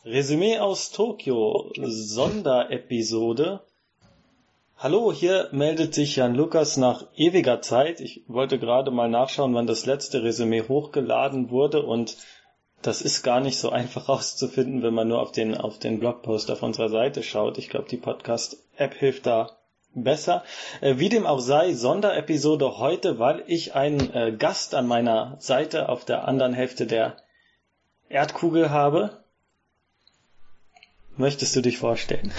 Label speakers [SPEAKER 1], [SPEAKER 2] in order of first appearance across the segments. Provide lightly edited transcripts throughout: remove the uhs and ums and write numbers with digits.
[SPEAKER 1] Resümee aus Tokio, Sonderepisode. Hallo, hier meldet sich Jan Lukas nach ewiger Zeit. Ich wollte gerade mal nachschauen, wann das letzte Resümee hochgeladen wurde, und das ist gar nicht so einfach rauszufinden, wenn man nur auf den Blogpost auf unserer Seite schaut. Ich glaube, die Podcast-App hilft da besser. Wie dem auch sei, Sonderepisode heute, weil ich einen Gast an meiner Seite auf der anderen Hälfte der Erdkugel habe. Möchtest du dich vorstellen?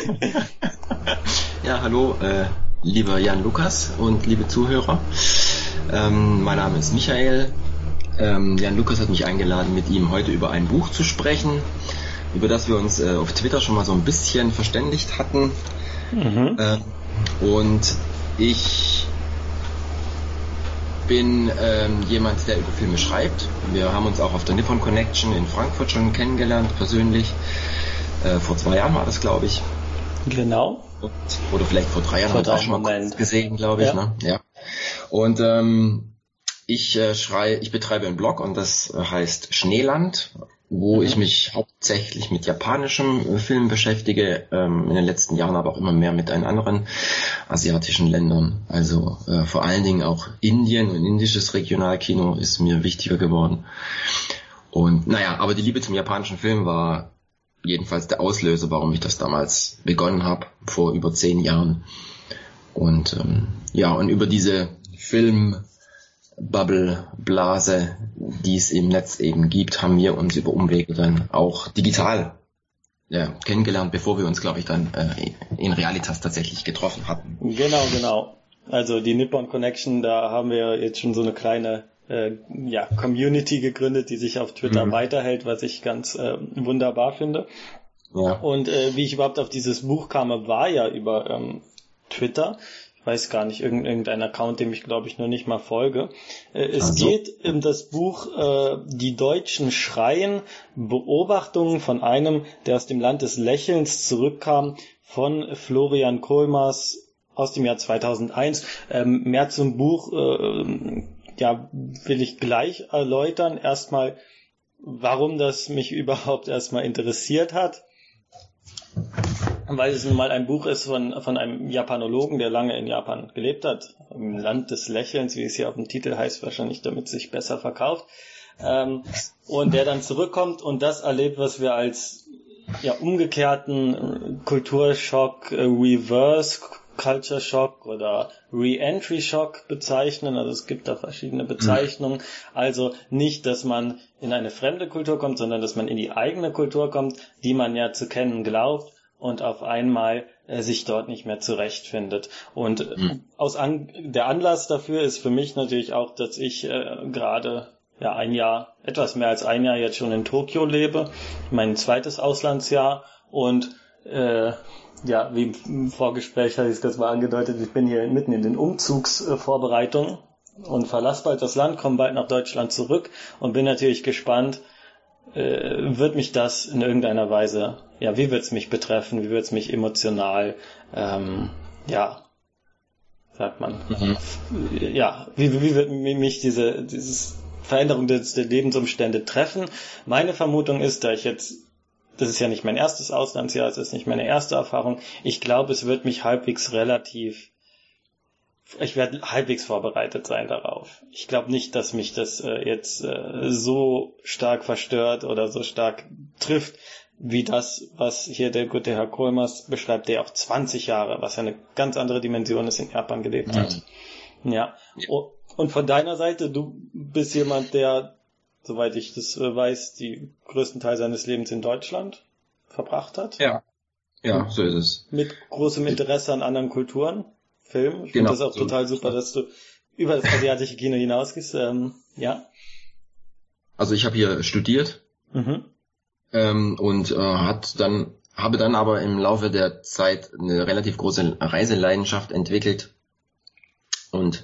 [SPEAKER 2] Ja, hallo, lieber Jan Lukas und liebe Zuhörer. Mein Name ist Michael. Jan Lukas hat mich eingeladen, mit ihm heute über ein Buch zu sprechen, über das wir uns auf Twitter schon mal so ein bisschen verständigt hatten. Und ich bin jemand, der über Filme schreibt. Wir haben uns auch auf der Nippon Connection in Frankfurt schon kennengelernt, persönlich. Vor 2 Jahren war das, glaube ich.
[SPEAKER 1] Genau.
[SPEAKER 2] Oder vielleicht vor 3 Jahren, haben wir auch schon mal kurz gesehen, glaube ich.
[SPEAKER 1] Ja.
[SPEAKER 2] Ne? Ja. Und ich betreibe einen Blog, und das heißt Schneeland, wo ich mich hauptsächlich mit japanischem Film beschäftige, in den letzten Jahren aber auch immer mehr mit den anderen asiatischen Ländern. Also vor allen Dingen auch Indien und indisches Regionalkino ist mir wichtiger geworden. Und aber die Liebe zum japanischen Film war jedenfalls der Auslöser, warum ich das damals begonnen habe, vor über 10 Jahren. Und und über diese Film-Bubble-Blase, die es im Netz eben gibt, haben wir uns über Umwege dann auch digital kennengelernt, bevor wir uns, glaube ich, dann in Realitas tatsächlich getroffen hatten.
[SPEAKER 1] Genau. Also die Nippon Connection, da haben wir jetzt schon so eine kleine Community gegründet, die sich auf Twitter weiterhält, was ich ganz wunderbar finde. Ja. Und wie ich überhaupt auf dieses Buch kam, war ja über Twitter. Ich weiß gar nicht, irgendein Account, dem ich glaube ich noch nicht mal folge. Es geht um das Buch Die Deutschen schreien, Beobachtungen von einem, der aus dem Land des Lächelns zurückkam, von Florian Kohlmars aus dem Jahr 2001. Mehr zum Buch will ich gleich erläutern. Erstmal, warum das mich überhaupt erstmal interessiert hat. Weil es nun mal ein Buch ist von einem Japanologen, der lange in Japan gelebt hat. Im Land des Lächelns, wie es hier auf dem Titel heißt, wahrscheinlich damit es sich besser verkauft. Und der dann zurückkommt und das erlebt, was wir als umgekehrten Kulturschock, Reverse Culture Shock oder Re-Entry Shock bezeichnen. Also es gibt da verschiedene Bezeichnungen. Also nicht, dass man in eine fremde Kultur kommt, sondern dass man in die eigene Kultur kommt, die man ja zu kennen glaubt, und auf einmal sich dort nicht mehr zurechtfindet. Und der Anlass dafür ist für mich natürlich auch, dass ich gerade etwas mehr als ein Jahr jetzt schon in Tokio lebe, mein 2. Auslandsjahr, und wie im Vorgespräch hatte ich das mal angedeutet, ich bin hier mitten in den Umzugsvorbereitungen und verlasse bald das Land, komme bald nach Deutschland zurück und bin natürlich gespannt, wird mich das in irgendeiner Weise, wie wird es mich betreffen, wie wird es mich emotional, wie wird mich dieses Veränderung der Lebensumstände treffen? Meine Vermutung ist, das ist ja nicht mein erstes Auslandsjahr, es ist nicht meine erste Erfahrung. Ich glaube, es wird mich ich werde halbwegs vorbereitet sein darauf. Ich glaube nicht, dass mich das jetzt so stark verstört oder so stark trifft, wie das, was hier der gute Herr Kohlmars beschreibt, der auch 20 Jahre, was ja eine ganz andere Dimension ist, in Japan gelebt hat. Ja. Und von deiner Seite, du bist jemand, der, soweit ich das weiß, die größten Teil seines Lebens in Deutschland verbracht hat.
[SPEAKER 2] Ja, so ist es.
[SPEAKER 1] Mit großem Interesse an anderen Kulturen, Film. Ich finde das auch total super, dass du über das asiatische Kino hinausgehst.
[SPEAKER 2] Also ich habe hier studiert und habe dann aber im Laufe der Zeit eine relativ große Reiseleidenschaft entwickelt und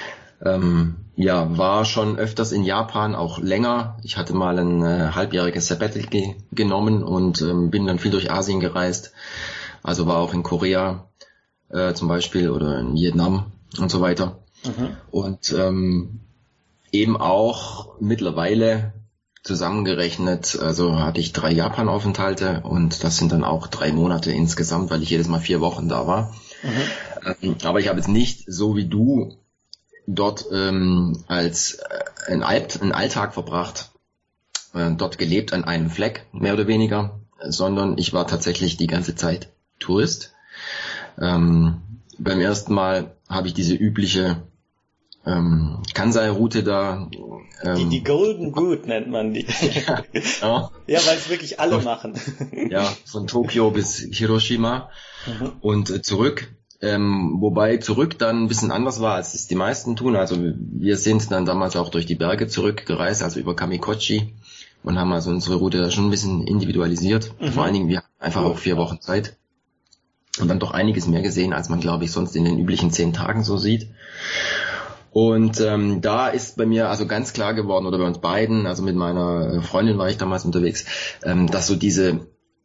[SPEAKER 2] war schon öfters in Japan, auch länger. Ich hatte mal ein halbjähriges Sabbatical genommen und bin dann viel durch Asien gereist. Also war auch in Korea zum Beispiel oder in Vietnam und so weiter. Und eben auch mittlerweile zusammengerechnet, also hatte ich 3 Japan-Aufenthalte und das sind dann auch 3 Monate insgesamt, weil ich jedes Mal 4 Wochen da war. Aber ich habe jetzt nicht, so wie du, dort als einen Alltag verbracht, dort gelebt an einem Fleck, mehr oder weniger, sondern ich war tatsächlich die ganze Zeit Tourist. Beim ersten Mal habe ich diese übliche Kansai-Route da.
[SPEAKER 1] Die Golden Route nennt man die. Ja, weil es wirklich alle machen.
[SPEAKER 2] Ja, von Tokio bis Hiroshima und zurück. Wobei zurück dann ein bisschen anders war, als es die meisten tun. Also wir sind dann damals auch durch die Berge zurückgereist, also über Kamikochi, und haben also unsere Route da schon ein bisschen individualisiert. Vor allen Dingen, wir hatten einfach auch 4 Wochen Zeit und dann doch einiges mehr gesehen, als man, glaube ich, sonst in den üblichen 10 Tagen so sieht. Und da ist bei mir also ganz klar geworden, oder bei uns beiden, also mit meiner Freundin war ich damals unterwegs, dass so diese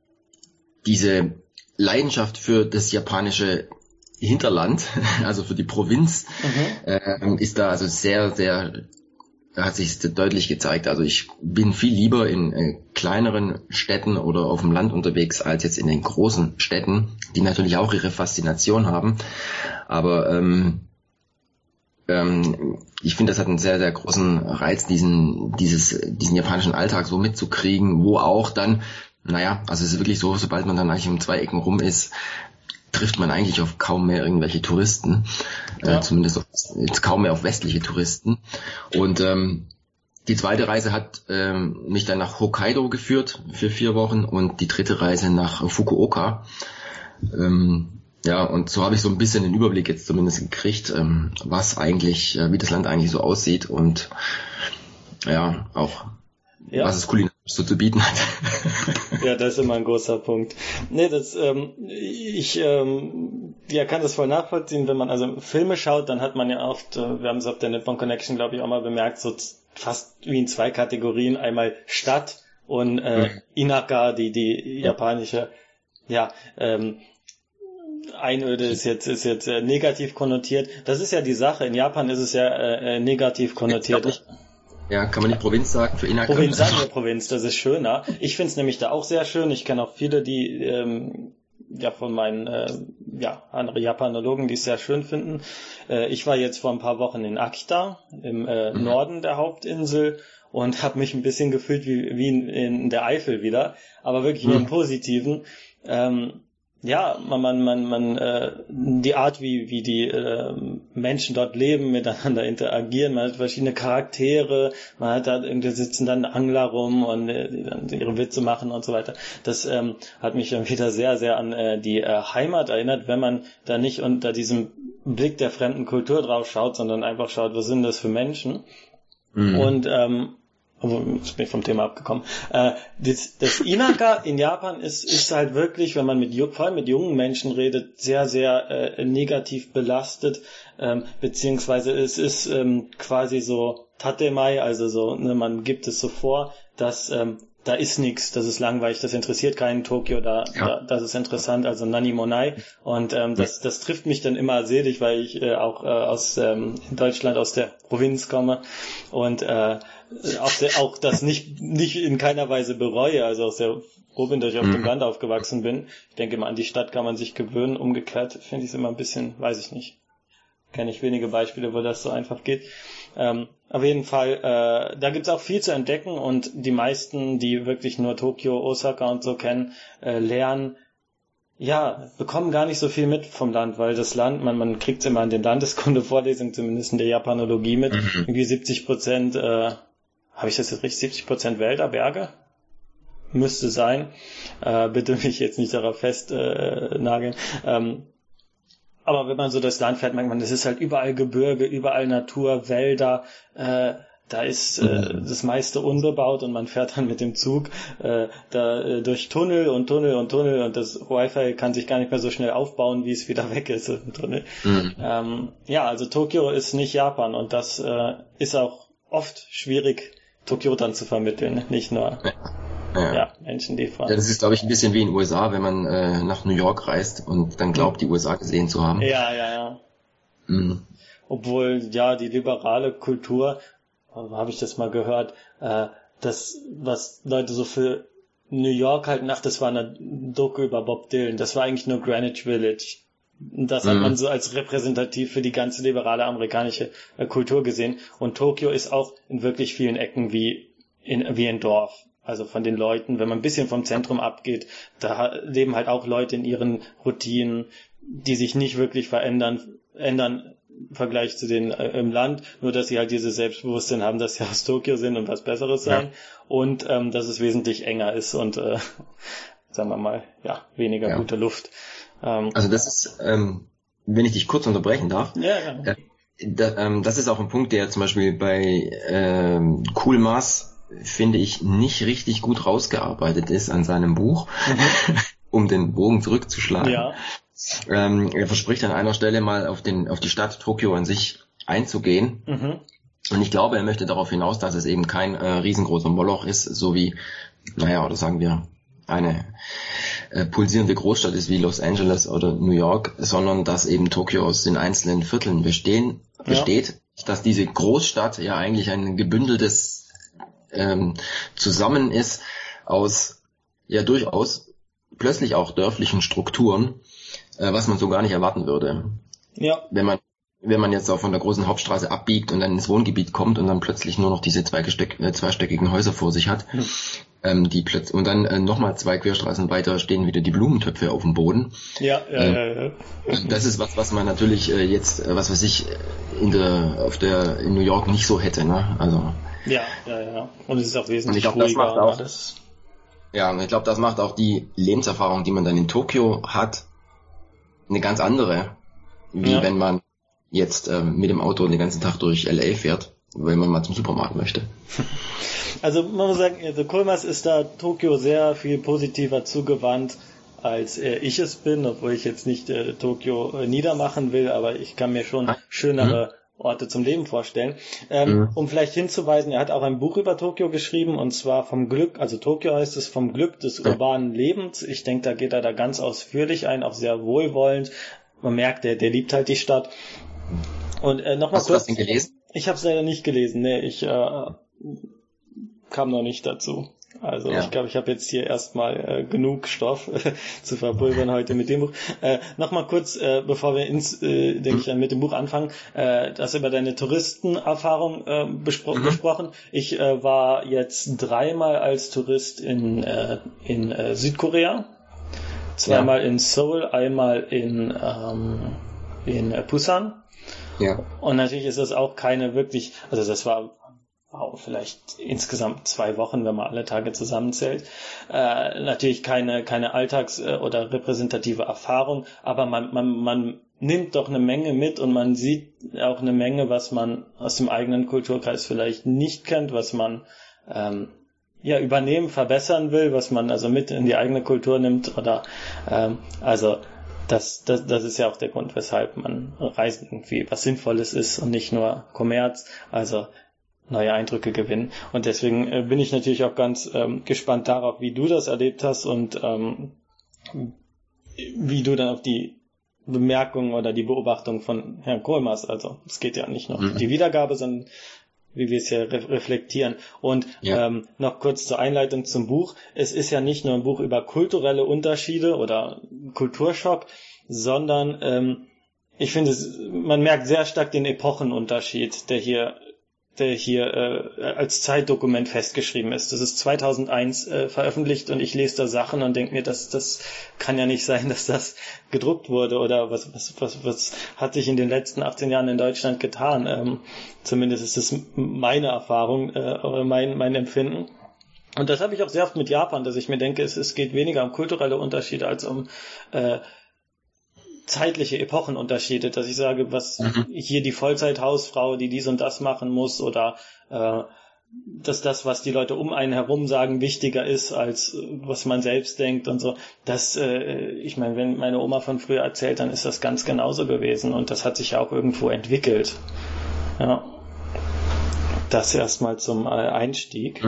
[SPEAKER 2] Leidenschaft für das japanische Hinterland, also für die Provinz, ist da also sehr, sehr, hat sich deutlich gezeigt. Also ich bin viel lieber in kleineren Städten oder auf dem Land unterwegs, als jetzt in den großen Städten, die natürlich auch ihre Faszination haben. Aber ich finde, das hat einen sehr, sehr großen Reiz, diesen japanischen Alltag so mitzukriegen, wo auch dann, also es ist wirklich so, sobald man dann eigentlich um 2 Ecken rum ist, trifft man eigentlich auf kaum mehr irgendwelche Touristen, zumindest jetzt kaum mehr auf westliche Touristen. Und die zweite Reise hat mich dann nach Hokkaido geführt für 4 Wochen und die dritte Reise nach Fukuoka. Und so habe ich so ein bisschen den Überblick jetzt zumindest gekriegt, was eigentlich, wie das Land eigentlich so aussieht und was es kulinarisch so zu bieten hat.
[SPEAKER 1] Ja, das ist immer ein großer Punkt. Nee, ich kann das voll nachvollziehen, wenn man also Filme schaut, dann hat man ja oft, wir haben es auf der Nippon Connection, glaube ich, auch mal bemerkt, so fast wie in 2 Kategorien, einmal Stadt und Inaka, die japanische, Einöde ist jetzt negativ konnotiert. Das ist ja die Sache. In Japan ist es ja negativ konnotiert.
[SPEAKER 2] Ja, kann man nicht Provinz sagen für Inaka?
[SPEAKER 1] Provinz, sagen wir Provinz, das ist schöner. Ich finde es nämlich da auch sehr schön. Ich kenne auch viele, die von meinen andere Japanologen, die es sehr schön finden. Ich war jetzt vor ein paar Wochen in Akita, im Norden der Hauptinsel, und habe mich ein bisschen gefühlt wie in der Eifel wieder, aber wirklich nur im Positiven. Die Art, wie die Menschen dort leben, miteinander interagieren, man hat verschiedene Charaktere, man hat da irgendwie sitzen dann Angler rum und die dann ihre Witze machen und so weiter. Das hat mich dann wieder sehr, sehr an die Heimat erinnert, wenn man da nicht unter diesem Blick der fremden Kultur drauf schaut, sondern einfach schaut, was sind das für Menschen. Und jetzt bin ich vom Thema abgekommen. Das Inaka in Japan ist halt wirklich, wenn man vor allem mit jungen Menschen redet, sehr, sehr negativ belastet, beziehungsweise es ist quasi so Tatemai, also so, man gibt es so vor, dass da ist nichts, das ist langweilig, das interessiert keinen. Tokio, das ist interessant, also Nanimonai. Und das trifft mich dann immer selig, weil ich auch aus in Deutschland aus der Provinz komme und auch das nicht in keiner Weise bereue, also auch sehr froh bin, dass ich auf dem Land aufgewachsen bin. Ich denke mal, an die Stadt kann man sich gewöhnen. Umgekehrt finde ich es immer ein bisschen, weiß ich nicht, kenne ich wenige Beispiele, wo das so einfach geht. Auf jeden Fall, da gibt's auch viel zu entdecken, und die meisten, die wirklich nur Tokio, Osaka und so kennen, lernen, bekommen gar nicht so viel mit vom Land, weil das Land, man kriegt's immer in den Landeskunde-Vorlesungen, zumindest in der Japanologie mit, irgendwie 70%, habe ich das jetzt richtig, 70% Wälder, Berge? Müsste sein. Bitte mich jetzt nicht darauf festnageln. Aber wenn man so das Land fährt, merkt man, es ist halt überall Gebirge, überall Natur, Wälder, da ist das meiste unbebaut, und man fährt dann mit dem Zug durch Tunnel und das Wi-Fi kann sich gar nicht mehr so schnell aufbauen, wie es wieder weg ist im Tunnel. Also Tokio ist nicht Japan, und das ist auch oft schwierig, Tokio dann zu vermitteln, nicht nur Menschen, die fahren.
[SPEAKER 2] Ja, das ist, glaube ich, ein bisschen wie in den USA, wenn man nach New York reist und dann glaubt, die USA gesehen zu haben.
[SPEAKER 1] Ja. Obwohl, die liberale Kultur, habe ich das mal gehört, da das, was Leute so für New York halten, das war eine Doku über Bob Dylan, das war eigentlich nur Greenwich Village. Das hat man so als repräsentativ für die ganze liberale amerikanische Kultur gesehen. Und Tokio ist auch in wirklich vielen Ecken wie ein Dorf. Also von den Leuten, wenn man ein bisschen vom Zentrum abgeht, da leben halt auch Leute in ihren Routinen, die sich nicht wirklich ändern im Vergleich zu den im Land, nur dass sie halt dieses Selbstbewusstsein haben, dass sie aus Tokio sind und was Besseres sein und dass es wesentlich enger ist und sagen wir mal, weniger gute Luft.
[SPEAKER 2] Also das ist, wenn ich dich kurz unterbrechen darf, das ist auch ein Punkt, der zum Beispiel bei Koolmaas, finde ich, nicht richtig gut rausgearbeitet ist an seinem Buch, um den Bogen zurückzuschlagen. Ja. Er verspricht an einer Stelle mal auf die Stadt Tokio an sich einzugehen. Und ich glaube, er möchte darauf hinaus, dass es eben kein riesengroßer Moloch ist, so wie, oder sagen wir, eine pulsierende Großstadt ist wie Los Angeles oder New York, sondern dass eben Tokio aus den einzelnen Vierteln besteht, dass diese Großstadt ja eigentlich ein gebündeltes zusammen ist aus durchaus plötzlich auch dörflichen Strukturen, was man so gar nicht erwarten würde. Ja. Wenn man jetzt auch von der großen Hauptstraße abbiegt und dann ins Wohngebiet kommt und dann plötzlich nur noch diese zweistöckigen Häuser vor sich hat, und dann nochmal 2 Querstraßen weiter stehen wieder die Blumentöpfe auf dem Boden. Ja. Das ist was man natürlich jetzt, was weiß ich, in New York nicht so hätte, ne? Also. Ja. Und es ist auch wesentlich ruhiger. Und ich glaube, das macht auch die Lebenserfahrung, die man dann in Tokio hat, eine ganz andere, wie wenn man jetzt mit dem Auto den ganzen Tag durch LA fährt, wenn man mal zum Supermarkt möchte.
[SPEAKER 1] Also man muss sagen, Koolmaas ist da Tokio sehr viel positiver zugewandt, als ich es bin, obwohl ich jetzt nicht Tokio niedermachen will, aber ich kann mir schon schönere Orte zum Leben vorstellen. Um vielleicht hinzuweisen, er hat auch ein Buch über Tokio geschrieben, und zwar vom Glück, also Tokio heißt es, vom Glück des urbanen Lebens. Ich denke, da geht er da ganz ausführlich ein, auch sehr wohlwollend. Man merkt, der liebt halt die Stadt. Und nochmal kurz. Hast du das denn gelesen? Ich habe es leider nicht gelesen. Nee, ich kam noch nicht dazu. Also ich glaube, ich habe jetzt hier erstmal genug Stoff zu verpulvern heute mit dem Buch. Nochmal kurz, bevor wir mit dem Buch anfangen, das über deine Touristenerfahrung besprochen. Ich war jetzt 3-mal als Tourist in Südkorea, 2-mal in Seoul, einmal in Busan. Ja. Und natürlich ist das auch keine wirklich, also das war vielleicht insgesamt 2 Wochen, wenn man alle Tage zusammenzählt. Natürlich keine Alltags- oder repräsentative Erfahrung, aber man nimmt doch eine Menge mit und man sieht auch eine Menge, was man aus dem eigenen Kulturkreis vielleicht nicht kennt, was man übernehmen, verbessern will, was man also mit in die eigene Kultur nimmt oder das ist ja auch der Grund, weshalb man Reisen irgendwie was Sinnvolles ist und nicht nur Kommerz, also neue Eindrücke gewinnen. Und deswegen bin ich natürlich auch ganz gespannt darauf, wie du das erlebt hast und wie du dann auf die Bemerkungen oder die Beobachtung von Herrn Koolmaas, also es geht ja nicht noch um die Wiedergabe, sondern wie wir es ja reflektieren. Und noch kurz zur Einleitung zum Buch. Es ist ja nicht nur ein Buch über kulturelle Unterschiede oder Kulturschock, sondern ich finde, man merkt sehr stark den Epochenunterschied, der hier als Zeitdokument festgeschrieben ist. Das ist 2001 veröffentlicht und ich lese da Sachen und denke mir, das kann ja nicht sein, dass das gedruckt wurde oder was hat sich in den letzten 18 Jahren in Deutschland getan. Zumindest ist das meine Erfahrung oder mein Empfinden. Und das habe ich auch sehr oft mit Japan, dass ich mir denke, es geht weniger um kulturelle Unterschiede als um zeitliche Epochenunterschiede, dass ich sage, was hier die Vollzeithausfrau, die dies und das machen muss, oder dass das, was die Leute um einen herum sagen, wichtiger ist, als was man selbst denkt und so. Das, ich meine, wenn meine Oma von früher erzählt, dann ist das ganz genauso gewesen und das hat sich ja auch irgendwo entwickelt. Ja. Das erstmal zum Einstieg.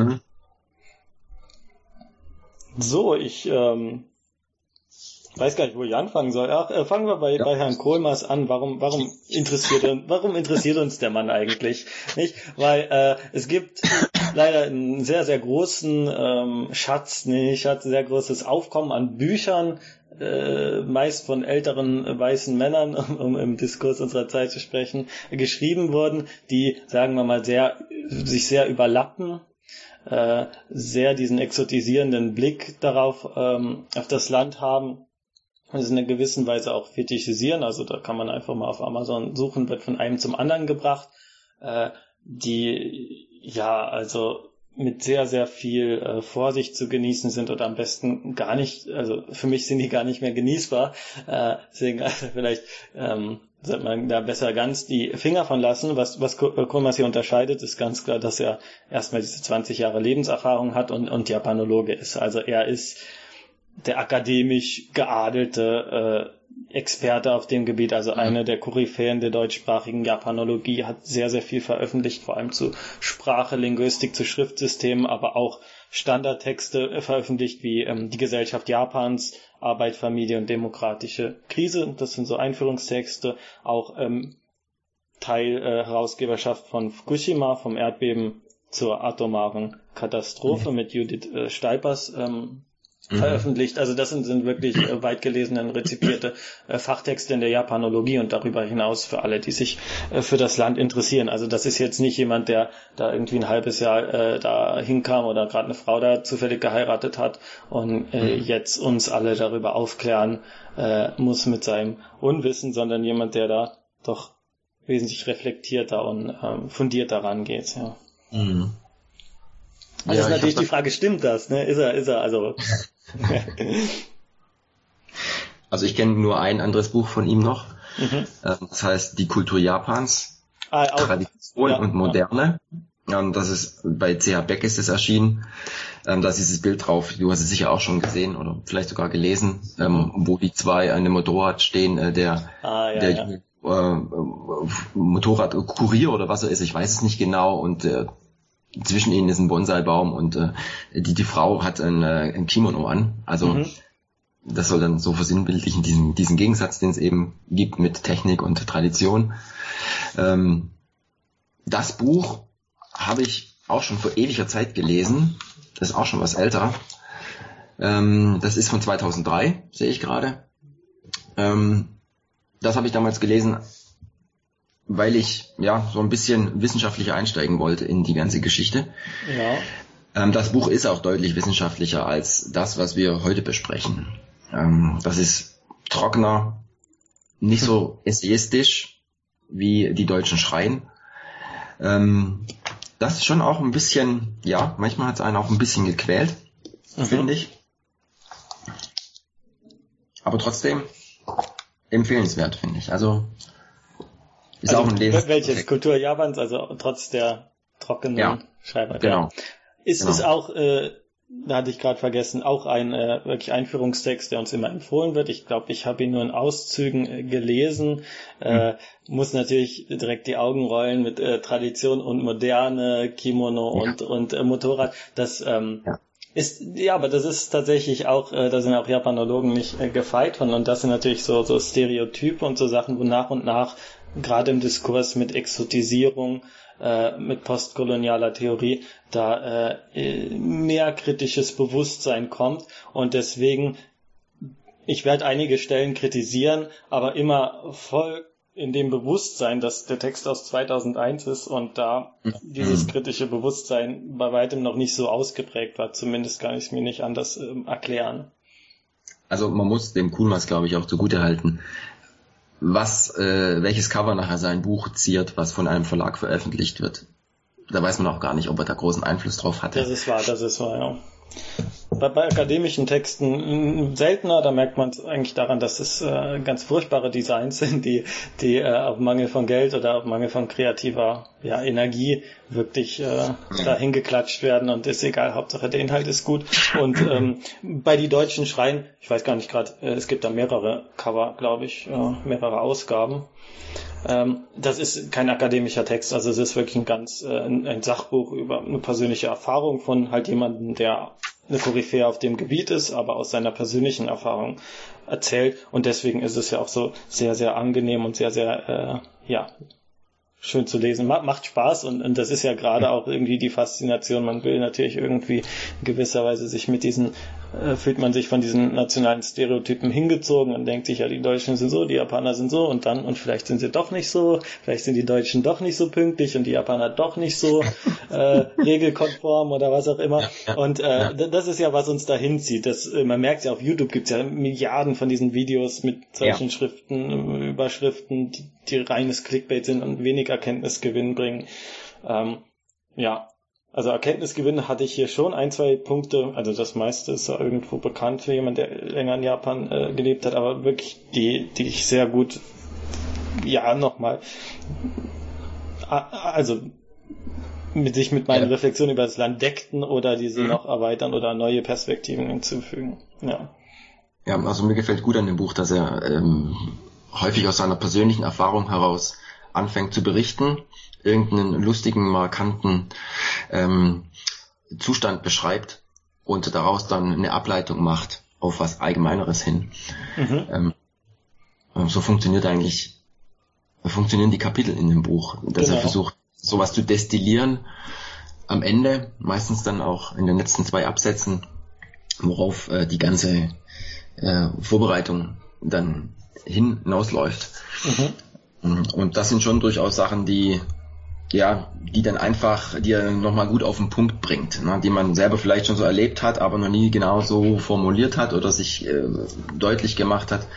[SPEAKER 1] So, ich weiß gar nicht, wo ich anfangen soll. Fangen wir bei Herrn Koolmaas an. Warum interessiert uns der Mann eigentlich? Nicht? Weil es gibt leider einen sehr, sehr großen sehr großes Aufkommen an Büchern, meist von älteren weißen Männern, um im Diskurs unserer Zeit zu sprechen, geschrieben wurden, die, sagen wir mal, sich sehr überlappen, sehr diesen exotisierenden Blick darauf, auf das Land haben, und es in einer gewissen Weise auch fetischisieren. Also da kann man einfach mal auf Amazon suchen, wird von einem zum anderen gebracht, die ja also mit sehr, sehr viel Vorsicht zu genießen sind oder am besten gar nicht, also für mich sind die gar nicht mehr genießbar. Deswegen vielleicht sollte man da besser ganz die Finger von lassen. Was Kohlmeier hier unterscheidet, ist ganz klar, dass er erstmal diese 20 Jahre Lebenserfahrung hat und Japanologe ist. Also er ist der akademisch geadelte Experte auf dem Gebiet, also eine der Koryphäen der deutschsprachigen Japanologie, hat sehr, sehr viel veröffentlicht, vor allem zu Sprache, Linguistik, zu Schriftsystemen, aber auch Standardtexte veröffentlicht wie die Gesellschaft Japans, Arbeit, Familie und demokratische Krise. Das sind so Einführungstexte, auch Teil Herausgeberschaft von Fukushima, vom Erdbeben zur atomaren Katastrophe mit Judith Steipers veröffentlicht. Also das sind wirklich weit gelesene und rezipierte Fachtexte in der Japanologie und darüber hinaus für alle, die sich für das Land interessieren. Also das ist jetzt nicht jemand, der da irgendwie ein halbes Jahr da hinkam oder gerade eine Frau da zufällig geheiratet hat und jetzt uns alle darüber aufklären muss mit seinem Unwissen, sondern jemand, der da doch wesentlich reflektierter und fundierter rangeht. Ja. Also ja, ist natürlich die Frage, stimmt das? Ne? Ist er, also...
[SPEAKER 2] Also ich kenne nur ein anderes Buch von ihm noch. Das heißt Die Kultur Japans, Tradition und Moderne. Das ist bei C.H. Beck ist es erschienen. Da ist dieses Bild drauf, du hast es sicher auch schon gesehen oder vielleicht sogar gelesen, wo die zwei an dem Motorrad stehen, der Motorradkurier oder was er ist, ich weiß es nicht genau, und zwischen ihnen ist ein Bonsai-Baum und die Frau hat ein Kimono an. Also das soll dann so versinnbildlichen diesen Gegensatz, den es eben gibt mit Technik und Tradition. Das Buch habe ich auch schon vor ewiger Zeit gelesen. Das ist auch schon was älter. Das ist von 2003, sehe ich gerade. Das habe ich damals gelesen, weil ich so ein bisschen wissenschaftlicher einsteigen wollte in die ganze Geschichte. Ja. Das Buch ist auch deutlich wissenschaftlicher als das, was wir heute besprechen. Das ist trockener, nicht so essayistisch wie die Deutschen schreien. Das ist schon auch ein bisschen, manchmal hat es einen auch ein bisschen gequält, finde ich. Aber trotzdem empfehlenswert, finde ich. Also ist auch ein Lesen.
[SPEAKER 1] Welches? Kultur Japans, also trotz der trockenen Schreibart.
[SPEAKER 2] Genau.
[SPEAKER 1] Ist auch, da hatte ich gerade vergessen, auch ein wirklich Einführungstext, der uns immer empfohlen wird. Ich glaube, ich habe ihn nur in Auszügen gelesen. Muss natürlich direkt die Augen rollen mit Tradition und Moderne, Kimono und Motorrad. Das ist, aber das ist tatsächlich auch, da sind auch Japanologen nicht gefeit von, und das sind natürlich so Stereotype und so Sachen, wo nach und nach gerade im Diskurs mit Exotisierung, mit postkolonialer Theorie, da mehr kritisches Bewusstsein kommt, und deswegen, ich werde einige Stellen kritisieren, aber immer voll in dem Bewusstsein, dass der Text aus 2001 ist und da dieses kritische Bewusstsein bei weitem noch nicht so ausgeprägt war. Zumindest kann ich es mir nicht anders erklären.
[SPEAKER 2] Also man muss dem Kuhlmanns, glaube ich, auch zugutehalten, welches Cover nachher sein Buch ziert, was von einem Verlag veröffentlicht wird. Da weiß man auch gar nicht, ob er da großen Einfluss drauf hatte.
[SPEAKER 1] Das ist wahr, ja. Bei akademischen Texten seltener, da merkt man es eigentlich daran, dass es ganz furchtbare Designs sind, die auf Mangel von Geld oder auf Mangel von kreativer Energie wirklich dahin geklatscht werden, und ist egal, Hauptsache der Inhalt ist gut. Und bei die Deutschen schreien, ich weiß gar nicht gerade, es gibt da mehrere Cover, glaube ich, mehrere Ausgaben. Das ist kein akademischer Text, also es ist wirklich ein Sachbuch über eine persönliche Erfahrung von halt jemandem, der eine Koryphäe auf dem Gebiet ist, aber aus seiner persönlichen Erfahrung erzählt, und deswegen ist es ja auch so sehr, sehr angenehm und sehr, sehr, schön zu lesen. Macht Spaß und das ist ja gerade auch irgendwie die Faszination. Man will natürlich irgendwie in gewisser Weise sich mit fühlt man sich von diesen nationalen Stereotypen hingezogen und denkt sich, ja, die Deutschen sind so, die Japaner sind so und vielleicht sind sie doch nicht so, vielleicht sind die Deutschen doch nicht so pünktlich und die Japaner doch nicht so regelkonform oder was auch immer. Und das ist ja, was uns dahin zieht. Man merkt ja, auf YouTube gibt's ja Milliarden von diesen Videos mit solchen Überschriften, die reines Clickbait sind und wenig Erkenntnisgewinn bringen. Also Erkenntnisgewinn hatte ich hier schon 1-2 Punkte, also das meiste ist ja irgendwo bekannt für jemand, der länger in Japan gelebt hat, aber wirklich die ich sehr gut, nochmal, also sich mit meinen Reflexionen über das Land deckten oder diese noch erweitern oder neue Perspektiven hinzufügen. Ja,
[SPEAKER 2] also mir gefällt gut an dem Buch, dass er häufig aus seiner persönlichen Erfahrung heraus anfängt zu berichten, irgendeinen lustigen, markanten Zustand beschreibt und daraus dann eine Ableitung macht auf was Allgemeineres hin. So funktionieren die Kapitel in dem Buch, dass er versucht, sowas zu destillieren am Ende, meistens dann auch in den letzten 2 Absätzen, worauf die ganze Vorbereitung dann hinausläuft. Und das sind schon durchaus Sachen, die dann einfach dir nochmal gut auf den Punkt bringt, ne, die man selber vielleicht schon so erlebt hat, aber noch nie genau so formuliert hat oder sich deutlich gemacht hat.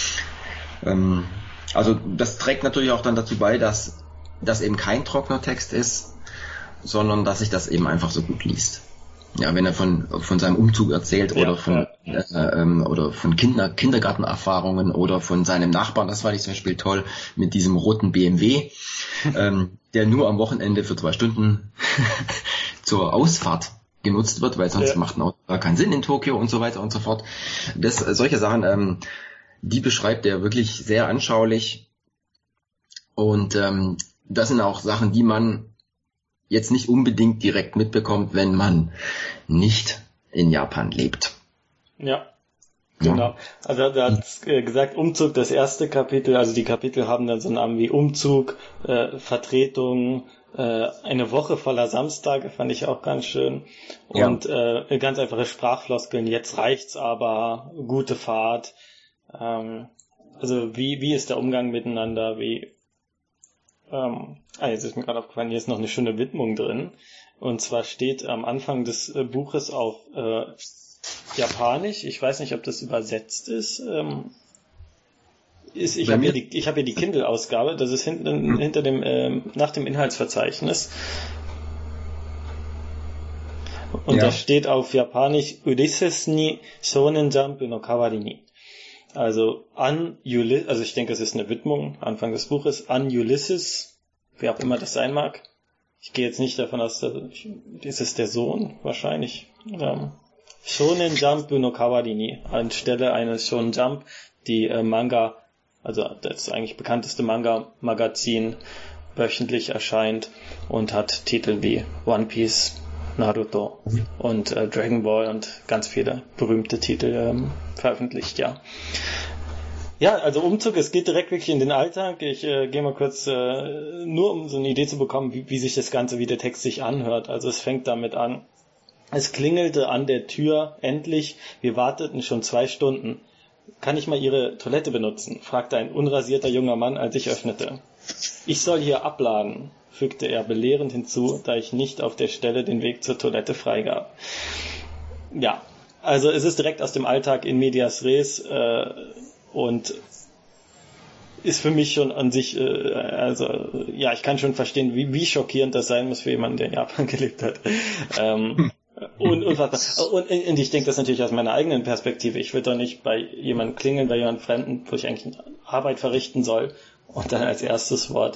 [SPEAKER 2] Also das trägt natürlich auch dann dazu bei, dass das eben kein trockener Text ist, sondern dass sich das eben einfach so gut liest. Ja, wenn er von seinem Umzug erzählt oder von Kindergartenerfahrungen oder von seinem Nachbarn, das fand ich zum Beispiel toll, mit diesem roten BMW, der nur am Wochenende für 2 Stunden zur Ausfahrt genutzt wird, weil sonst macht ein Auto gar keinen Sinn in Tokio und so weiter und so fort. Solche Sachen, die beschreibt er wirklich sehr anschaulich und das sind auch Sachen, die man jetzt nicht unbedingt direkt mitbekommt, wenn man nicht in Japan lebt.
[SPEAKER 1] Ja, genau. Also da hat gesagt, Umzug, das erste Kapitel, also die Kapitel haben dann so einen Namen wie Umzug, Vertretung, eine Woche voller Samstage, fand ich auch ganz schön. Und ganz einfache Sprachfloskeln, jetzt reicht's aber, gute Fahrt. Also wie ist der Umgang miteinander, jetzt ist mir gerade aufgefallen, hier ist noch eine schöne Widmung drin. Und zwar steht am Anfang des Buches auf Japanisch, ich weiß nicht, ob das übersetzt ist. Ich habe hier die Kindle-Ausgabe, das ist hinter dem, nach dem Inhaltsverzeichnis. Und da steht auf Japanisch, Ulysses ni Shonen Jump no Kawari ni. Also also ich denke, es ist eine Widmung, Anfang des Buches, an Ulysses, wer auch immer das sein mag. Ich gehe jetzt nicht davon aus, ist es der Sohn? Wahrscheinlich. Shonen Jump no Kawari ni, anstelle eines Shonen Jump, die Manga, also das eigentlich bekannteste Manga-Magazin, wöchentlich erscheint und hat Titel wie One Piece, Naruto und Dragon Ball und ganz viele berühmte Titel veröffentlicht, Ja, also Umzug, es geht direkt wirklich in den Alltag. Ich gehe mal kurz, nur um so eine Idee zu bekommen, wie sich das Ganze, wie der Text sich anhört. Also es fängt damit an. Es klingelte an der Tür, endlich, wir warteten schon 2 Stunden. Kann ich mal Ihre Toilette benutzen? Fragte ein unrasierter junger Mann, als ich öffnete. Ich soll hier abladen, fügte er belehrend hinzu, da ich nicht auf der Stelle den Weg zur Toilette freigab. Ja, also es ist direkt aus dem Alltag in medias res und ist für mich schon an sich, ich kann schon verstehen, wie schockierend das sein muss für jemanden, der in Japan gelebt hat. Und ich denke das natürlich aus meiner eigenen Perspektive. Ich würde doch nicht bei jemandem klingeln, bei jemandem Fremden, wo ich eigentlich Arbeit verrichten soll und dann als erstes Wort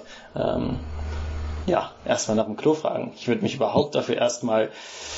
[SPEAKER 1] erstmal nach dem Klo fragen. Ich würde mich überhaupt dafür erstmal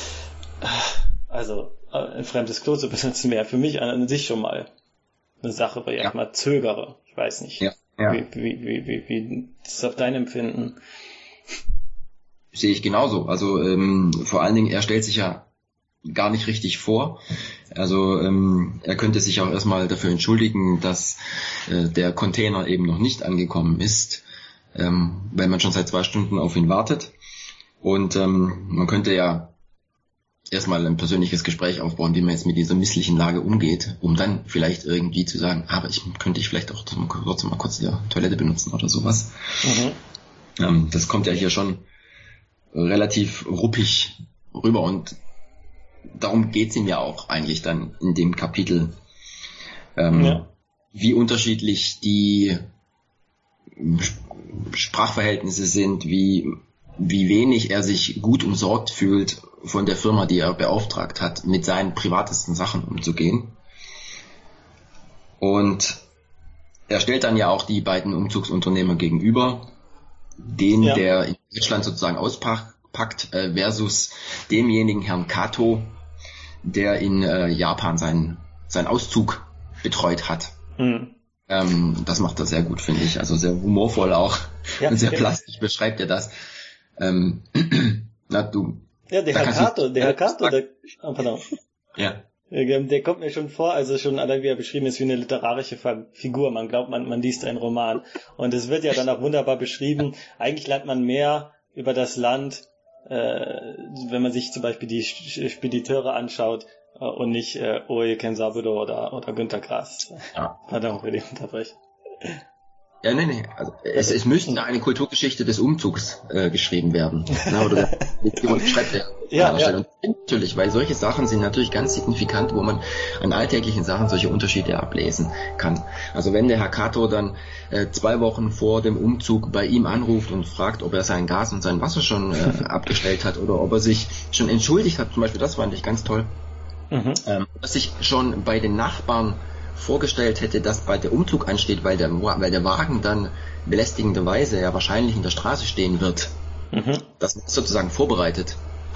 [SPEAKER 1] ein fremdes Klo zu benutzen, wäre für mich an sich schon mal eine Sache, bei der ich mal zögere. Ich weiß nicht. Wie ist das auf dein Empfinden?
[SPEAKER 2] Sehe ich genauso. Also vor allen Dingen, er stellt sich ja gar nicht richtig vor. Also er könnte sich auch erstmal dafür entschuldigen, dass der Container eben noch nicht angekommen ist. weil man schon seit 2 Stunden auf ihn wartet. Und man könnte ja erstmal ein persönliches Gespräch aufbauen, wie man jetzt mit dieser misslichen Lage umgeht, um dann vielleicht irgendwie zu sagen, aber könnte ich vielleicht auch mal kurz die Toilette benutzen oder sowas. Das kommt ja hier schon relativ ruppig rüber und darum geht's ihm ja auch eigentlich dann in dem Kapitel, wie unterschiedlich die Sprachverhältnisse sind, wie wenig er sich gut umsorgt fühlt von der Firma, die er beauftragt hat, mit seinen privatesten Sachen umzugehen. Und er stellt dann ja auch die beiden Umzugsunternehmer gegenüber, der in Deutschland sozusagen auspackt, versus demjenigen Herrn Kato, der in Japan seinen Auszug betreut hat. Das macht er sehr gut, finde ich. Also sehr humorvoll auch und sehr plastisch beschreibt er das.
[SPEAKER 1] Der Herr Kato, pardon.
[SPEAKER 2] Ja.
[SPEAKER 1] Der kommt mir schon vor, also schon allein wie er beschrieben ist, wie eine literarische Figur. Man glaubt, man liest einen Roman. Und es wird ja dann auch wunderbar beschrieben. Eigentlich lernt man mehr über das Land, wenn man sich zum Beispiel die Spediteure anschaut und nicht Oe Kensaburo oder Günter Grass.
[SPEAKER 2] Ja.
[SPEAKER 1] Pardon für die Unterbrechung.
[SPEAKER 2] Ja, nee. Also es müsste eine Kulturgeschichte des Umzugs geschrieben werden. Oder jemand schreibt ja. Und natürlich, weil solche Sachen sind natürlich ganz signifikant, wo man an alltäglichen Sachen solche Unterschiede ablesen kann. Also wenn der Herr Kato dann 2 Wochen vor dem Umzug bei ihm anruft und fragt, ob er sein Gas und sein Wasser schon abgestellt hat oder ob er sich schon entschuldigt hat, zum Beispiel, das fand ich ganz toll, dass sich schon bei den Nachbarn vorgestellt hätte, dass bald der Umzug ansteht, weil der Wagen dann belästigenderweise ja wahrscheinlich in der Straße stehen wird. Das ist sozusagen vorbereitet.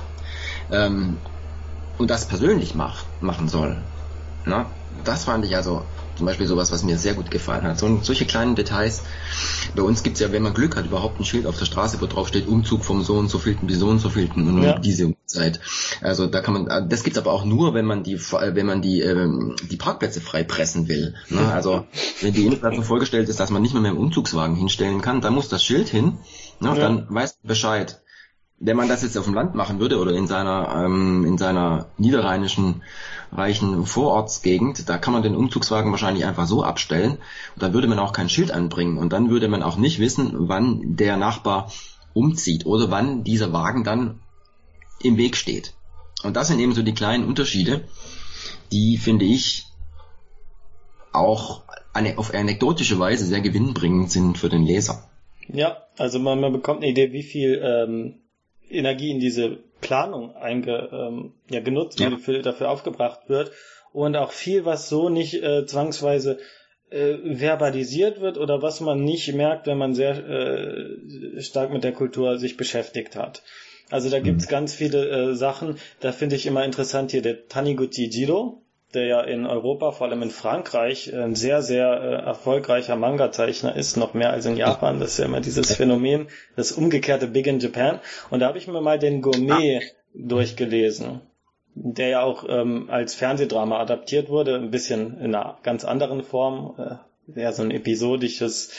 [SPEAKER 2] Und das persönlich machen soll. Na, das fand ich also zum Beispiel sowas, was mir sehr gut gefallen hat. Solche kleinen Details. Bei uns gibt's ja, wenn man Glück hat, überhaupt ein Schild auf der Straße, wo drauf steht, Umzug vom so und so vielten bis so und so vielten und diese Zeit. Also da kann man, das gibt's aber auch nur, wenn man die Parkplätze frei pressen will. Ne? Also wenn die Innenstadt so vollgestellt ist, dass man nicht mehr mit dem Umzugswagen hinstellen kann, dann muss das Schild hin. Ne? Dann weiß man Bescheid. Wenn man das jetzt auf dem Land machen würde oder in seiner niederrheinischen reichen Vorortsgegend, da kann man den Umzugswagen wahrscheinlich einfach so abstellen und dann würde man auch kein Schild anbringen und dann würde man auch nicht wissen, wann der Nachbar umzieht oder wann dieser Wagen dann im Weg steht. Und das sind eben so die kleinen Unterschiede, die, finde ich, auch auf anekdotische Weise sehr gewinnbringend sind für den Leser.
[SPEAKER 1] Ja, also man bekommt eine Idee, wie viel Energie in diese Planung genutzt wird, wie viel dafür aufgebracht wird und auch viel, was so nicht zwangsweise verbalisiert wird oder was man nicht merkt, wenn man sehr stark mit der Kultur sich beschäftigt hat. Also da gibt's ganz viele Sachen, da finde ich immer interessant hier der Taniguchi Jiro, der ja in Europa, vor allem in Frankreich, ein sehr, sehr erfolgreicher Manga-Zeichner ist, noch mehr als in Japan. Das ist ja immer dieses Phänomen, das umgekehrte Big in Japan. Und da habe ich mir mal den Gourmet durchgelesen, der ja auch als Fernsehdrama adaptiert wurde, ein bisschen in einer ganz anderen Form, so ein episodisches,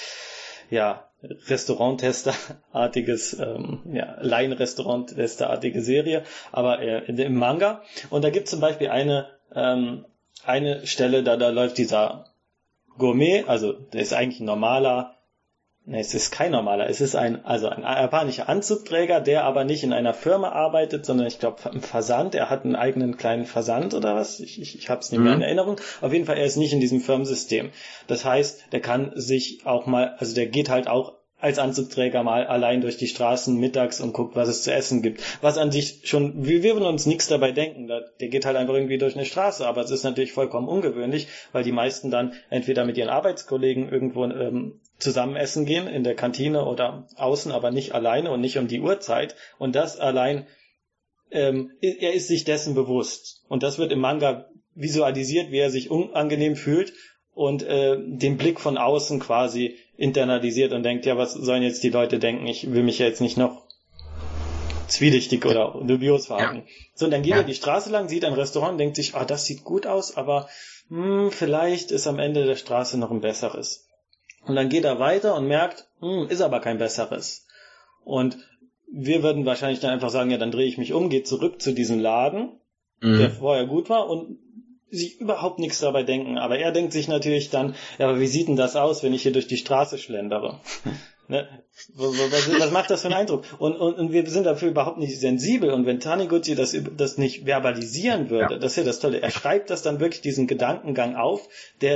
[SPEAKER 1] Restauranttester-artiges, Laien-Restauranttester-artige Serie, aber im Manga. Und da gibt es zum Beispiel eine Stelle, da läuft dieser Gourmet, also der ist eigentlich ein normaler, es ist kein normaler, es ist ein japanischer Anzugträger, der aber nicht in einer Firma arbeitet, sondern ich glaube im Versand, er hat einen eigenen kleinen Versand oder was, ich habe es nicht mehr in Erinnerung, auf jeden Fall, er ist nicht in diesem Firmensystem. Das heißt, der kann sich auch mal, also der geht halt auch als Anzugträger mal allein durch die Straßen mittags und guckt, was es zu essen gibt. Was an sich schon, wir würden uns nichts dabei denken. Der geht halt einfach irgendwie durch eine Straße, aber es ist natürlich vollkommen ungewöhnlich, weil die meisten dann entweder mit ihren Arbeitskollegen irgendwo zusammen essen gehen, in der Kantine oder außen, aber nicht alleine und nicht um die Uhrzeit. Und das allein, er ist sich dessen bewusst. Und das wird im Manga visualisiert, wie er sich unangenehm fühlt und den Blick von außen quasi internalisiert und denkt, ja, was sollen jetzt die Leute denken? Ich will mich ja jetzt nicht noch zwielichtig oder dubios verhalten. So, und dann geht er die Straße lang, sieht ein Restaurant, denkt sich, das sieht gut aus, aber vielleicht ist am Ende der Straße noch ein besseres. Und dann geht er weiter und merkt, ist aber kein besseres. Und wir würden wahrscheinlich dann einfach sagen, ja, dann drehe ich mich um, gehe zurück zu diesem Laden, der vorher gut war, und sich überhaupt nichts dabei denken. Aber er denkt sich natürlich dann, ja, aber wie sieht denn das aus, wenn ich hier durch die Straße schlendere? Ne? Was macht das für einen Eindruck? Und wir sind dafür überhaupt nicht sensibel. Und wenn Taniguchi das nicht verbalisieren würde, das ist ja das Tolle. Er schreibt das dann wirklich, diesen Gedankengang auf, der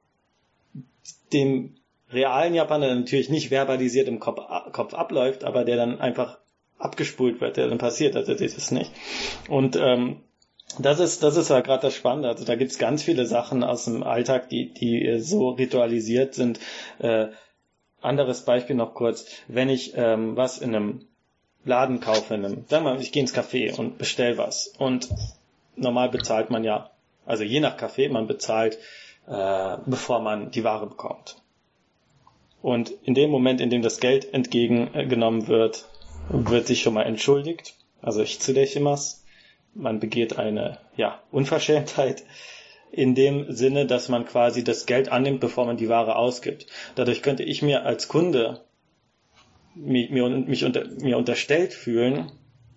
[SPEAKER 1] dem realen Japaner natürlich nicht verbalisiert im Kopf abläuft, aber der dann einfach abgespult wird, der dann passiert, also das ist nicht. Und das ist ja gerade das Spannende. Also da gibt's ganz viele Sachen aus dem Alltag, die so ritualisiert sind. Anderes Beispiel noch kurz. Wenn ich was in einem Laden kaufe, sagen wir mal, ich gehe ins Café und bestell was. Und normal bezahlt man ja, also je nach Café, man bezahlt, bevor man die Ware bekommt. Und in dem Moment, in dem das Geld entgegengenommen wird, wird sich schon mal entschuldigt. Also ich tsudechimasu. Man begeht eine, Unverschämtheit in dem Sinne, dass man quasi das Geld annimmt, bevor man die Ware ausgibt. Dadurch könnte ich mir als Kunde mir unterstellt fühlen,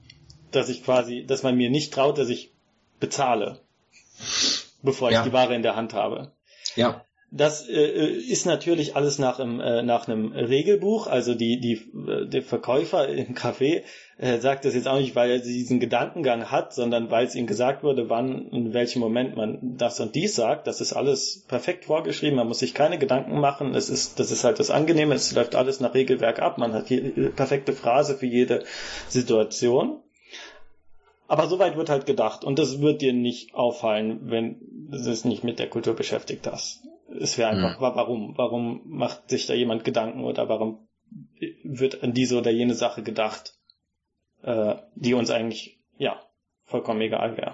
[SPEAKER 1] dass man mir nicht traut, dass ich bezahle, bevor ich die Ware in der Hand habe. Ja. Das ist natürlich alles nach einem Regelbuch. Also der Verkäufer im Café sagt das jetzt auch nicht, weil er diesen Gedankengang hat, sondern weil es ihm gesagt wurde, wann, in welchem Moment man das und dies sagt. Das ist alles perfekt vorgeschrieben. Man muss sich keine Gedanken machen. Das ist halt das Angenehme. Es läuft alles nach Regelwerk ab. Man hat die perfekte Phrase für jede Situation. Aber soweit wird halt gedacht. Und das wird dir nicht auffallen, wenn du es nicht mit der Kultur beschäftigt hast. Es wäre einfach, warum macht sich da jemand Gedanken oder warum wird an diese oder jene Sache gedacht, die uns eigentlich, vollkommen egal wäre.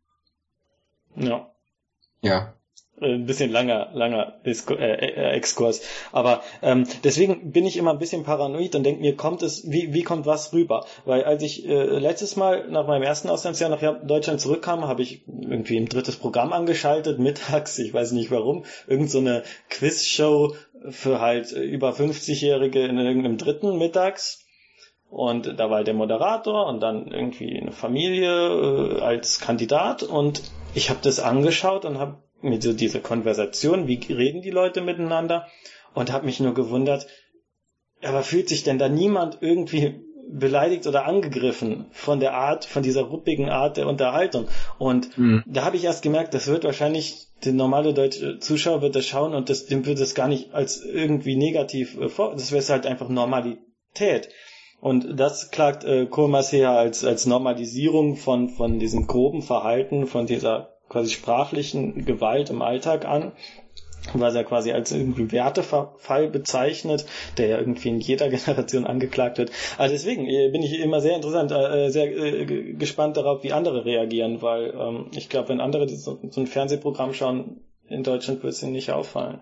[SPEAKER 1] Ja. Ja. Ein bisschen langer Exkurs. Aber deswegen bin ich immer ein bisschen paranoid und denke mir, wie kommt was rüber? Weil als ich letztes Mal nach meinem ersten Auslandsjahr nach Deutschland zurückkam, habe ich irgendwie ein drittes Programm angeschaltet, mittags, ich weiß nicht warum, irgend so eine Quizshow für halt über 50-Jährige in irgendeinem dritten mittags. Und da war halt der Moderator und dann irgendwie eine Familie als Kandidat. Und ich habe das angeschaut und habe mit so diese Konversation, wie reden die Leute miteinander, und habe mich nur gewundert, aber fühlt sich denn da niemand irgendwie beleidigt oder angegriffen von dieser ruppigen Art der Unterhaltung? Und da habe ich erst gemerkt, das wird wahrscheinlich, der normale deutsche Zuschauer wird das schauen und dem wird es gar nicht als irgendwie negativ das wäre halt einfach Normalität. Und das klagt Kohlmeier als Normalisierung von diesem groben Verhalten, von dieser quasi sprachlichen Gewalt im Alltag an, was er quasi als irgendwie Wertefall bezeichnet, der ja irgendwie in jeder Generation angeklagt wird. Also deswegen bin ich immer sehr gespannt darauf, wie andere reagieren, weil ich glaube, wenn andere so ein Fernsehprogramm schauen, in Deutschland wird es ihnen nicht auffallen.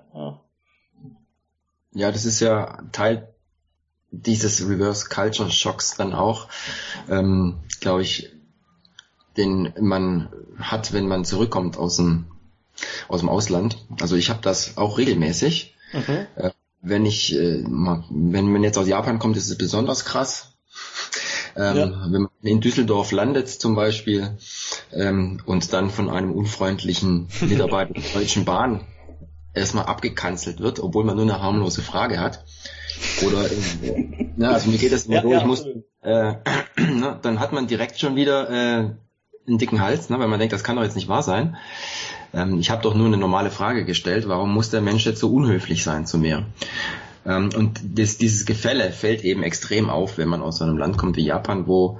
[SPEAKER 2] Ja, das ist ja Teil dieses Reverse Culture Shocks dann auch, glaube ich, den man hat, wenn man zurückkommt aus dem Ausland. Also ich habe das auch regelmäßig. Wenn man jetzt aus Japan kommt, ist es besonders krass. Wenn man in Düsseldorf landet zum Beispiel und dann von einem unfreundlichen Mitarbeiter der Deutschen Bahn erstmal abgekanzelt wird, obwohl man nur eine harmlose Frage hat. Oder also mir geht das immer so, dann hat man direkt schon wieder einen dicken Hals, weil man denkt, das kann doch jetzt nicht wahr sein. Ich habe doch nur eine normale Frage gestellt, warum muss der Mensch jetzt so unhöflich sein zu mir? Und dieses Gefälle fällt eben extrem auf, wenn man aus so einem Land kommt wie Japan, wo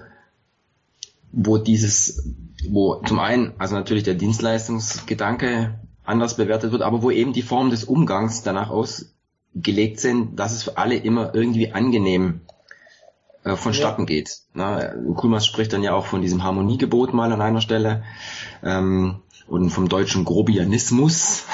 [SPEAKER 2] zum einen, also natürlich der Dienstleistungsgedanke anders bewertet wird, aber wo eben die Form des Umgangs danach ausgelegt sind, dass es für alle immer irgendwie angenehm vonstatten geht. Kulmas spricht dann ja auch von diesem Harmoniegebot mal an einer Stelle und vom deutschen Grobianismus.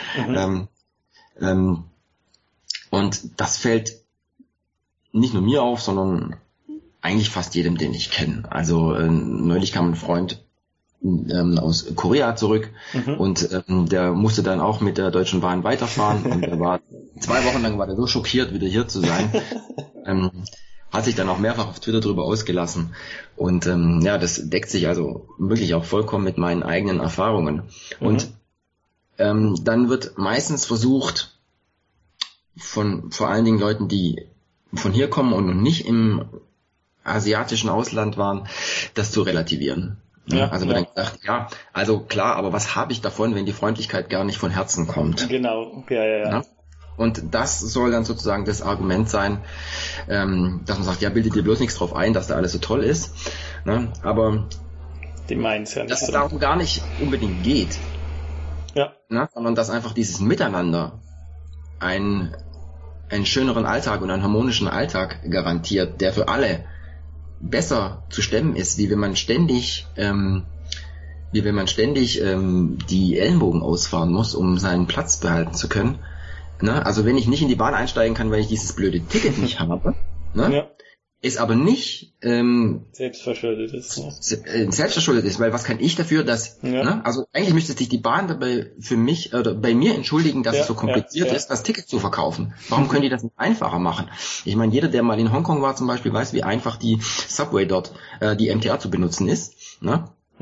[SPEAKER 2] Und das fällt nicht nur mir auf, sondern eigentlich fast jedem, den ich kenne. Also neulich kam ein Freund aus Korea zurück und der musste dann auch mit der Deutschen Bahn weiterfahren und er war 2 Wochen lang war der so schockiert, wieder hier zu sein. Hat sich dann auch mehrfach auf Twitter drüber ausgelassen. Und das deckt sich also wirklich auch vollkommen mit meinen eigenen Erfahrungen. Und dann wird meistens versucht, von vor allen Dingen Leuten, die von hier kommen und noch nicht im asiatischen Ausland waren, das zu relativieren. Ja, also wird dann gesagt, ja, also klar, aber was habe ich davon, wenn die Freundlichkeit gar nicht von Herzen kommt?
[SPEAKER 1] Genau, ja.
[SPEAKER 2] Und das soll dann sozusagen das Argument sein, dass man sagt, ja, bildet dir bloß nichts drauf ein, dass da alles so toll ist. Ne? Aber
[SPEAKER 1] die meint's ja nicht
[SPEAKER 2] dass
[SPEAKER 1] so.
[SPEAKER 2] es darum gar nicht unbedingt geht.
[SPEAKER 1] Ja.
[SPEAKER 2] Ne? Sondern dass einfach dieses Miteinander einen schöneren Alltag und einen harmonischen Alltag garantiert, der für alle besser zu stemmen ist, wie wenn man ständig die Ellenbogen ausfahren muss, um seinen Platz behalten zu können. Ne? Also wenn ich nicht in die Bahn einsteigen kann, weil ich dieses blöde Ticket nicht habe, ne? Ist aber nicht
[SPEAKER 1] selbstverschuldet ist. Ne?
[SPEAKER 2] Selbstverschuldet ist, weil was kann ich dafür, dass also eigentlich müsste sich die Bahn dabei für mich oder bei mir entschuldigen, dass es so kompliziert ist, das Ticket zu verkaufen. Warum können die das nicht einfacher machen? Ich meine, jeder, der mal in Hongkong war zum Beispiel, weiß, wie einfach die Subway dort, die MTA zu benutzen ist. Ne?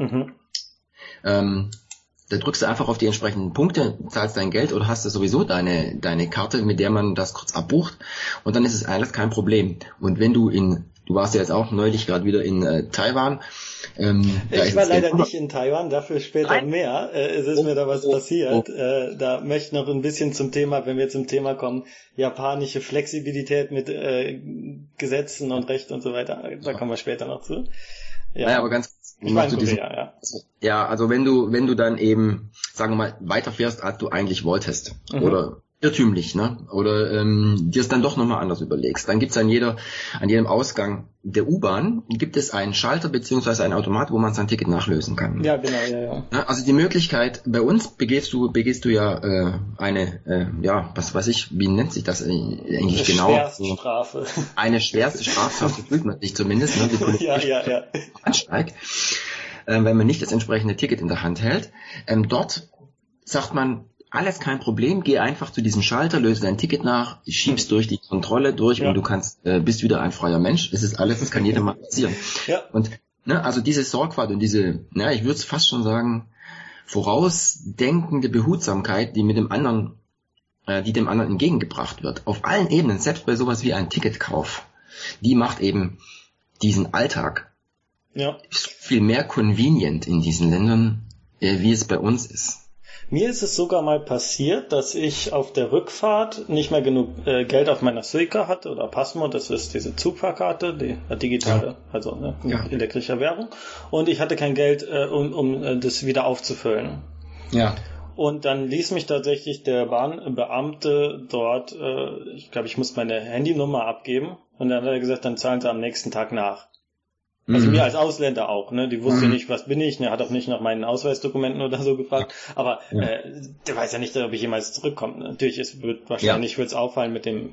[SPEAKER 2] Da drückst du einfach auf die entsprechenden Punkte, zahlst dein Geld oder hast du sowieso deine Karte, mit der man das kurz abbucht und dann ist es alles kein Problem. Und wenn du warst ja jetzt auch neulich gerade wieder in Taiwan.
[SPEAKER 1] Ich war leider nicht in Taiwan, dafür später mehr. Es ist mir da was passiert. Da möchte ich noch ein bisschen zum Thema, wenn wir zum Thema kommen, japanische Flexibilität mit Gesetzen und Recht und so weiter. Da kommen wir später noch zu. Ja,
[SPEAKER 2] naja, aber ganz
[SPEAKER 1] ich war in Korea, ja.
[SPEAKER 2] Ja, also wenn du dann eben, sagen wir mal, weiterfährst, als du eigentlich wolltest, oder irrtümlich, ne? Oder dir es dann doch nochmal anders überlegst. Dann gibt's an jedem Ausgang der U-Bahn gibt es einen Schalter beziehungsweise einen Automat, wo man sein Ticket nachlösen kann.
[SPEAKER 1] Ja, genau, ja.
[SPEAKER 2] Also die Möglichkeit, bei uns begehst du ja was weiß ich, wie nennt sich das eigentlich genau?
[SPEAKER 1] Schwerststrafe.
[SPEAKER 2] Eine schwerste Straftat, fühlt man sich zumindest, ne? Die
[SPEAKER 1] ja.
[SPEAKER 2] Ansteigt, wenn man nicht das entsprechende Ticket in der Hand hält. Dort sagt man, alles kein Problem, geh einfach zu diesem Schalter, löse dein Ticket nach, schiebst durch die Kontrolle durch und du bist wieder ein freier Mensch. Das kann jedem mal passieren. Ja. Und also diese Sorgfalt und diese, ich würde es fast schon sagen, vorausdenkende Behutsamkeit, die dem anderen entgegengebracht wird, auf allen Ebenen, selbst bei sowas wie einem Ticketkauf, die macht eben diesen Alltag viel mehr convenient in diesen Ländern, wie es bei uns ist.
[SPEAKER 1] Mir ist es sogar mal passiert, dass ich auf der Rückfahrt nicht mehr genug Geld auf meiner Suica hatte oder Passmo, das ist diese Zugfahrkarte, die digitale, in der griechischen Währung, und ich hatte kein Geld, um das wieder aufzufüllen. Ja. Und dann ließ mich tatsächlich der Bahnbeamte dort, ich glaube, ich muss meine Handynummer abgeben, und dann hat er gesagt, dann zahlen Sie am nächsten Tag nach. Also mir als Ausländer auch, ne? Die wusste nicht, was bin ich, ne? Hat auch nicht nach meinen Ausweisdokumenten oder so gefragt. Aber der weiß ja nicht, ob ich jemals zurückkomme. Natürlich, wird's auffallen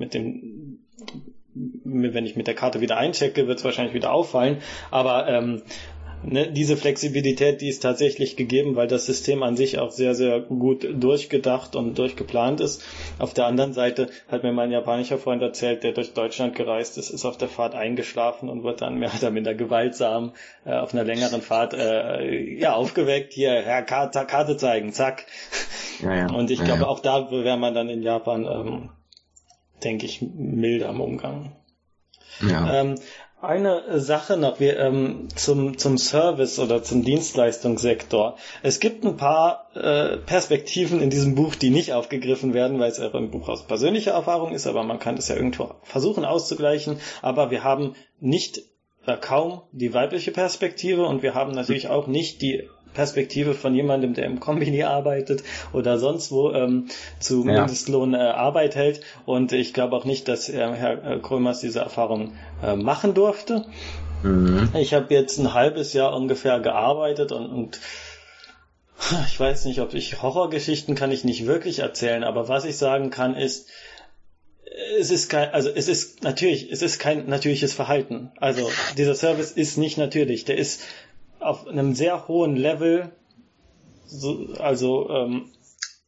[SPEAKER 1] wenn ich mit der Karte wieder einchecke, wird's wahrscheinlich wieder auffallen. Aber diese Flexibilität, die ist tatsächlich gegeben, weil das System an sich auch sehr, sehr gut durchgedacht und durchgeplant ist. Auf der anderen Seite hat mir mein japanischer Freund erzählt, der durch Deutschland gereist ist auf der Fahrt eingeschlafen und wird dann mehr oder minder gewaltsam auf einer längeren Fahrt aufgeweckt. Hier, Herr, Karte zeigen, zack. Ja. Und ich glaube, auch da wäre man dann in Japan, denke ich, milder im Umgang. Ja. Eine Sache noch, zum Service oder zum Dienstleistungssektor. Es gibt ein paar Perspektiven in diesem Buch, die nicht aufgegriffen werden, weil es auch ein Buch aus persönlicher Erfahrung ist, aber man kann es ja irgendwo versuchen auszugleichen. Aber wir haben nicht kaum die weibliche Perspektive und wir haben natürlich auch nicht die Perspektive von jemandem, der im Kombini arbeitet oder sonst wo zu Mindestlohn Arbeit hält. Und ich glaube auch nicht, dass Herr Krömers diese Erfahrung machen durfte. Ich habe jetzt ein halbes Jahr ungefähr gearbeitet und ich weiß nicht, Horrorgeschichten kann ich nicht wirklich erzählen, aber was ich sagen kann ist, es ist kein natürliches Verhalten. Also dieser Service ist nicht natürlich, der ist auf einem sehr hohen Level,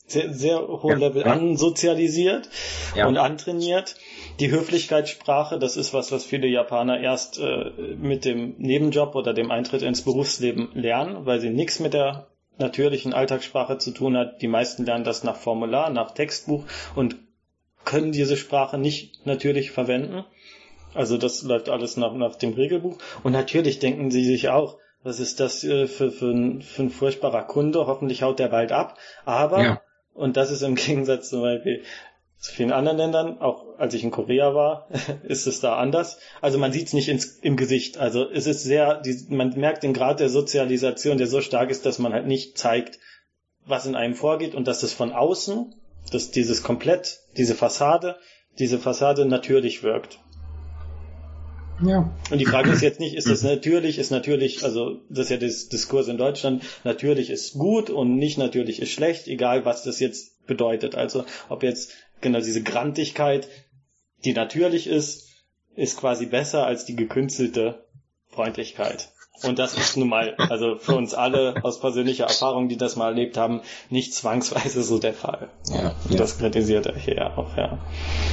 [SPEAKER 1] sehr, sehr hohen Level ansozialisiert und antrainiert. Die Höflichkeitssprache, das ist was viele Japaner erst mit dem Nebenjob oder dem Eintritt ins Berufsleben lernen, weil sie nichts mit der natürlichen Alltagssprache zu tun hat. Die meisten lernen das nach Formular, nach Textbuch und können diese Sprache nicht natürlich verwenden. Also das läuft alles nach dem Regelbuch. Und natürlich denken sie sich auch, was ist das für ein furchtbarer Kunde, hoffentlich haut der bald ab. Aber, und das ist im Gegensatz zum Beispiel zu vielen anderen Ländern, auch als ich in Korea war, ist es da anders. Also man sieht es nicht im Gesicht. Also es ist man merkt den Grad der Sozialisation, der so stark ist, dass man halt nicht zeigt, was in einem vorgeht und dass das von außen, dass diese Fassade natürlich wirkt.
[SPEAKER 2] Ja.
[SPEAKER 1] Und die Frage ist jetzt nicht, ist natürlich, also das ist ja das Diskurs in Deutschland, natürlich ist gut und nicht natürlich ist schlecht, egal was das jetzt bedeutet. Also ob jetzt genau diese Grantigkeit, die natürlich ist quasi besser als die gekünstelte Freundlichkeit. Und das ist nun mal, also für uns alle aus persönlicher Erfahrung, die das mal erlebt haben, nicht zwangsweise so der Fall.
[SPEAKER 2] Ja.
[SPEAKER 1] Das kritisiert er hier ja auch, ja.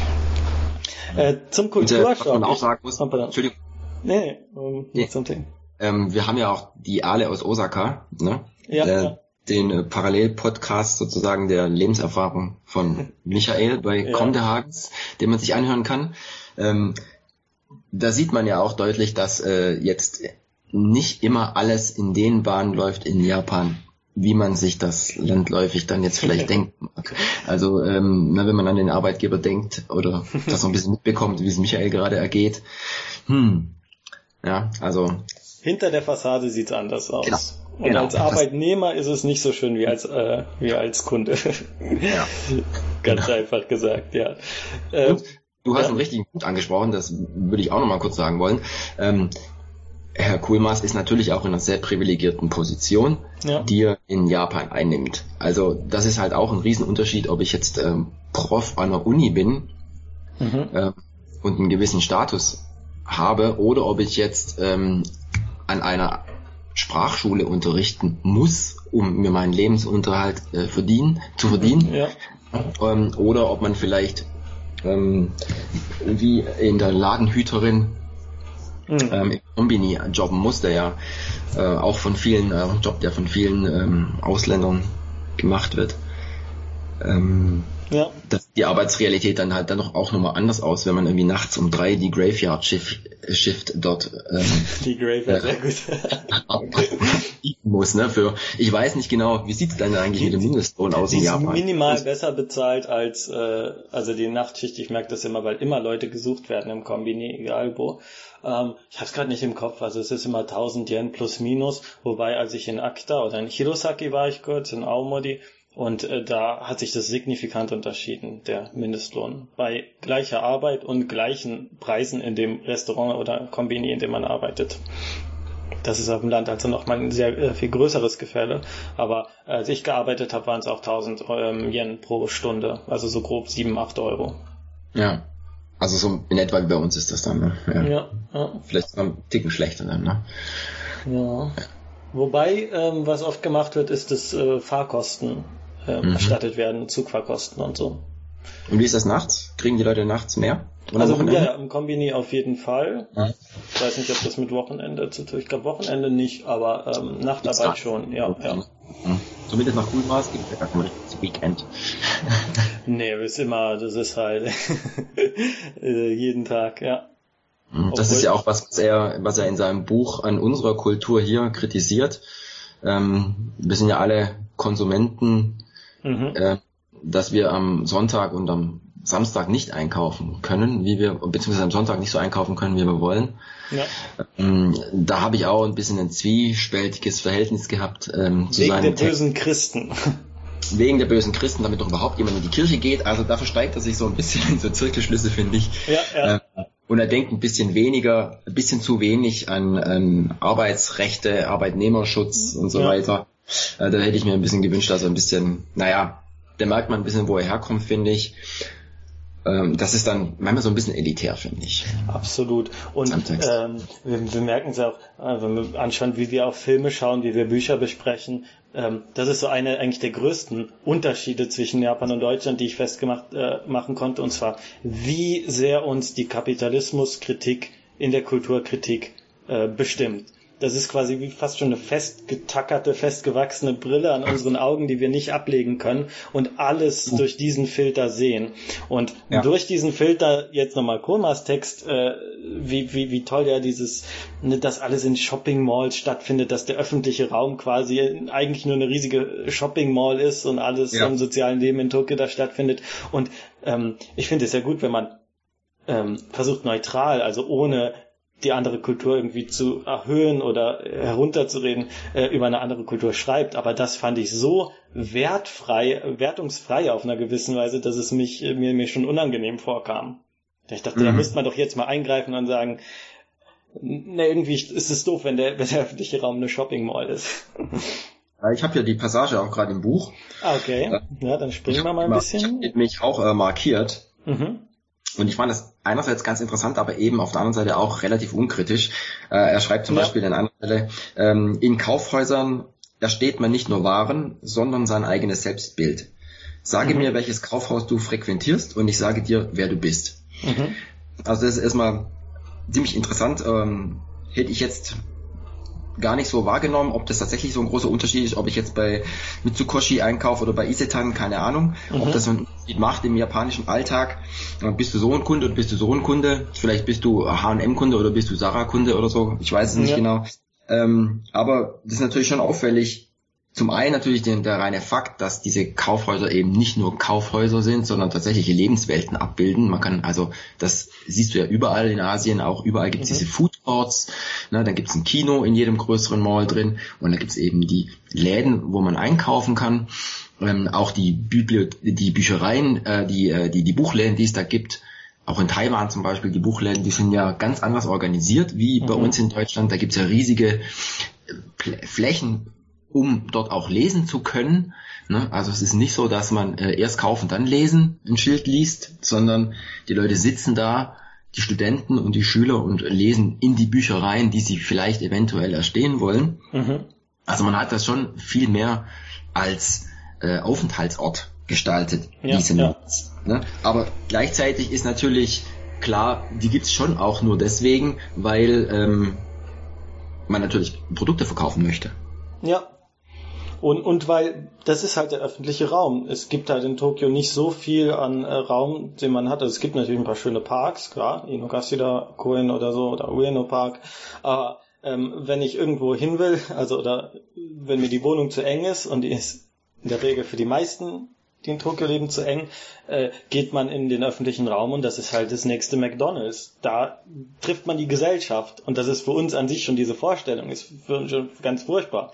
[SPEAKER 1] Zum Kulturschock.
[SPEAKER 2] Was man auch sagen muss, Entschuldigung.
[SPEAKER 1] Zum Thema.
[SPEAKER 2] Wir haben ja auch die Ale aus Osaka, ne? Den Parallel-Podcast sozusagen der Lebenserfahrung von Michael bei Kondehagens, den man sich anhören kann. Da sieht man ja auch deutlich, dass jetzt nicht immer alles in den Bahnen läuft in Japan, wie man sich das landläufig dann jetzt vielleicht denken mag. Also wenn man an den Arbeitgeber denkt oder das so ein bisschen mitbekommt, wie es Michael gerade ergeht. Ja, also
[SPEAKER 1] hinter der Fassade sieht's anders aus.
[SPEAKER 2] Genau.
[SPEAKER 1] Und als Arbeitnehmer ist es nicht so schön wie als Kunde.
[SPEAKER 2] Ja.
[SPEAKER 1] Ganz einfach gesagt, ja.
[SPEAKER 2] Du hast einen richtigen Punkt angesprochen, das würde ich auch nochmal kurz sagen wollen. Herr Kuhlmaß ist natürlich auch in einer sehr privilegierten Position, die er in Japan einnimmt. Also das ist halt auch ein Riesenunterschied, ob ich jetzt Prof an der Uni bin und einen gewissen Status habe oder ob ich jetzt an einer Sprachschule unterrichten muss, um mir meinen Lebensunterhalt zu verdienen. Ja. Oder ob man vielleicht wie in der Ladenhüterin im Kombini jobben muss, der ja auch von vielen, Job, der von vielen Ausländern gemacht wird. Die Arbeitsrealität dann halt dann auch nochmal anders aus, wenn man irgendwie nachts um 3 die Graveyard Shift dort
[SPEAKER 1] die Graveyard, sehr gut.
[SPEAKER 2] muss, ne? Ich weiß nicht genau, wie sieht's denn eigentlich mit dem Mindestlohn aus in Japan?
[SPEAKER 1] Minimal besser bezahlt als also die Nachtschicht, ich merke das immer, weil immer Leute gesucht werden im Kombini, egal wo. Ich habe es gerade nicht im Kopf, also es ist immer 1000 Yen plus minus, wobei als ich in Akita oder in Hirosaki war ich kurz, in Aomori, und da hat sich das signifikant unterschieden, der Mindestlohn. Bei gleicher Arbeit und gleichen Preisen in dem Restaurant oder Kombini, in dem man arbeitet. Das ist auf dem Land also nochmal ein sehr viel größeres Gefälle. Aber als ich gearbeitet habe, waren es auch 1000 Yen pro Stunde. Also so grob 7-8 Euro.
[SPEAKER 2] Ja, also so in etwa wie bei uns ist das dann, ne?
[SPEAKER 1] Ja.
[SPEAKER 2] Vielleicht ein Ticken schlechter dann, ne?
[SPEAKER 1] Ja. Wobei, was oft gemacht wird, ist, dass Fahrkosten erstattet werden, Zugfahrkosten und so.
[SPEAKER 2] Und wie ist das nachts? Kriegen die Leute nachts mehr?
[SPEAKER 1] Oder also im Kombini auf jeden Fall. Ich weiß nicht, ob das mit Wochenende zu tun. Ich glaube Wochenende nicht, aber Nachtarbeit schon, ja.
[SPEAKER 2] Somit es nach Kuhlmaß gibt es ja gar kein richtiges Weekend.
[SPEAKER 1] Nee, das ist halt jeden Tag, ja.
[SPEAKER 2] Das ist ja auch was er in seinem Buch an unserer Kultur hier kritisiert. Wir sind ja alle Konsumenten, dass wir am Sonntag und am Samstag nicht einkaufen können, beziehungsweise am Sonntag nicht so einkaufen können, wie wir wollen. Ja. Da habe ich auch ein bisschen ein zwiespältiges Verhältnis gehabt zu
[SPEAKER 1] seinem Text. Wegen der bösen Christen.
[SPEAKER 2] Wegen der bösen Christen, damit doch überhaupt jemand in die Kirche geht. Also da versteigt er sich so ein bisschen in so Zirkelschlüsse, finde ich.
[SPEAKER 1] Ja.
[SPEAKER 2] Und er denkt ein bisschen zu wenig an Arbeitsrechte, Arbeitnehmerschutz und so weiter. Da hätte ich mir ein bisschen gewünscht, dass er ein bisschen, da merkt man ein bisschen, wo er herkommt, finde ich. Das ist dann manchmal so ein bisschen elitär, finde ich.
[SPEAKER 1] Absolut. Und wir merken es auch, wenn wir anschauen, wie wir auf Filme schauen, wie wir Bücher besprechen. das ist so eigentlich der größten Unterschiede zwischen Japan und Deutschland, die ich festgemacht machen konnte, und zwar, wie sehr uns die Kapitalismuskritik in der Kulturkritik bestimmt. Das ist quasi wie fast schon eine festgetackerte, festgewachsene Brille an unseren Augen, die wir nicht ablegen können und alles durch diesen Filter sehen. Und durch diesen Filter, jetzt nochmal Kohlmars Text, wie toll der dass alles in Shopping Malls stattfindet, dass der öffentliche Raum quasi eigentlich nur eine riesige Shopping Mall ist und alles im sozialen Leben in Tokio da stattfindet. Und ich finde es sehr gut, wenn man versucht neutral, also ohne die andere Kultur irgendwie zu erhöhen oder herunterzureden, über eine andere Kultur schreibt. Aber das fand ich so wertungsfrei auf einer gewissen Weise, dass es mir schon unangenehm vorkam. Ich dachte, da müsste man doch jetzt mal eingreifen und sagen, irgendwie ist es doof, wenn der öffentliche Raum eine Shopping Mall ist.
[SPEAKER 2] Ich habe ja die Passage auch gerade im Buch.
[SPEAKER 1] Okay, ja, dann springen wir mal ein bisschen.
[SPEAKER 2] Ich habe mich auch markiert. Und ich fand das einerseits ganz interessant, aber eben auf der anderen Seite auch relativ unkritisch. Er schreibt zum Beispiel an einer Stelle, in Kaufhäusern ersteht man nicht nur Waren, sondern sein eigenes Selbstbild. Sage mir, welches Kaufhaus du frequentierst und ich sage dir, wer du bist. Also das ist erstmal ziemlich interessant. Hätte ich jetzt gar nicht so wahrgenommen, ob das tatsächlich so ein großer Unterschied ist, ob ich jetzt bei Mitsukoshi einkaufe oder bei Isetan, keine Ahnung, ob das so einen Unterschied macht im japanischen Alltag. Bist du so ein Kunde oder bist du so ein Kunde? Vielleicht bist du H&M-Kunde oder bist du Zara-Kunde oder so, ich weiß es nicht genau. Aber das ist natürlich schon auffällig. Zum einen natürlich der reine Fakt, dass diese Kaufhäuser eben nicht nur Kaufhäuser sind, sondern tatsächliche Lebenswelten abbilden. Man kann also, das siehst du ja überall in Asien, auch überall gibt es diese Food Courts, ne, dann gibt es ein Kino in jedem größeren Mall drin und dann gibt es eben die Läden, wo man einkaufen kann, auch die Büchereien, die Buchläden, die es da gibt. Auch in Taiwan zum Beispiel, die Buchläden, die sind ja ganz anders organisiert wie bei uns in Deutschland. Da gibt es ja riesige Flächen, um dort auch lesen zu können. Ne? Also es ist nicht so, dass man erst kaufen, dann lesen, ein Schild liest, sondern die Leute sitzen da, die Studenten und die Schüler, und lesen in die Büchereien, die sie vielleicht eventuell erstehen wollen. Also man hat das schon viel mehr als Aufenthaltsort gestaltet, diese Netz. Ne? Aber gleichzeitig ist natürlich klar, die gibt's schon auch nur deswegen, weil man natürlich Produkte verkaufen möchte.
[SPEAKER 1] Ja. Und weil, das ist halt der öffentliche Raum. Es gibt halt in Tokio nicht so viel an Raum, den man hat. Also es gibt natürlich ein paar schöne Parks, klar, Inokashira Koen oder so, oder Ueno Park. Aber wenn ich irgendwo hin will, oder wenn mir die Wohnung zu eng ist, und die ist in der Regel für die meisten, die in Tokio leben, zu eng, geht man in den öffentlichen Raum, und das ist halt das nächste McDonald's. Da trifft man die Gesellschaft, und das ist für uns an sich schon, diese Vorstellung ist für uns schon ganz furchtbar.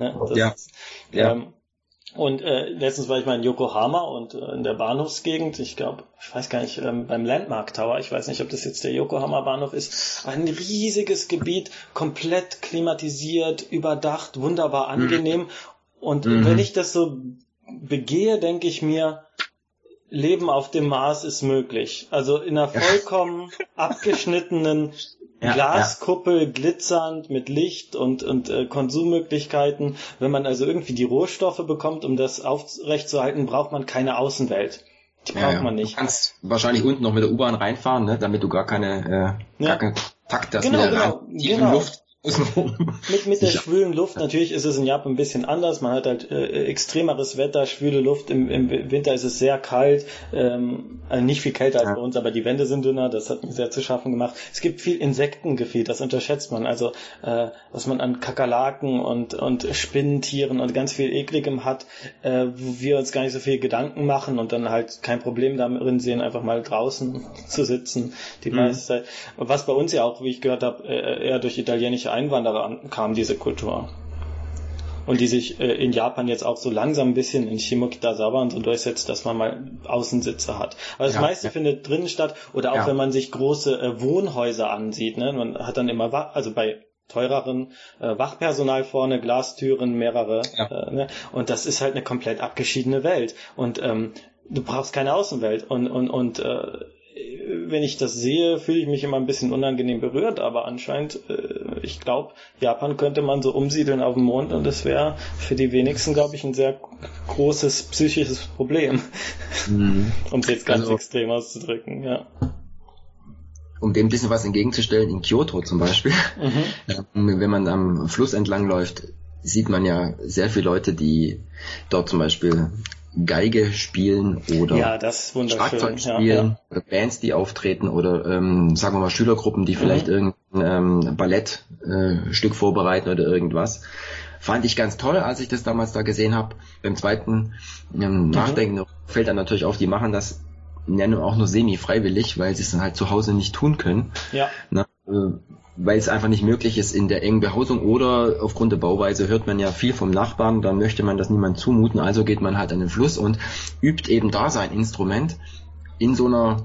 [SPEAKER 1] Und letztens war ich mal in Yokohama und in der Bahnhofsgegend, ich weiß gar nicht, beim Landmark Tower, ich weiß nicht, ob das jetzt der Yokohama Bahnhof ist, ein riesiges Gebiet, komplett klimatisiert, überdacht, wunderbar angenehm, und wenn ich das so begehe, denke ich mir, Leben auf dem Mars ist möglich. Also in einer vollkommen abgeschnittenen Glaskuppel, glitzernd mit Licht und Konsummöglichkeiten. Wenn man also irgendwie die Rohstoffe bekommt, um das aufrechtzuerhalten, braucht man keine Außenwelt. Die braucht man nicht.
[SPEAKER 2] Du kannst wahrscheinlich unten noch mit der U-Bahn reinfahren, ne, damit du gar keinen Takt hast mit der tiefen Luft.
[SPEAKER 1] Mit der schwülen Luft, natürlich ist es in Japan ein bisschen anders, man hat halt extremeres Wetter, schwüle Luft, im Winter ist es sehr kalt, nicht viel kälter als bei uns, aber die Wände sind dünner, das hat mir sehr zu schaffen gemacht. Es gibt viel Insektengefied, das unterschätzt man, also was man an Kakerlaken und Spinnentieren und ganz viel Ekligem hat, wo wir uns gar nicht so viel Gedanken machen und dann halt kein Problem darin sehen, einfach mal draußen zu sitzen die meiste Zeit. Was bei uns ja auch, wie ich gehört habe, eher durch italienische Einwanderer kam, diese Kultur. Und die sich in Japan jetzt auch so langsam ein bisschen in Shimokitazawa und so durchsetzt, dass man mal Außensitze hat. Aber das meiste findet drinnen statt, oder auch wenn man sich große Wohnhäuser ansieht. Ne? Man hat dann immer, bei teureren Wachpersonal vorne, Glastüren, mehrere. Ne? Und das ist halt eine komplett abgeschiedene Welt. Und du brauchst keine Außenwelt. Und wenn ich das sehe, fühle ich mich immer ein bisschen unangenehm berührt, aber anscheinend, ich glaube, Japan könnte man so umsiedeln auf den Mond und das wäre für die wenigsten, glaube ich, ein sehr großes psychisches Problem. Um es jetzt ganz extrem auszudrücken, ja.
[SPEAKER 2] Um dem ein bisschen was entgegenzustellen, in Kyoto zum Beispiel, wenn man am Fluss entlang läuft, sieht man ja sehr viele Leute, die dort zum Beispiel Geige spielen oder Schlagzeug spielen, oder Bands, die auftreten oder sagen wir mal Schülergruppen, die vielleicht irgendein Ballettstück vorbereiten oder irgendwas. Fand ich ganz toll, als ich das damals da gesehen habe. Beim zweiten Nachdenken fällt dann natürlich auf, die machen das auch nur semi-freiwillig, weil sie es dann halt zu Hause nicht tun können. Ja. Weil es einfach nicht möglich ist in der engen Behausung oder aufgrund der Bauweise hört man ja viel vom Nachbarn, dann möchte man das niemand zumuten, also geht man halt an den Fluss und übt eben da sein Instrument in so einer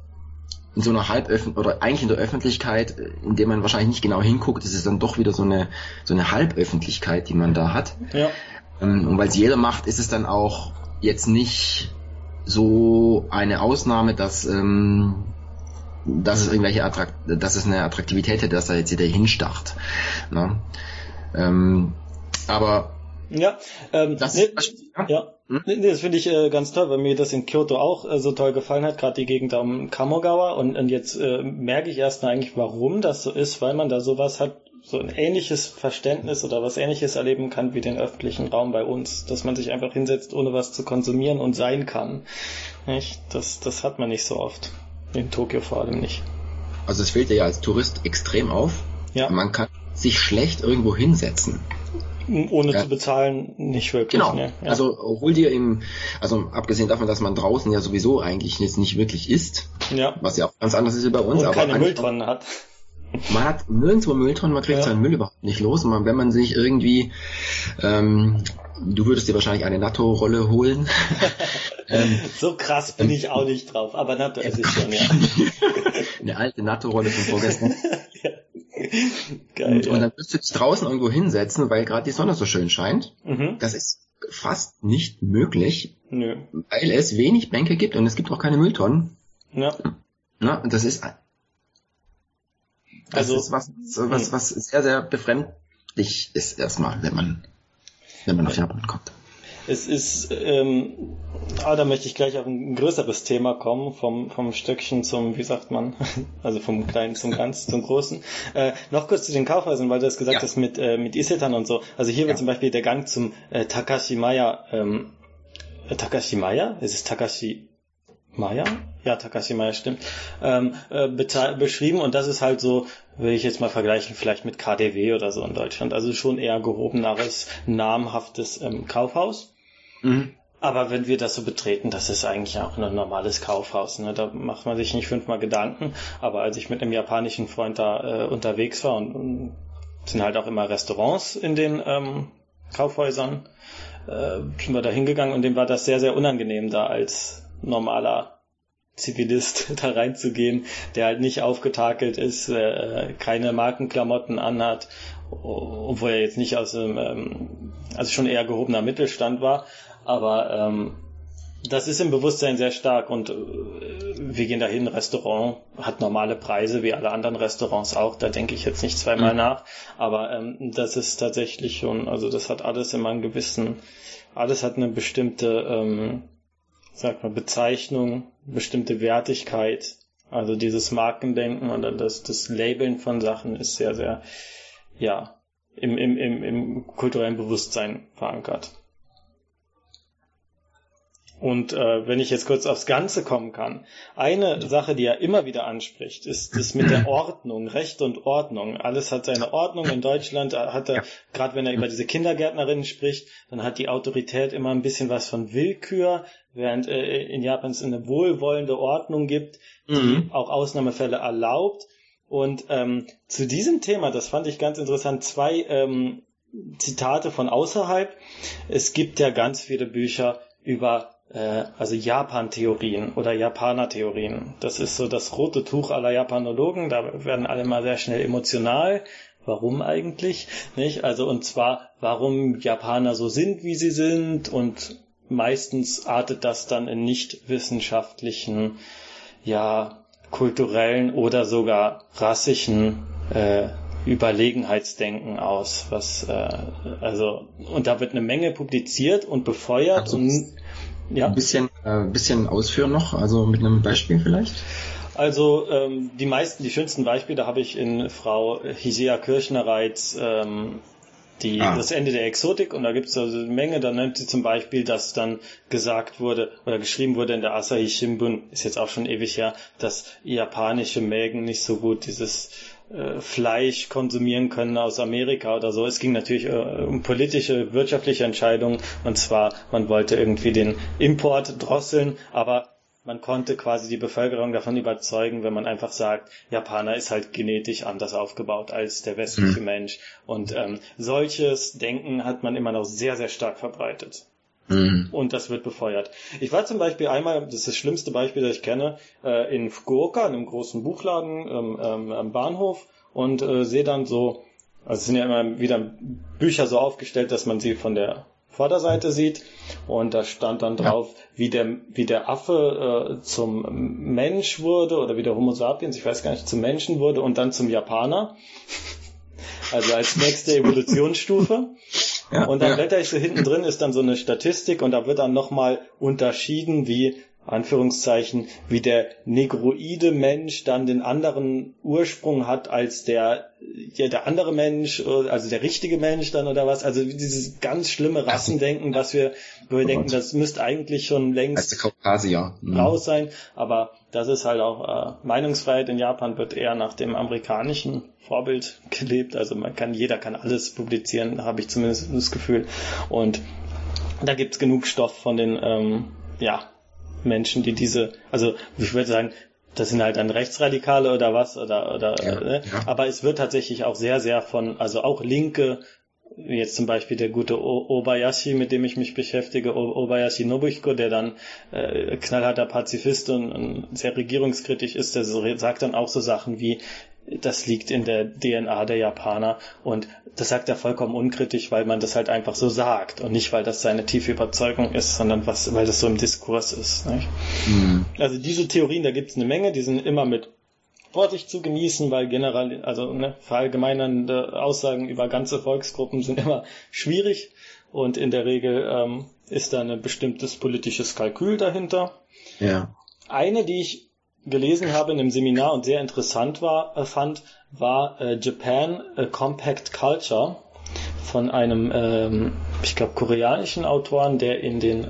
[SPEAKER 2] oder eigentlich in der Öffentlichkeit, in der man wahrscheinlich nicht genau hinguckt, das ist dann doch wieder so eine Halböffentlichkeit, die man da hat. Ja. Und weil es jeder macht, ist es dann auch jetzt nicht so eine Ausnahme, dass es eine Attraktivität hätte, dass da jetzt jeder hinstarrt. Ne? Aber
[SPEAKER 1] das finde ich ganz toll, weil mir das in Kyoto auch so toll gefallen hat, gerade die Gegend um Kamogawa und jetzt merke ich erst mal eigentlich, warum das so ist, weil man da sowas hat, so ein ähnliches Verständnis oder was Ähnliches erleben kann wie den öffentlichen Raum bei uns, dass man sich einfach hinsetzt, ohne was zu konsumieren und sein kann. Nicht? Das hat man nicht so oft. In Tokio vor allem nicht.
[SPEAKER 2] Also es fällt dir ja als Tourist extrem auf. Ja. Man kann sich schlecht irgendwo hinsetzen.
[SPEAKER 1] Ohne zu bezahlen, nicht wirklich.
[SPEAKER 2] Genau.
[SPEAKER 1] Ne? Ja.
[SPEAKER 2] Also obwohl abgesehen davon, dass man draußen ja sowieso eigentlich jetzt nicht wirklich isst, was ja auch ganz anders ist wie bei uns.
[SPEAKER 1] Und
[SPEAKER 2] aber
[SPEAKER 1] keine Mülltonnen hat.
[SPEAKER 2] Man hat nirgendwo Mülltonnen, man kriegt seinen Müll überhaupt nicht los. Und wenn man sich irgendwie, du würdest dir wahrscheinlich eine Natto-Rolle holen.
[SPEAKER 1] So krass bin ich auch nicht drauf, aber Natto esse ich schon, ja.
[SPEAKER 2] Eine alte Natto-Rolle von vorgestern.
[SPEAKER 1] Ja. Geil,
[SPEAKER 2] und dann wirst du dich draußen irgendwo hinsetzen, weil gerade die Sonne so schön scheint. Das ist fast nicht möglich, weil es wenig Bänke gibt und es gibt auch keine Mülltonnen. Ja. Und das ist was sehr, sehr befremdlich ist erstmal, wenn man nach Japan kommt.
[SPEAKER 1] Es ist, da möchte ich gleich auf ein größeres Thema kommen, vom Stöckchen zum, wie sagt man, also vom Kleinen zum Großen. Noch kurz zu den Kaufhäusern, weil du das gesagt hast mit Isetan und so. Also hier wird zum Beispiel der Gang zum Takashimaya, Takashimaya? Ist es Takashimaya? Ja, Takashimaya stimmt. Beschrieben und das ist halt so, will ich jetzt mal vergleichen, vielleicht mit KaDeWe oder so in Deutschland. Also schon eher gehobeneres, namhaftes Kaufhaus. Aber wenn wir das so betreten, das ist eigentlich auch ein normales Kaufhaus. Ne? Da macht man sich nicht 5-mal Gedanken. Aber als ich mit einem japanischen Freund da unterwegs war und sind halt auch immer Restaurants in den Kaufhäusern, sind wir da hingegangen und dem war das sehr, sehr unangenehm, da als normaler Zivilist da reinzugehen, der halt nicht aufgetakelt ist, keine Markenklamotten anhat, obwohl er jetzt nicht aus dem, also schon eher gehobener Mittelstand war, aber das ist im Bewusstsein sehr stark und wir gehen dahin, Restaurant hat normale Preise, wie alle anderen Restaurants auch, da denke ich jetzt nicht zweimal nach, aber das ist tatsächlich schon, also das hat alles immer einen gewissen, alles hat eine bestimmte Bezeichnung, bestimmte Wertigkeit, also dieses Markendenken oder das Labeln von Sachen ist sehr, sehr, im kulturellen Bewusstsein verankert. Und wenn ich jetzt kurz aufs Ganze kommen kann, eine Sache, die er immer wieder anspricht, ist das mit der Ordnung, Recht und Ordnung. Alles hat seine Ordnung. In Deutschland hat er, gerade wenn er über diese Kindergärtnerinnen spricht, dann hat die Autorität immer ein bisschen was von Willkür, während in Japan es eine wohlwollende Ordnung gibt, die auch Ausnahmefälle erlaubt. Und zu diesem Thema, das fand ich ganz interessant, 2 Zitate von außerhalb. Es gibt ja ganz viele Bücher über Japan-Theorien oder Japaner-Theorien. Das ist so das rote Tuch aller Japanologen. Da werden alle mal sehr schnell emotional. Warum eigentlich? Nicht? Also, und zwar, warum Japaner so sind, wie sie sind. Und meistens artet das dann in nicht wissenschaftlichen, kulturellen oder sogar rassischen Überlegenheitsdenken aus, und da wird eine Menge publiziert und befeuert und
[SPEAKER 2] ein bisschen ausführen noch, also mit einem Beispiel vielleicht?
[SPEAKER 1] Also die schönsten Beispiele habe ich in Frau Hisea Kirchner-Reitz das Ende der Exotik, und da gibt es also eine Menge. Da nennt sie zum Beispiel, dass dann gesagt wurde oder geschrieben wurde in der Asahi Shimbun, ist jetzt auch schon ewig her, dass japanische Mägen nicht so gut dieses Fleisch konsumieren können aus Amerika oder so. Es ging natürlich um politische, wirtschaftliche Entscheidungen, und zwar, man wollte irgendwie den Import drosseln, aber man konnte quasi die Bevölkerung davon überzeugen, wenn man einfach sagt, Japaner ist halt genetisch anders aufgebaut als der westliche Mensch. Und solches Denken hat man immer noch sehr, sehr stark verbreitet. Und das wird befeuert. Ich war zum Beispiel einmal, das ist das schlimmste Beispiel, das ich kenne, in Fukuoka, in einem großen Buchladen am Bahnhof, und sehe dann so, also es sind ja immer wieder Bücher so aufgestellt, dass man sie von der Vorderseite sieht, und da stand dann drauf, wie der Affe zum Mensch wurde, oder wie der Homo sapiens, ich weiß gar nicht, zum Menschen wurde und dann zum Japaner. Also als nächste Evolutionsstufe. Ja, und dann blätter ich so hinten drin, ist dann so eine Statistik, und da wird dann nochmal unterschieden, wie Anführungszeichen, wie der negroide Mensch dann den anderen Ursprung hat als der andere Mensch, also der richtige Mensch dann oder was. Also dieses ganz schlimme Rassendenken, wo wir denken, das müsste eigentlich schon längst raus sein. Aber das ist halt auch Meinungsfreiheit in Japan wird eher nach dem amerikanischen Vorbild gelebt. Also jeder kann alles publizieren, habe ich zumindest das Gefühl. Und da gibt's genug Stoff von den Menschen, die also ich würde sagen, das sind halt dann Rechtsradikale oder was, aber es wird tatsächlich auch sehr, sehr also auch Linke, jetzt zum Beispiel der gute Obayashi, mit dem ich mich beschäftige, Obayashi Nobuhiko, der dann knallharter Pazifist und sehr regierungskritisch ist, der sagt dann auch so Sachen wie, das liegt in der DNA der Japaner, und das sagt er vollkommen unkritisch, weil man das halt einfach so sagt und nicht, weil das seine tiefe Überzeugung ist, sondern weil das so im Diskurs ist. Nicht? Also diese Theorien, da gibt es eine Menge, die sind immer mit Vorsicht zu genießen, weil generell, verallgemeinernde Aussagen über ganze Volksgruppen sind immer schwierig, und in der Regel ist da ein bestimmtes politisches Kalkül dahinter. Ja. Eine, die ich gelesen habe in einem Seminar und sehr interessant fand, war Japan, a Compact Culture von einem, ich glaube, koreanischen Autoren, der in den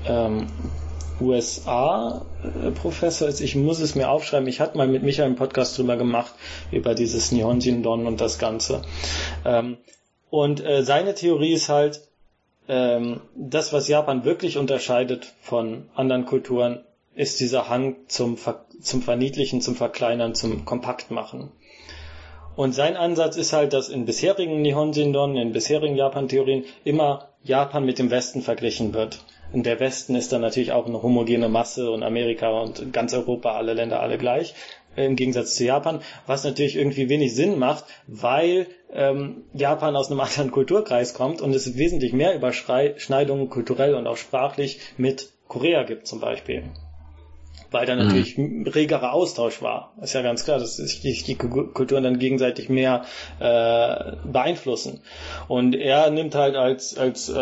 [SPEAKER 1] USA Professor ist. Ich muss es mir aufschreiben. Ich hatte mal mit Michael einen Podcast drüber gemacht, über dieses Nihon Jindon und das Ganze. Und seine Theorie ist halt, das, was Japan wirklich unterscheidet von anderen Kulturen, ist dieser Hang zum Verniedlichen, zum Verkleinern, zum Kompaktmachen. Und sein Ansatz ist halt, dass in bisherigen Nihon Jindon, in bisherigen Japan-Theorien immer Japan mit dem Westen verglichen wird. Und der Westen ist dann natürlich auch eine homogene Masse, und Amerika und ganz Europa, alle Länder, alle gleich, im Gegensatz zu Japan, was natürlich irgendwie wenig Sinn macht, weil Japan aus einem anderen Kulturkreis kommt und es wesentlich mehr Überschneidungen kulturell und auch sprachlich mit Korea gibt zum Beispiel. Weil da natürlich regerer Austausch war. Ist ja ganz klar, dass sich die Kulturen dann gegenseitig mehr beeinflussen. Und er nimmt halt als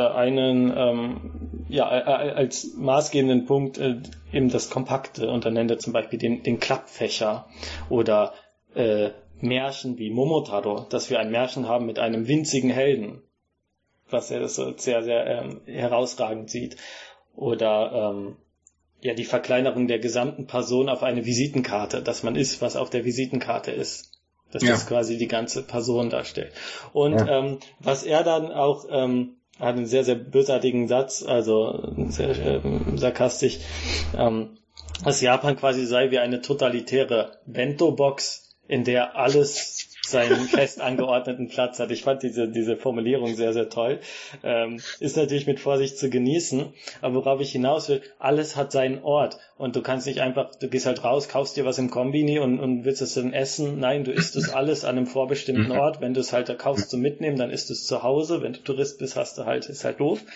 [SPEAKER 1] maßgebenden Punkt eben das Kompakte, und dann nennt er zum Beispiel den Klappfächer oder Märchen wie Momotaro, dass wir ein Märchen haben mit einem winzigen Helden, was er das so sehr, sehr herausragend sieht. Oder die Verkleinerung der gesamten Person auf eine Visitenkarte, dass man ist, was auf der Visitenkarte ist. Dass das quasi die ganze Person darstellt. Und was er dann auch, hat einen sehr, sehr bösartigen Satz, also sehr sarkastisch, dass Japan quasi sei wie eine totalitäre Bento-Box, in der alles seinen fest angeordneten Platz hat. Ich fand diese Formulierung sehr, sehr toll. Ist natürlich mit Vorsicht zu genießen, aber worauf ich hinaus will, alles hat seinen Ort, und du kannst nicht einfach, du gehst halt raus, kaufst dir was im Kombini und willst es dann essen. Nein, du isst es alles an einem vorbestimmten Ort. Wenn du es halt da kaufst zum Mitnehmen, dann isst es zu Hause. Wenn du Tourist bist, ist halt doof.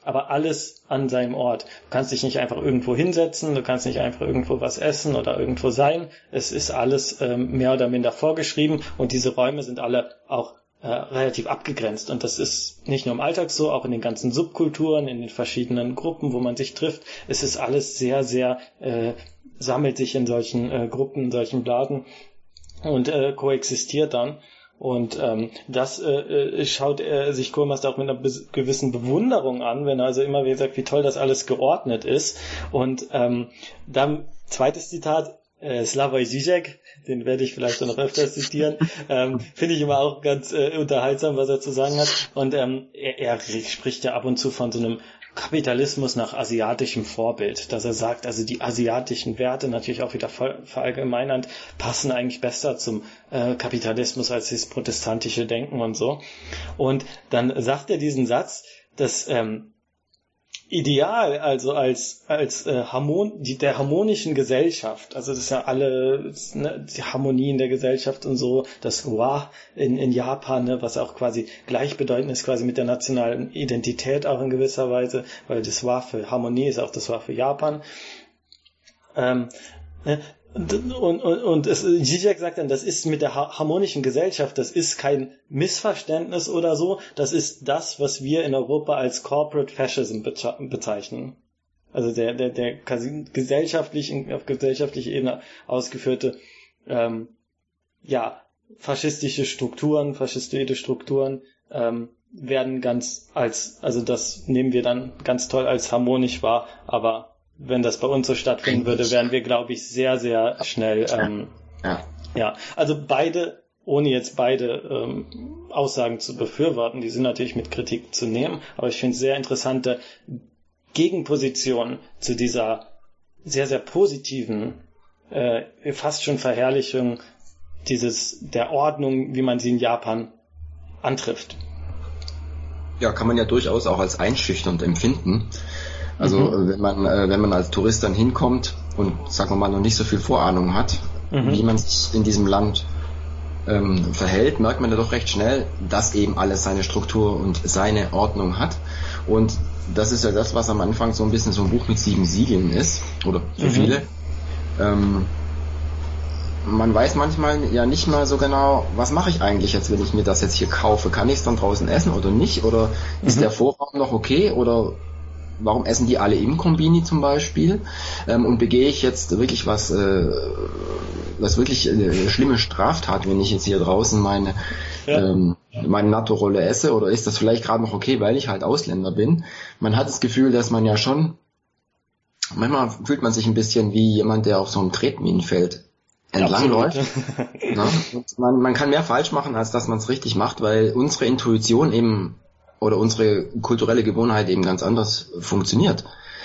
[SPEAKER 1] aber alles an seinem Ort. Du kannst dich nicht einfach irgendwo hinsetzen, du kannst nicht einfach irgendwo was essen oder irgendwo sein. Es ist alles mehr oder minder vorgeschrieben und diese Räume sind alle auch relativ abgegrenzt. Und das ist nicht nur im Alltag so, auch in den ganzen Subkulturen, in den verschiedenen Gruppen, wo man sich trifft. Es ist alles sehr, sehr, sammelt sich in solchen Gruppen, in solchen Blasen und koexistiert dann. Und das schaut sich Kohlmeister auch mit einer gewissen Bewunderung an, wenn er also immer wieder sagt, wie toll das alles geordnet ist. Und dann zweites Zitat, Slavoj Žižek, den werde ich vielleicht noch öfters zitieren, finde ich immer auch ganz unterhaltsam, was er zu sagen hat. Und er spricht ja ab und zu von so einem Kapitalismus nach asiatischem Vorbild, dass er sagt, also die asiatischen Werte, natürlich auch wieder verallgemeinernd, passen eigentlich besser zum Kapitalismus als das protestantische Denken und so. Und dann sagt er diesen Satz, dass Ideal, also als der harmonischen Gesellschaft, also das ist ja alle die Harmonie in der Gesellschaft und so, das Wa in Japan, ne, was auch quasi gleichbedeutend ist quasi mit der nationalen Identität auch in gewisser Weise, weil das Wa für Harmonie ist auch das Wa für Japan. Und Žižek sagt dann, das ist mit der harmonischen Gesellschaft, das ist kein Missverständnis oder so, das ist das, was wir in Europa als Corporate Fascism bezeichnen. Also der quasi auf gesellschaftlicher Ebene ausgeführte, faschistoide Strukturen, werden also das nehmen wir dann ganz toll als harmonisch wahr, aber wenn das bei uns so stattfinden würde, wären wir, glaube ich, sehr, sehr schnell, also beide, ohne jetzt beide Aussagen zu befürworten, die sind natürlich mit Kritik zu nehmen, aber ich finde es sehr interessante Gegenposition zu dieser sehr, sehr positiven, fast schon Verherrlichung der Ordnung, wie man sie in Japan antrifft.
[SPEAKER 2] Ja, kann man ja durchaus auch als einschüchternd empfinden. Also wenn man als Tourist dann hinkommt und, sagen wir mal, noch nicht so viel Vorahnung hat, wie man sich in diesem Land verhält, merkt man ja doch recht schnell, dass eben alles seine Struktur und seine Ordnung hat. Und das ist ja das, was am Anfang so ein bisschen so ein Buch mit 7 Siegeln ist, oder für viele. Man weiß manchmal ja nicht mal so genau, was mache ich eigentlich jetzt, wenn ich mir das jetzt hier kaufe? Kann ich es dann draußen essen oder nicht? Oder ist der Vorraum noch okay? Oder warum essen die alle im Kombini zum Beispiel? Und begehe ich jetzt wirklich was wirklich schlimme Straftat, wenn ich jetzt hier draußen meine Natto-Rolle esse? Oder ist das vielleicht gerade noch okay, weil ich halt Ausländer bin? Man hat das Gefühl, dass man ja schon, manchmal fühlt man sich ein bisschen wie jemand, der auf so einem Tretminenfeld entlangläuft. Und man kann mehr falsch machen, als dass man es richtig macht, weil unsere Intuition eben oder unsere kulturelle Gewohnheit eben ganz anders funktioniert.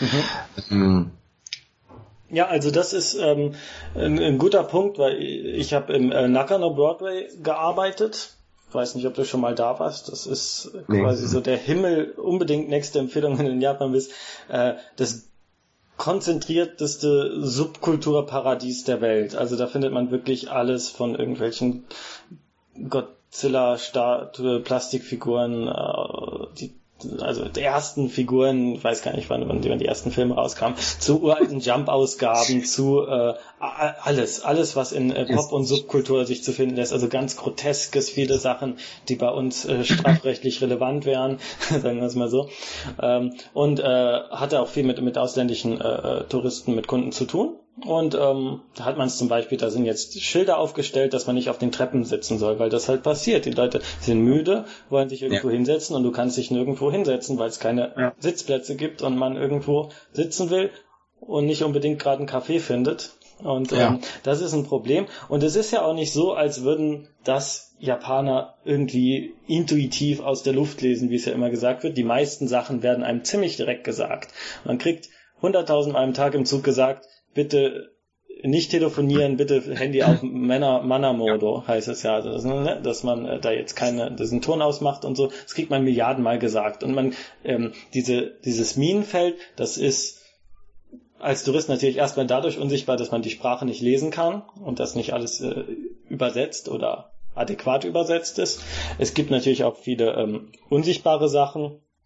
[SPEAKER 1] Ja, also das ist ein guter Punkt, weil ich habe im Nakano Broadway gearbeitet. Ich weiß nicht, ob du schon mal da warst. Das ist quasi so der Himmel, unbedingt nächste Empfehlung, wenn du in Japan bist. Das konzentrierteste Subkulturparadies der Welt. Also da findet man wirklich alles von irgendwelchen Godzilla-Statue, Plastikfiguren, also die ersten Figuren, ich weiß gar nicht, wann die ersten Filme rauskamen, zu uralten Jump-Ausgaben, zu alles, was in Pop- und Subkultur sich zu finden lässt, also ganz Groteskes, viele Sachen, die bei uns strafrechtlich relevant wären, sagen wir es mal so, und hatte auch viel mit ausländischen Touristen, mit Kunden zu tun. Und da hat man es zum Beispiel, da sind jetzt Schilder aufgestellt, dass man nicht auf den Treppen sitzen soll, weil das halt passiert. Die Leute sind müde, wollen sich irgendwo hinsetzen und du kannst dich nirgendwo hinsetzen, weil es keine Sitzplätze gibt und man irgendwo sitzen will und nicht unbedingt gerade einen Café findet. Und das ist ein Problem. Und es ist ja auch nicht so, als würden das Japaner irgendwie intuitiv aus der Luft lesen, wie es ja immer gesagt wird. Die meisten Sachen werden einem ziemlich direkt gesagt. Man kriegt 100.000 Mal am Tag im Zug gesagt, bitte nicht telefonieren, bitte Handy auf Mana-Modo, heißt es ja, also, dass man da jetzt diesen Ton ausmacht und so. Das kriegt man Milliardenmal gesagt. Und man, dieses Minenfeld, das ist als Tourist natürlich erstmal dadurch unsichtbar, dass man die Sprache nicht lesen kann und das nicht alles übersetzt oder adäquat übersetzt ist. Es gibt natürlich auch viele unsichtbare Sachen.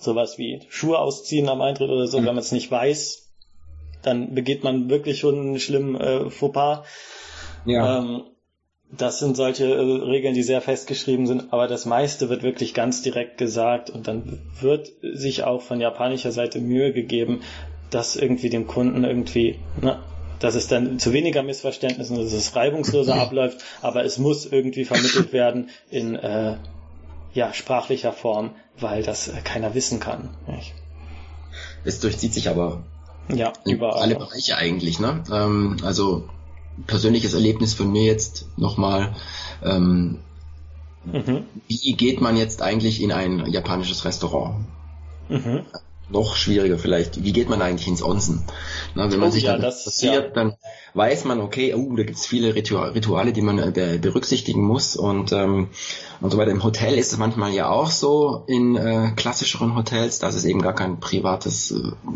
[SPEAKER 1] sowas wie Schuhe ausziehen am Eintritt oder so, wenn man es nicht weiß, dann begeht man wirklich schon einen schlimmen Fauxpas.
[SPEAKER 2] Ja.
[SPEAKER 1] Das sind solche Regeln, die sehr festgeschrieben sind, aber das meiste wird wirklich ganz direkt gesagt und dann wird sich auch von japanischer Seite Mühe gegeben, dass irgendwie dem Kunden irgendwie, dass es dann zu weniger Missverständnissen, dass es reibungsloser abläuft, aber es muss irgendwie vermittelt werden in sprachlicher Form, weil das keiner wissen kann.
[SPEAKER 2] Es durchzieht sich aber
[SPEAKER 1] überall.
[SPEAKER 2] Alle Bereiche eigentlich, ne? Also persönliches Erlebnis von mir jetzt nochmal. Wie geht man jetzt eigentlich in ein japanisches Restaurant? Noch schwieriger vielleicht. Wie geht man eigentlich ins Onsen? Wenn man sich dann passiert, dann weiß man, okay, da gibt es viele Rituale, die man berücksichtigen muss und so weiter. Im Hotel ist es manchmal ja auch so, in klassischeren Hotels, dass es eben gar kein privates,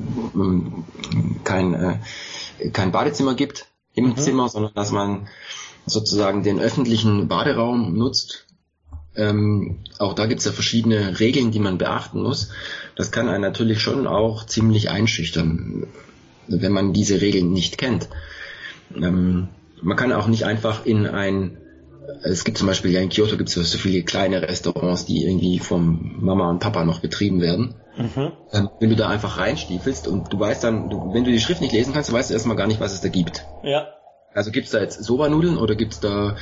[SPEAKER 2] kein Badezimmer gibt im Zimmer, sondern dass man sozusagen den öffentlichen Baderaum nutzt. Auch da gibt es ja verschiedene Regeln, die man beachten muss. Das kann einen natürlich schon auch ziemlich einschüchtern, wenn man diese Regeln nicht kennt. Man kann auch nicht einfach es gibt zum Beispiel in Kyoto gibt es so viele kleine Restaurants, die irgendwie vom Mama und Papa noch betrieben werden. Wenn du da einfach reinstiefelst und du weißt dann, wenn du die Schrift nicht lesen kannst, weißt du erstmal gar nicht, was es da gibt.
[SPEAKER 1] Ja.
[SPEAKER 2] Also gibt's da jetzt Soba-Nudeln oder gibt's da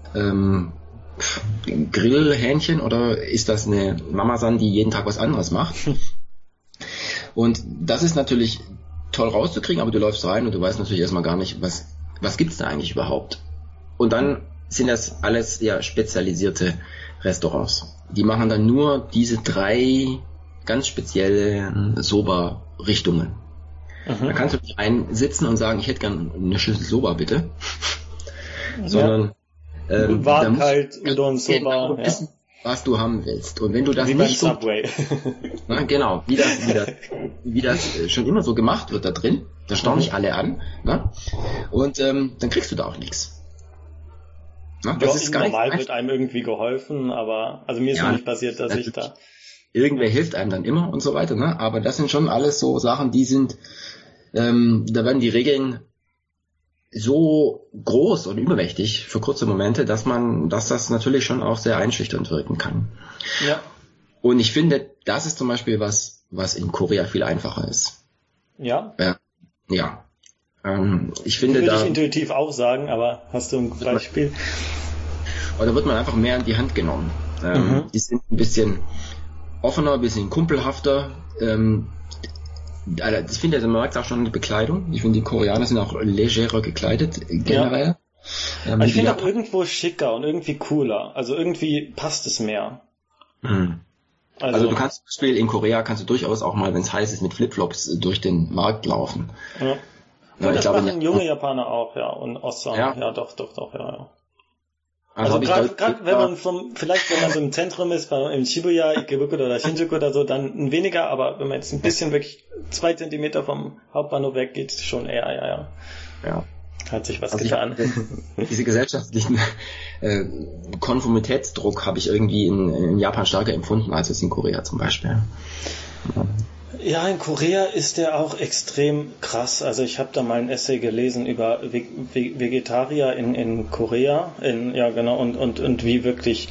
[SPEAKER 2] Grillhähnchen oder ist das eine Mama-San, die jeden Tag was anderes macht? Und das ist natürlich toll rauszukriegen, aber du läufst rein und du weißt natürlich erstmal gar nicht, was gibt's da eigentlich überhaupt? Und dann sind das alles spezialisierte Restaurants. Die machen dann nur diese 3 ganz spezielle Soba-Richtungen. Da kannst du nicht einsitzen und sagen, ich hätte gern eine Schüssel Soba, bitte. Sondern
[SPEAKER 1] warm, kalt, Udon, Soba,
[SPEAKER 2] wissen, was du haben willst. Und wenn du das
[SPEAKER 1] wie
[SPEAKER 2] nicht
[SPEAKER 1] beim Subway.
[SPEAKER 2] Genau, wie das schon immer so gemacht wird da drin, da starren mich alle an, und dann kriegst du da auch nichts.
[SPEAKER 1] Das ist gar normal, wird einem irgendwie geholfen, aber also mir ist noch nicht passiert, dass ich da...
[SPEAKER 2] Irgendwer hilft einem dann immer und so weiter, aber das sind schon alles so Sachen, die sind, da werden die Regeln so groß und übermächtig für kurze Momente, dass das natürlich schon auch sehr einschüchternd wirken kann.
[SPEAKER 1] Ja.
[SPEAKER 2] Und ich finde, das ist zum Beispiel was in Korea viel einfacher ist.
[SPEAKER 1] Ja?
[SPEAKER 2] Ja. Ich finde,
[SPEAKER 1] würde ich intuitiv auch sagen, aber hast du ein Beispiel?
[SPEAKER 2] Oder wird man einfach mehr in die Hand genommen. Die sind ein bisschen offener, ein bisschen kumpelhafter. Ich finde, man merkt auch schon in der Bekleidung. Ich finde, die Koreaner sind auch legerer gekleidet, generell.
[SPEAKER 1] Ja. Ich finde auch irgendwo schicker und irgendwie cooler. Also irgendwie passt es mehr.
[SPEAKER 2] Also du kannst zum Beispiel in Korea durchaus auch mal, wenn es heiß ist, mit Flipflops durch den Markt laufen.
[SPEAKER 1] Ja. Und das machen junge Japaner auch, und Ossan. Ja, doch, ja. Also gerade wenn man vielleicht wenn man so im Zentrum ist, im Shibuya, Ikebukuro oder Shinjuku oder so, dann weniger, aber wenn man jetzt ein bisschen wirklich 2 Zentimeter vom Hauptbahnhof weg geht, schon eher,
[SPEAKER 2] ja.
[SPEAKER 1] Hat sich was getan.
[SPEAKER 2] Diese gesellschaftlichen Konformitätsdruck habe ich irgendwie in Japan stärker empfunden, als es in Korea zum Beispiel.
[SPEAKER 1] Ja, in Korea ist der auch extrem krass. Also ich habe da mal ein Essay gelesen über Vegetarier in Korea, und wie wirklich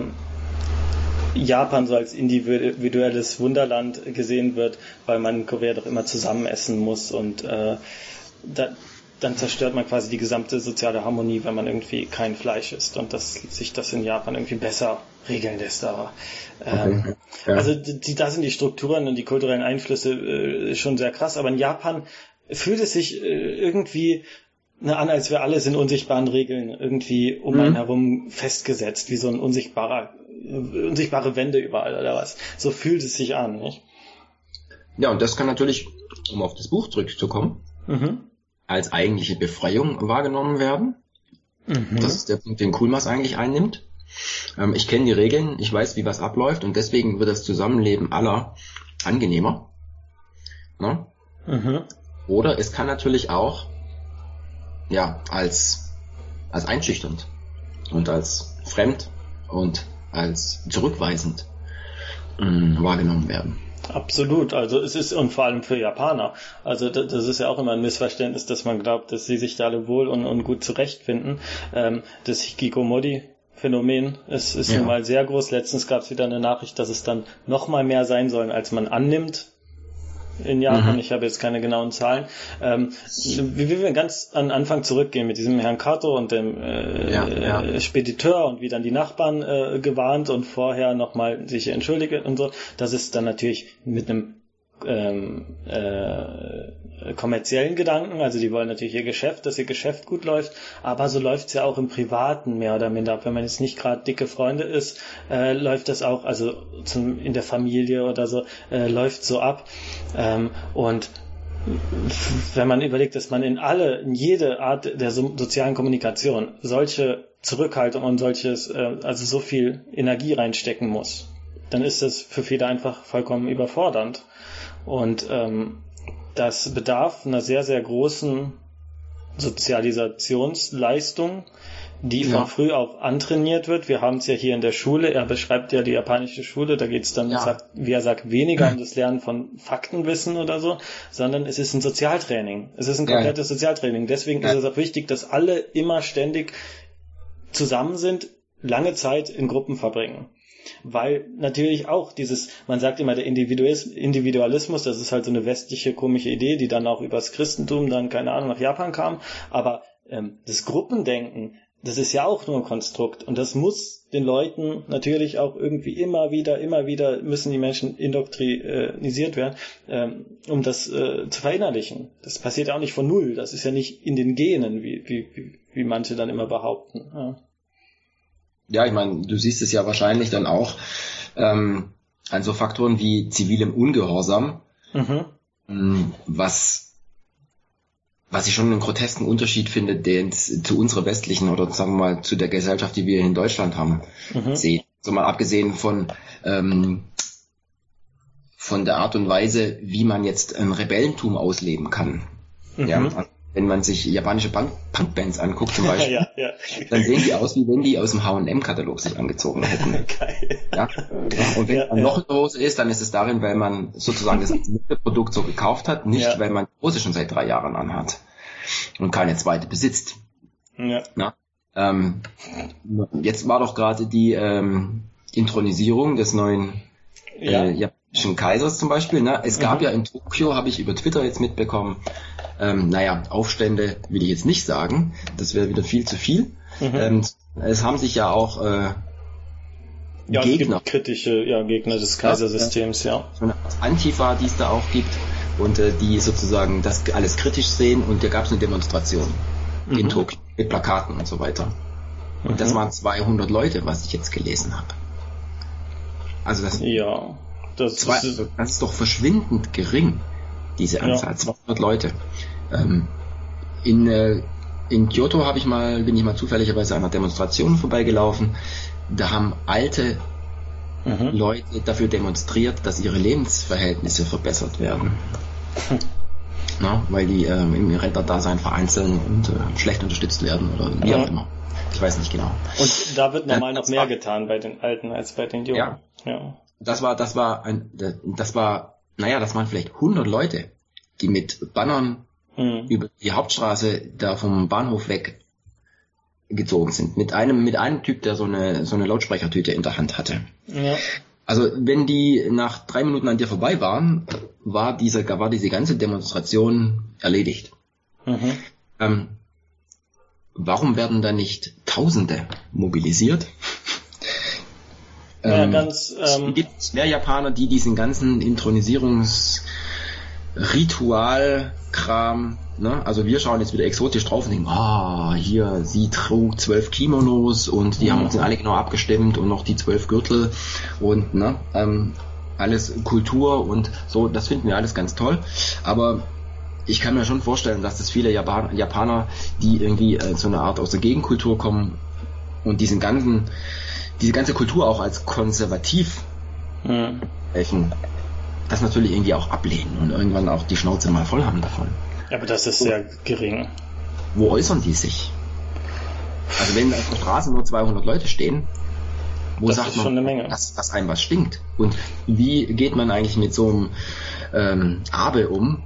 [SPEAKER 1] Japan so als individuelles Wunderland gesehen wird, weil man in Korea doch immer zusammen essen muss und dann zerstört man quasi die gesamte soziale Harmonie, wenn man irgendwie kein Fleisch isst und dass sich das in Japan irgendwie besser regeln lässt. Aber also da sind die Strukturen und die kulturellen Einflüsse schon sehr krass. Aber in Japan fühlt es sich irgendwie an, als wir alles in unsichtbaren Regeln irgendwie um einen herum festgesetzt, wie so ein unsichtbare Wände überall oder was. So fühlt es sich an, nicht?
[SPEAKER 2] Ja, und das kann natürlich, um auf das Buch zurückzukommen, als eigentliche Befreiung wahrgenommen werden. Das ist der Punkt, den Kulmas eigentlich einnimmt. Ich kenne die Regeln, ich weiß, wie was abläuft und deswegen wird das Zusammenleben aller angenehmer. Ne? Oder es kann natürlich auch als einschüchternd und als fremd und als zurückweisend wahrgenommen werden.
[SPEAKER 1] Absolut, also es ist, und vor allem für Japaner, also das ist ja auch immer ein Missverständnis, dass man glaubt, dass sie sich da alle wohl und gut zurechtfinden. Das Hikikomori-Phänomen ist nun mal sehr groß. Letztens gab es wieder eine Nachricht, dass es dann noch mal mehr sein sollen, als man annimmt in Japan. Ich habe jetzt keine genauen Zahlen. Wie wir ganz an Anfang zurückgehen mit diesem Herrn Kato und dem Spediteur und wie dann die Nachbarn gewarnt und vorher nochmal sich entschuldigt und so, das ist dann natürlich mit einem kommerziellen Gedanken, also die wollen natürlich dass ihr Geschäft gut läuft, aber so läuft's ja auch im Privaten mehr oder minder ab. Wenn man jetzt nicht gerade dicke Freunde ist, läuft das auch, also in der Familie oder so, läuft so ab. Und wenn man überlegt, dass man in jede Art der sozialen Kommunikation solche Zurückhaltung und also so viel Energie reinstecken muss, dann ist das für viele einfach vollkommen überfordernd. Und das bedarf einer sehr, sehr großen Sozialisationsleistung, die von früh auf antrainiert wird. Wir haben es ja hier in der Schule, er beschreibt ja die japanische Schule, da geht es dann, wie er sagt, weniger um das Lernen von Faktenwissen oder so, sondern es ist ein Sozialtraining. Es ist ein komplettes Sozialtraining. Deswegen ist es auch wichtig, dass alle immer ständig zusammen sind, lange Zeit in Gruppen verbringen. Weil natürlich auch man sagt immer der Individualismus, das ist halt so eine westliche komische Idee, die dann auch übers Christentum dann, keine Ahnung, nach Japan kam, aber das Gruppendenken, das ist ja auch nur ein Konstrukt und das muss den Leuten natürlich auch irgendwie immer wieder müssen die Menschen indoktrinisiert werden, um das zu verinnerlichen. Das passiert ja auch nicht von null, das ist ja nicht in den Genen, wie manche dann immer behaupten. Ja.
[SPEAKER 2] Ja, ich meine, du siehst es ja wahrscheinlich dann auch an so Faktoren wie zivilem Ungehorsam, was ich schon einen grotesken Unterschied finde, den zu unserer westlichen oder sagen wir mal zu der Gesellschaft, die wir in Deutschland haben, sehen. So mal abgesehen von der Art und Weise, wie man jetzt ein Rebellentum ausleben kann. Ja, wenn man sich japanische Punkbands anguckt zum Beispiel, dann sehen die aus, wie wenn die aus dem H&M-Katalog sich angezogen hätten. Geil. Ja? Und wenn man noch eine Hose ist, dann ist es darin, weil man sozusagen das Produkt so gekauft hat, nicht weil man die Hose schon seit 3 Jahren anhat und keine zweite besitzt. Ja. Na? Jetzt war doch gerade die Inthronisierung des neuen japanischen Kaisers zum Beispiel. Ne? Es gab ja in Tokio, habe ich über Twitter jetzt mitbekommen, Aufstände will ich jetzt nicht sagen, das wäre wieder viel zu viel. Es haben sich ja auch Gegner,
[SPEAKER 1] kritische Gegner des Kaisersystems, so
[SPEAKER 2] eine Antifa, die es da auch gibt und die sozusagen das alles kritisch sehen und da gab es eine Demonstration in Tokio mit Plakaten und so weiter. Und das waren 200 Leute, was ich jetzt gelesen habe. Also das ist doch verschwindend gering, diese Anzahl, 200 Leute. In Kyoto bin ich mal zufälligerweise an einer Demonstration vorbeigelaufen. Da haben alte Leute dafür demonstriert, dass ihre Lebensverhältnisse verbessert werden. Na, weil die im Rentnerdasein vereinzeln und schlecht unterstützt werden oder wie auch immer. Ich weiß nicht genau.
[SPEAKER 1] Und da wird normal noch mehr getan bei den Alten als bei den Jungen.
[SPEAKER 2] Ja. Das waren vielleicht 100 Leute, die mit Bannern über die Hauptstraße da vom Bahnhof weg gezogen sind. Mit einem Typ, der so eine Lautsprechertüte in der Hand hatte. Ja. Also wenn die nach 3 Minuten an dir vorbei waren, war diese ganze Demonstration erledigt. Warum werden da nicht Tausende mobilisiert? Es gibt mehr Japaner, die diesen ganzen Intronisierungsritualkram, ne? Also wir schauen jetzt wieder exotisch drauf und denken, hier, sie trug 12 Kimonos und die haben uns alle genau abgestimmt und noch die 12 Gürtel und alles Kultur und so, das finden wir alles ganz toll, aber ich kann mir schon vorstellen, dass das viele Japaner, die irgendwie so eine Art aus der Gegenkultur kommen und diese ganze Kultur auch als konservativ das natürlich irgendwie auch ablehnen und irgendwann auch die Schnauze mal voll haben davon.
[SPEAKER 1] Ja, aber das ist sehr gering.
[SPEAKER 2] Wo äußern die sich? Also wenn auf der Straße nur 200 Leute stehen, Wo
[SPEAKER 1] das
[SPEAKER 2] sagt
[SPEAKER 1] ist
[SPEAKER 2] man,
[SPEAKER 1] schon eine Menge.
[SPEAKER 2] dass einem was stinkt? Und wie geht man eigentlich mit so einem Abe um,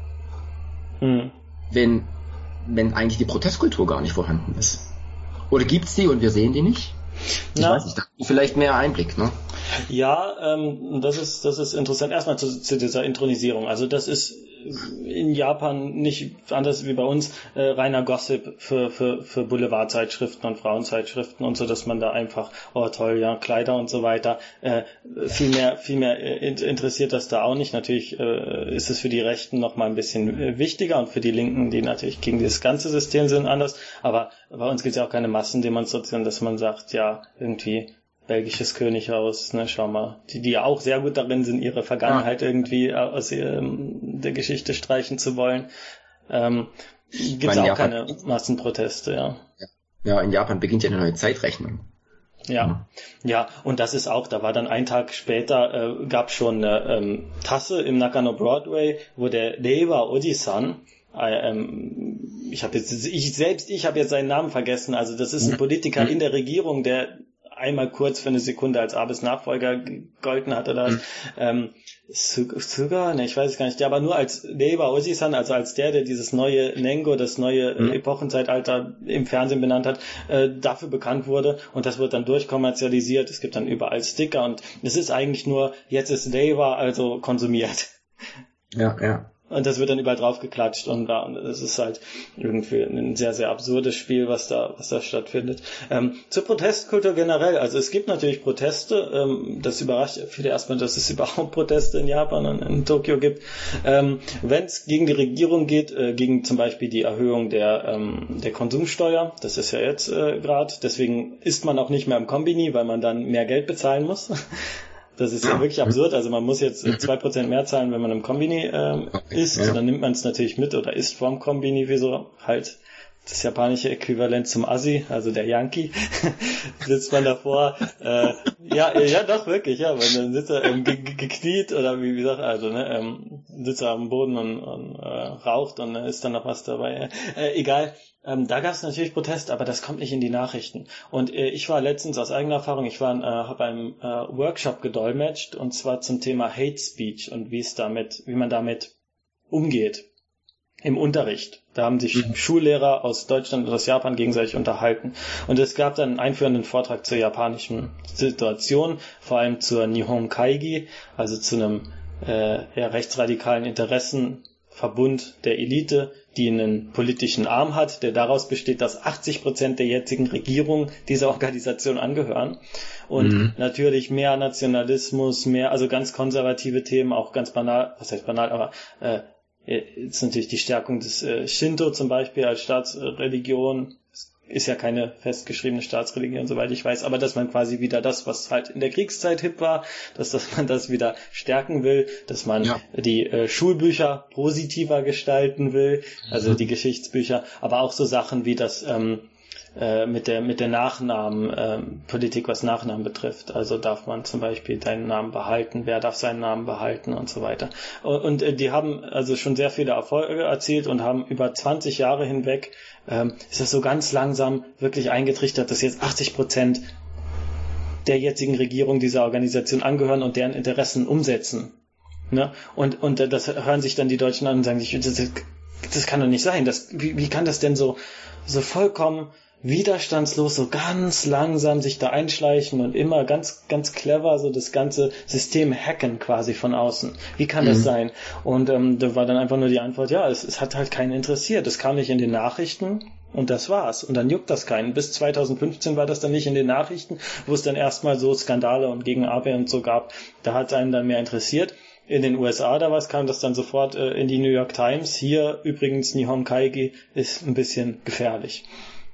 [SPEAKER 2] wenn eigentlich die Protestkultur gar nicht vorhanden ist? Oder gibt's die und wir sehen die nicht? Ich weiß nicht, da vielleicht mehr Einblick, ne?
[SPEAKER 1] Ja, das ist interessant. Erstmal zu dieser Intronisierung. Also das ist in Japan nicht anders wie bei uns reiner Gossip für Boulevardzeitschriften und Frauenzeitschriften und so, dass man da einfach, oh toll, ja, Kleider und so weiter. Viel mehr interessiert das da auch nicht. Natürlich ist es für die Rechten noch mal ein bisschen wichtiger und für die Linken, die natürlich gegen dieses ganze System sind, anders. Aber bei uns gibt es ja auch keine Massendemonstration, dass man sagt, ja, irgendwie belgisches Könighaus, ne, schau mal, die ja auch sehr gut darin sind, ihre Vergangenheit irgendwie aus der Geschichte streichen zu wollen. Gibt es auch keine Massenproteste, ja.
[SPEAKER 2] Ja, in Japan beginnt ja eine neue Zeitrechnung.
[SPEAKER 1] Ja, und das ist auch, da war dann ein Tag später, gab schon eine Tasse im Nakano Broadway, wo der Reiwa Oji-san, ich habe jetzt seinen Namen vergessen, also das ist ein Politiker in der Regierung, der einmal kurz für eine Sekunde als Abes Nachfolger gegolten hat oder Suga? Ne, ich weiß es gar nicht. Ja, aber nur als Reiwa Oji-san, also als der dieses neue Nengo, das neue Epochenzeitalter im Fernsehen benannt hat, dafür bekannt wurde und das wird dann durchkommerzialisiert. Es gibt dann überall Sticker und es ist eigentlich nur, jetzt ist Reiwa also konsumiert.
[SPEAKER 2] Ja.
[SPEAKER 1] Und das wird dann überall drauf geklatscht und das ist halt irgendwie ein sehr, sehr absurdes Spiel, was da stattfindet. Zur Protestkultur generell, also es gibt natürlich Proteste, das überrascht viele erstmal, dass es überhaupt Proteste in Japan und in Tokio gibt. Wenn es gegen die Regierung geht, gegen zum Beispiel die Erhöhung der Konsumsteuer, das ist ja jetzt gerade, deswegen isst man auch nicht mehr im Kombini, weil man dann mehr Geld bezahlen muss. Das ist ja wirklich absurd. Also man muss jetzt 2% mehr zahlen, wenn man im Kombini isst. Ja. Dann nimmt man es natürlich mit oder isst vorm Kombini, wie so halt das japanische Äquivalent zum Assi, also der Yankee. Sitzt man davor. Ja, doch, wirklich, ja. Weil dann sitzt er gekniet oder wie sagt er, also, ne, sitzt er am Boden und raucht und ist dann noch was dabei. Egal. Da gab es natürlich Protest, aber das kommt nicht in die Nachrichten. Und ich war letztens aus eigener Erfahrung, habe einen Workshop gedolmetscht und zwar zum Thema Hate Speech und wie man damit umgeht im Unterricht. Da haben sich Schullehrer aus Deutschland und aus Japan gegenseitig unterhalten. Und es gab dann einen einführenden Vortrag zur japanischen Situation, vor allem zur Nihon Kaigi, also zu einem rechtsradikalen Interessenverbund der Elite, die einen politischen Arm hat, der daraus besteht, dass 80% der jetzigen Regierung dieser Organisation angehören. Und natürlich mehr Nationalismus, also ganz konservative Themen, auch ganz banal, was heißt banal, aber ist natürlich die Stärkung des Shinto zum Beispiel als Staatsreligion. Ist ja keine festgeschriebene Staatsreligion, soweit ich weiß, aber dass man quasi wieder das, was halt in der Kriegszeit hip war, dass man das wieder stärken will, dass man die Schulbücher positiver gestalten will, also die Geschichtsbücher, aber auch so Sachen wie das mit der Nachnamenpolitik, was Nachnamen betrifft. Also darf man zum Beispiel deinen Namen behalten, wer darf seinen Namen behalten und so weiter. Und die haben also schon sehr viele Erfolge erzielt und haben über 20 Jahre hinweg ist das so ganz langsam wirklich eingetrichtert, dass jetzt 80% der jetzigen Regierung dieser Organisation angehören und deren Interessen umsetzen. Ne? Und das hören sich dann die Deutschen an und sagen sich, das kann doch nicht sein. Wie kann das denn so vollkommen widerstandslos, so ganz langsam sich da einschleichen und immer ganz, ganz clever so das ganze System hacken quasi von außen. Wie kann das sein? Und da war dann einfach nur die Antwort, ja, es hat halt keinen interessiert. Es kam nicht in den Nachrichten und das war's. Und dann juckt das keinen. Bis 2015 war das dann nicht in den Nachrichten, wo es dann erstmal so Skandale und gegen Abe und so gab. Da hat es einen dann mehr interessiert. In den USA kam das dann sofort in die New York Times. Hier übrigens Nihon Kaigi ist ein bisschen gefährlich.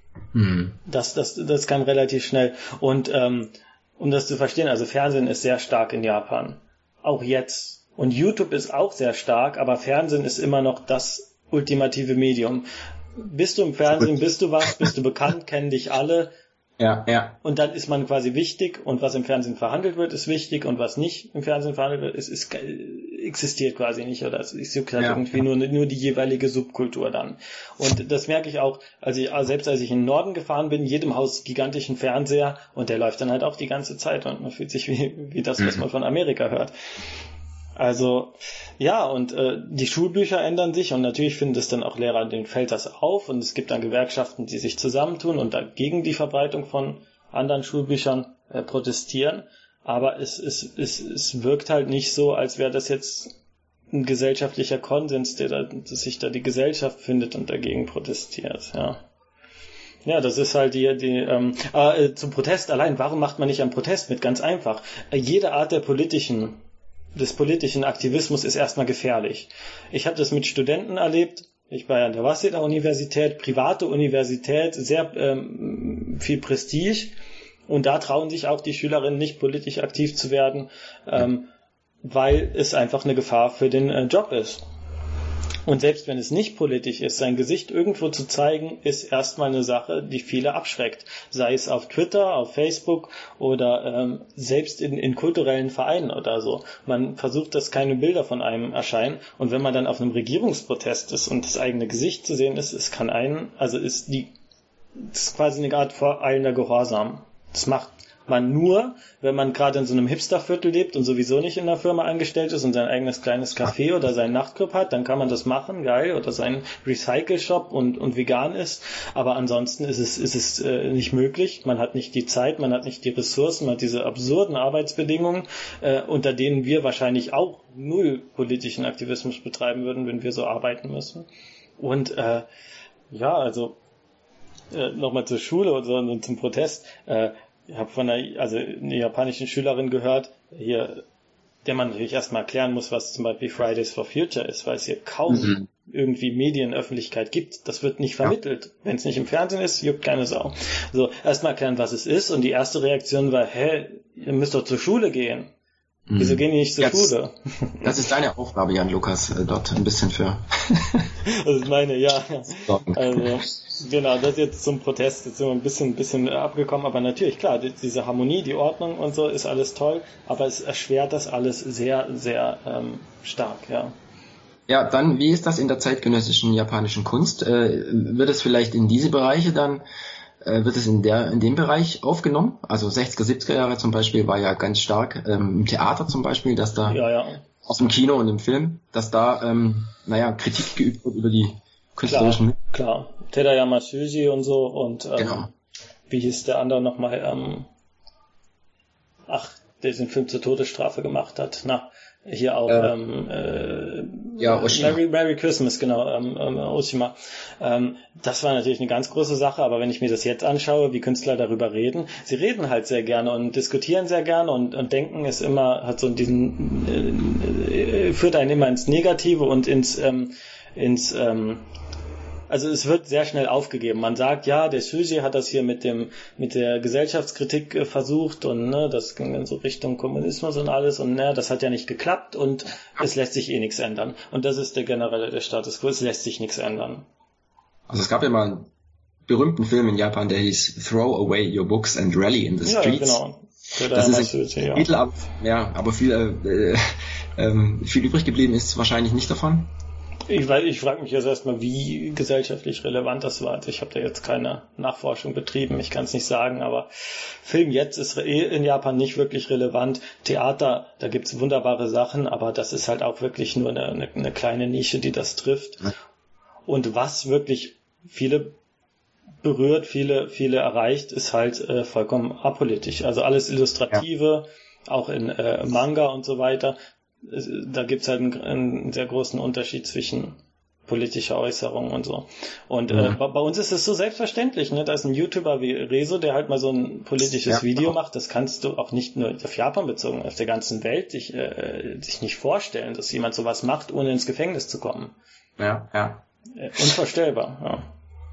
[SPEAKER 1] Das kam relativ schnell. Und um das zu verstehen, also Fernsehen ist sehr stark in Japan. Auch jetzt. Und YouTube ist auch sehr stark, aber Fernsehen ist immer noch das ultimative Medium. Bist du im Fernsehen, bist du was, bist du bekannt, kennen dich alle.
[SPEAKER 2] Ja, ja.
[SPEAKER 1] Und dann ist man quasi wichtig und was im Fernsehen verhandelt wird, ist wichtig und was nicht im Fernsehen verhandelt wird, existiert quasi nicht oder es ist halt irgendwie nur die jeweilige Subkultur dann. Und das merke ich auch, selbst als ich in den Norden gefahren bin, in jedem Haus gigantischen Fernseher und der läuft dann halt auch die ganze Zeit und man fühlt sich wie das, was man von Amerika hört. Also, ja, und die Schulbücher ändern sich und natürlich finden es dann auch Lehrer, denen fällt das auf und es gibt dann Gewerkschaften, die sich zusammentun und dagegen die Verbreitung von anderen Schulbüchern protestieren, aber es wirkt halt nicht so, als wäre das jetzt ein gesellschaftlicher Konsens, dass sich da die Gesellschaft findet und dagegen protestiert, ja. Ja, das ist halt zum Protest allein, warum macht man nicht einen Protest mit? Ganz einfach. Jede Art des politischen Aktivismus ist erstmal gefährlich. Ich habe das mit Studenten erlebt. Ich war ja an der Waseda-Universität, private Universität, sehr viel Prestige. Und da trauen sich auch die Schülerinnen nicht, politisch aktiv zu werden, weil es einfach eine Gefahr für den Job ist. Und selbst wenn es nicht politisch ist, sein Gesicht irgendwo zu zeigen, ist erstmal eine Sache, die viele abschreckt. Sei es auf Twitter, auf Facebook oder selbst in kulturellen Vereinen oder so. Man versucht, dass keine Bilder von einem erscheinen. Und wenn man dann auf einem Regierungsprotest ist und das eigene Gesicht zu sehen ist, ist quasi eine Art voreilender Gehorsam. Das macht man nur, wenn man gerade in so einem Hipsterviertel lebt und sowieso nicht in einer Firma angestellt ist und sein eigenes kleines Café oder seinen Nachtclub hat, dann kann man das machen, geil, oder seinen Recycle-Shop und vegan ist, aber ansonsten ist es nicht möglich, man hat nicht die Zeit, man hat nicht die Ressourcen, man hat diese absurden Arbeitsbedingungen, unter denen wir wahrscheinlich auch null politischen Aktivismus betreiben würden, wenn wir so arbeiten müssen. Und nochmal zur Schule und zum Protest, ich habe von einer japanischen Schülerin gehört, der man natürlich erstmal erklären muss, was zum Beispiel Fridays for Future ist, weil es hier kaum irgendwie Medienöffentlichkeit gibt. Das wird nicht vermittelt. Ja. Wenn es nicht im Fernsehen ist, juckt keine Sau. So, erstmal erklären, was es ist und die erste Reaktion war, ihr müsst doch zur Schule gehen. Wieso gehen die nicht zur Schule?
[SPEAKER 2] Das ist deine Aufgabe, Jan Lukas, dort ein bisschen für...
[SPEAKER 1] Das ist meine, ja. Also, genau, das jetzt zum Protest, jetzt sind wir ein bisschen abgekommen, aber natürlich, klar, diese Harmonie, die Ordnung und so ist alles toll, aber es erschwert das alles sehr, sehr stark, ja.
[SPEAKER 2] Ja, dann, wie ist das in der zeitgenössischen japanischen Kunst? Wird es vielleicht in diese Bereiche dann wird es in dem Bereich aufgenommen? Also 60er, 70er Jahre zum Beispiel war ja ganz stark im Theater zum Beispiel, dass da aus dem Kino und im Film, dass da Kritik geübt wird über die künstlerischen...
[SPEAKER 1] Klar. Tadayama Shuji und so und
[SPEAKER 2] genau.
[SPEAKER 1] Wie hieß der andere nochmal? Der den Film zur Todesstrafe gemacht hat. Hier auch
[SPEAKER 2] Oshima.
[SPEAKER 1] Merry Christmas, genau, Oshima. Das war natürlich eine ganz große Sache, aber wenn ich mir das jetzt anschaue, wie Künstler darüber reden, sie reden halt sehr gerne und diskutieren sehr gerne und denken es immer, hat so führt einen immer ins Negative und also es wird sehr schnell aufgegeben. Man sagt, ja, der Shuji hat das hier mit der Gesellschaftskritik versucht und das ging in so Richtung Kommunismus und alles und das hat ja nicht geklappt und es lässt sich nichts ändern. Und das ist der Status quo, es lässt sich nichts ändern.
[SPEAKER 2] Also es gab ja mal einen berühmten Film in Japan, der hieß Throw Away Your Books and Rally in the Streets.
[SPEAKER 1] Ja, genau. Das ist ein
[SPEAKER 2] Titel, aber viel übrig geblieben ist wahrscheinlich nicht davon.
[SPEAKER 1] Ich frage mich jetzt erstmal, wie gesellschaftlich relevant das war. Also ich habe da jetzt keine Nachforschung betrieben, ich kann es nicht sagen, aber Film jetzt ist in Japan nicht wirklich relevant. Theater, da gibt's wunderbare Sachen, aber das ist halt auch wirklich nur eine kleine Nische, die das trifft. Und was wirklich viele berührt, viele erreicht, ist halt vollkommen apolitisch. Also alles Illustrative, auch in Manga und so weiter. Da gibt's halt einen sehr großen Unterschied zwischen politischer Äußerung und so. Und bei uns ist es so selbstverständlich, ne? Da ist ein YouTuber wie Rezo, der halt mal so ein politisches Video macht. Das kannst du auch nicht nur auf Japan bezogen, auf der ganzen Welt sich nicht vorstellen, dass jemand sowas macht, ohne ins Gefängnis zu kommen.
[SPEAKER 2] Ja.
[SPEAKER 1] Unvorstellbar, ja.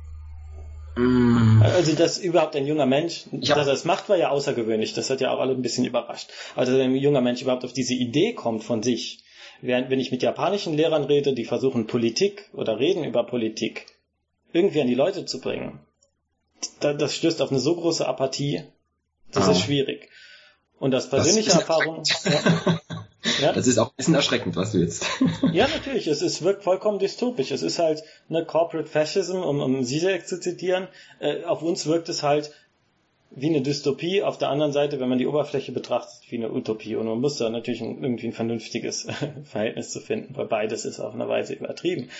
[SPEAKER 1] Also, dass überhaupt ein junger Mensch, dass er das macht, war ja außergewöhnlich. Das hat ja auch alle ein bisschen überrascht. Also, dass ein junger Mensch überhaupt auf diese Idee kommt von sich. Wenn ich mit japanischen Lehrern rede, die versuchen Politik oder reden über Politik irgendwie an die Leute zu bringen, das stößt auf eine so große Apathie, das ist schwierig. Und aus persönlicher Erfahrung... Ja.
[SPEAKER 2] Das ist auch ein bisschen erschreckend, was du jetzt...
[SPEAKER 1] Ja, natürlich, es wirkt vollkommen dystopisch. Es ist halt eine Corporate Fascism, um Zizek zu zitieren. Auf uns wirkt es halt wie eine Dystopie, auf der anderen Seite, wenn man die Oberfläche betrachtet, wie eine Utopie. Und man muss da natürlich irgendwie ein vernünftiges Verhältnis zu finden, weil beides ist auf eine Weise übertrieben.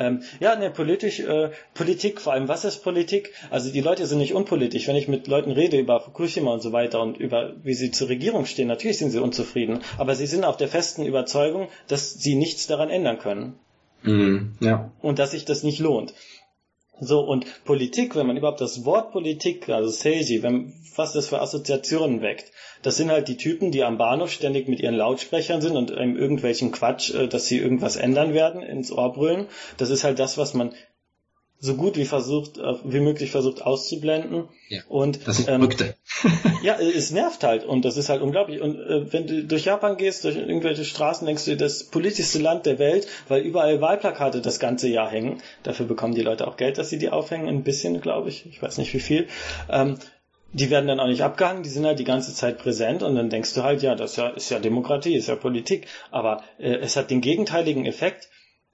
[SPEAKER 1] Politik, vor allem, was ist Politik? Also die Leute sind nicht unpolitisch. Wenn ich mit Leuten rede über Fukushima und so weiter und über wie sie zur Regierung stehen, natürlich sind sie unzufrieden, aber sie sind auf der festen Überzeugung, dass sie nichts daran ändern können.
[SPEAKER 2] Ja.
[SPEAKER 1] Und dass sich das nicht lohnt. So, und Politik, wenn man überhaupt das Wort Politik, also Seiji, was das für Assoziationen weckt, das sind halt die Typen, die am Bahnhof ständig mit ihren Lautsprechern sind und einem irgendwelchen Quatsch, dass sie irgendwas ändern werden, ins Ohr brüllen. Das ist halt das, was man so gut wie möglich versucht auszublenden.
[SPEAKER 2] Ja,
[SPEAKER 1] und
[SPEAKER 2] das ist Verrückte.
[SPEAKER 1] Ja, es nervt halt und das ist halt unglaublich. Und wenn du durch Japan gehst, durch irgendwelche Straßen, denkst du, das politischste Land der Welt, weil überall Wahlplakate das ganze Jahr hängen. Dafür bekommen die Leute auch Geld, dass sie die aufhängen, ein bisschen, glaube ich. Ich weiß nicht wie viel. Die werden dann auch nicht abgehangen, die sind halt die ganze Zeit präsent und dann denkst du halt, ja, das ist ja Demokratie, ist ja Politik. Aber es hat den gegenteiligen Effekt.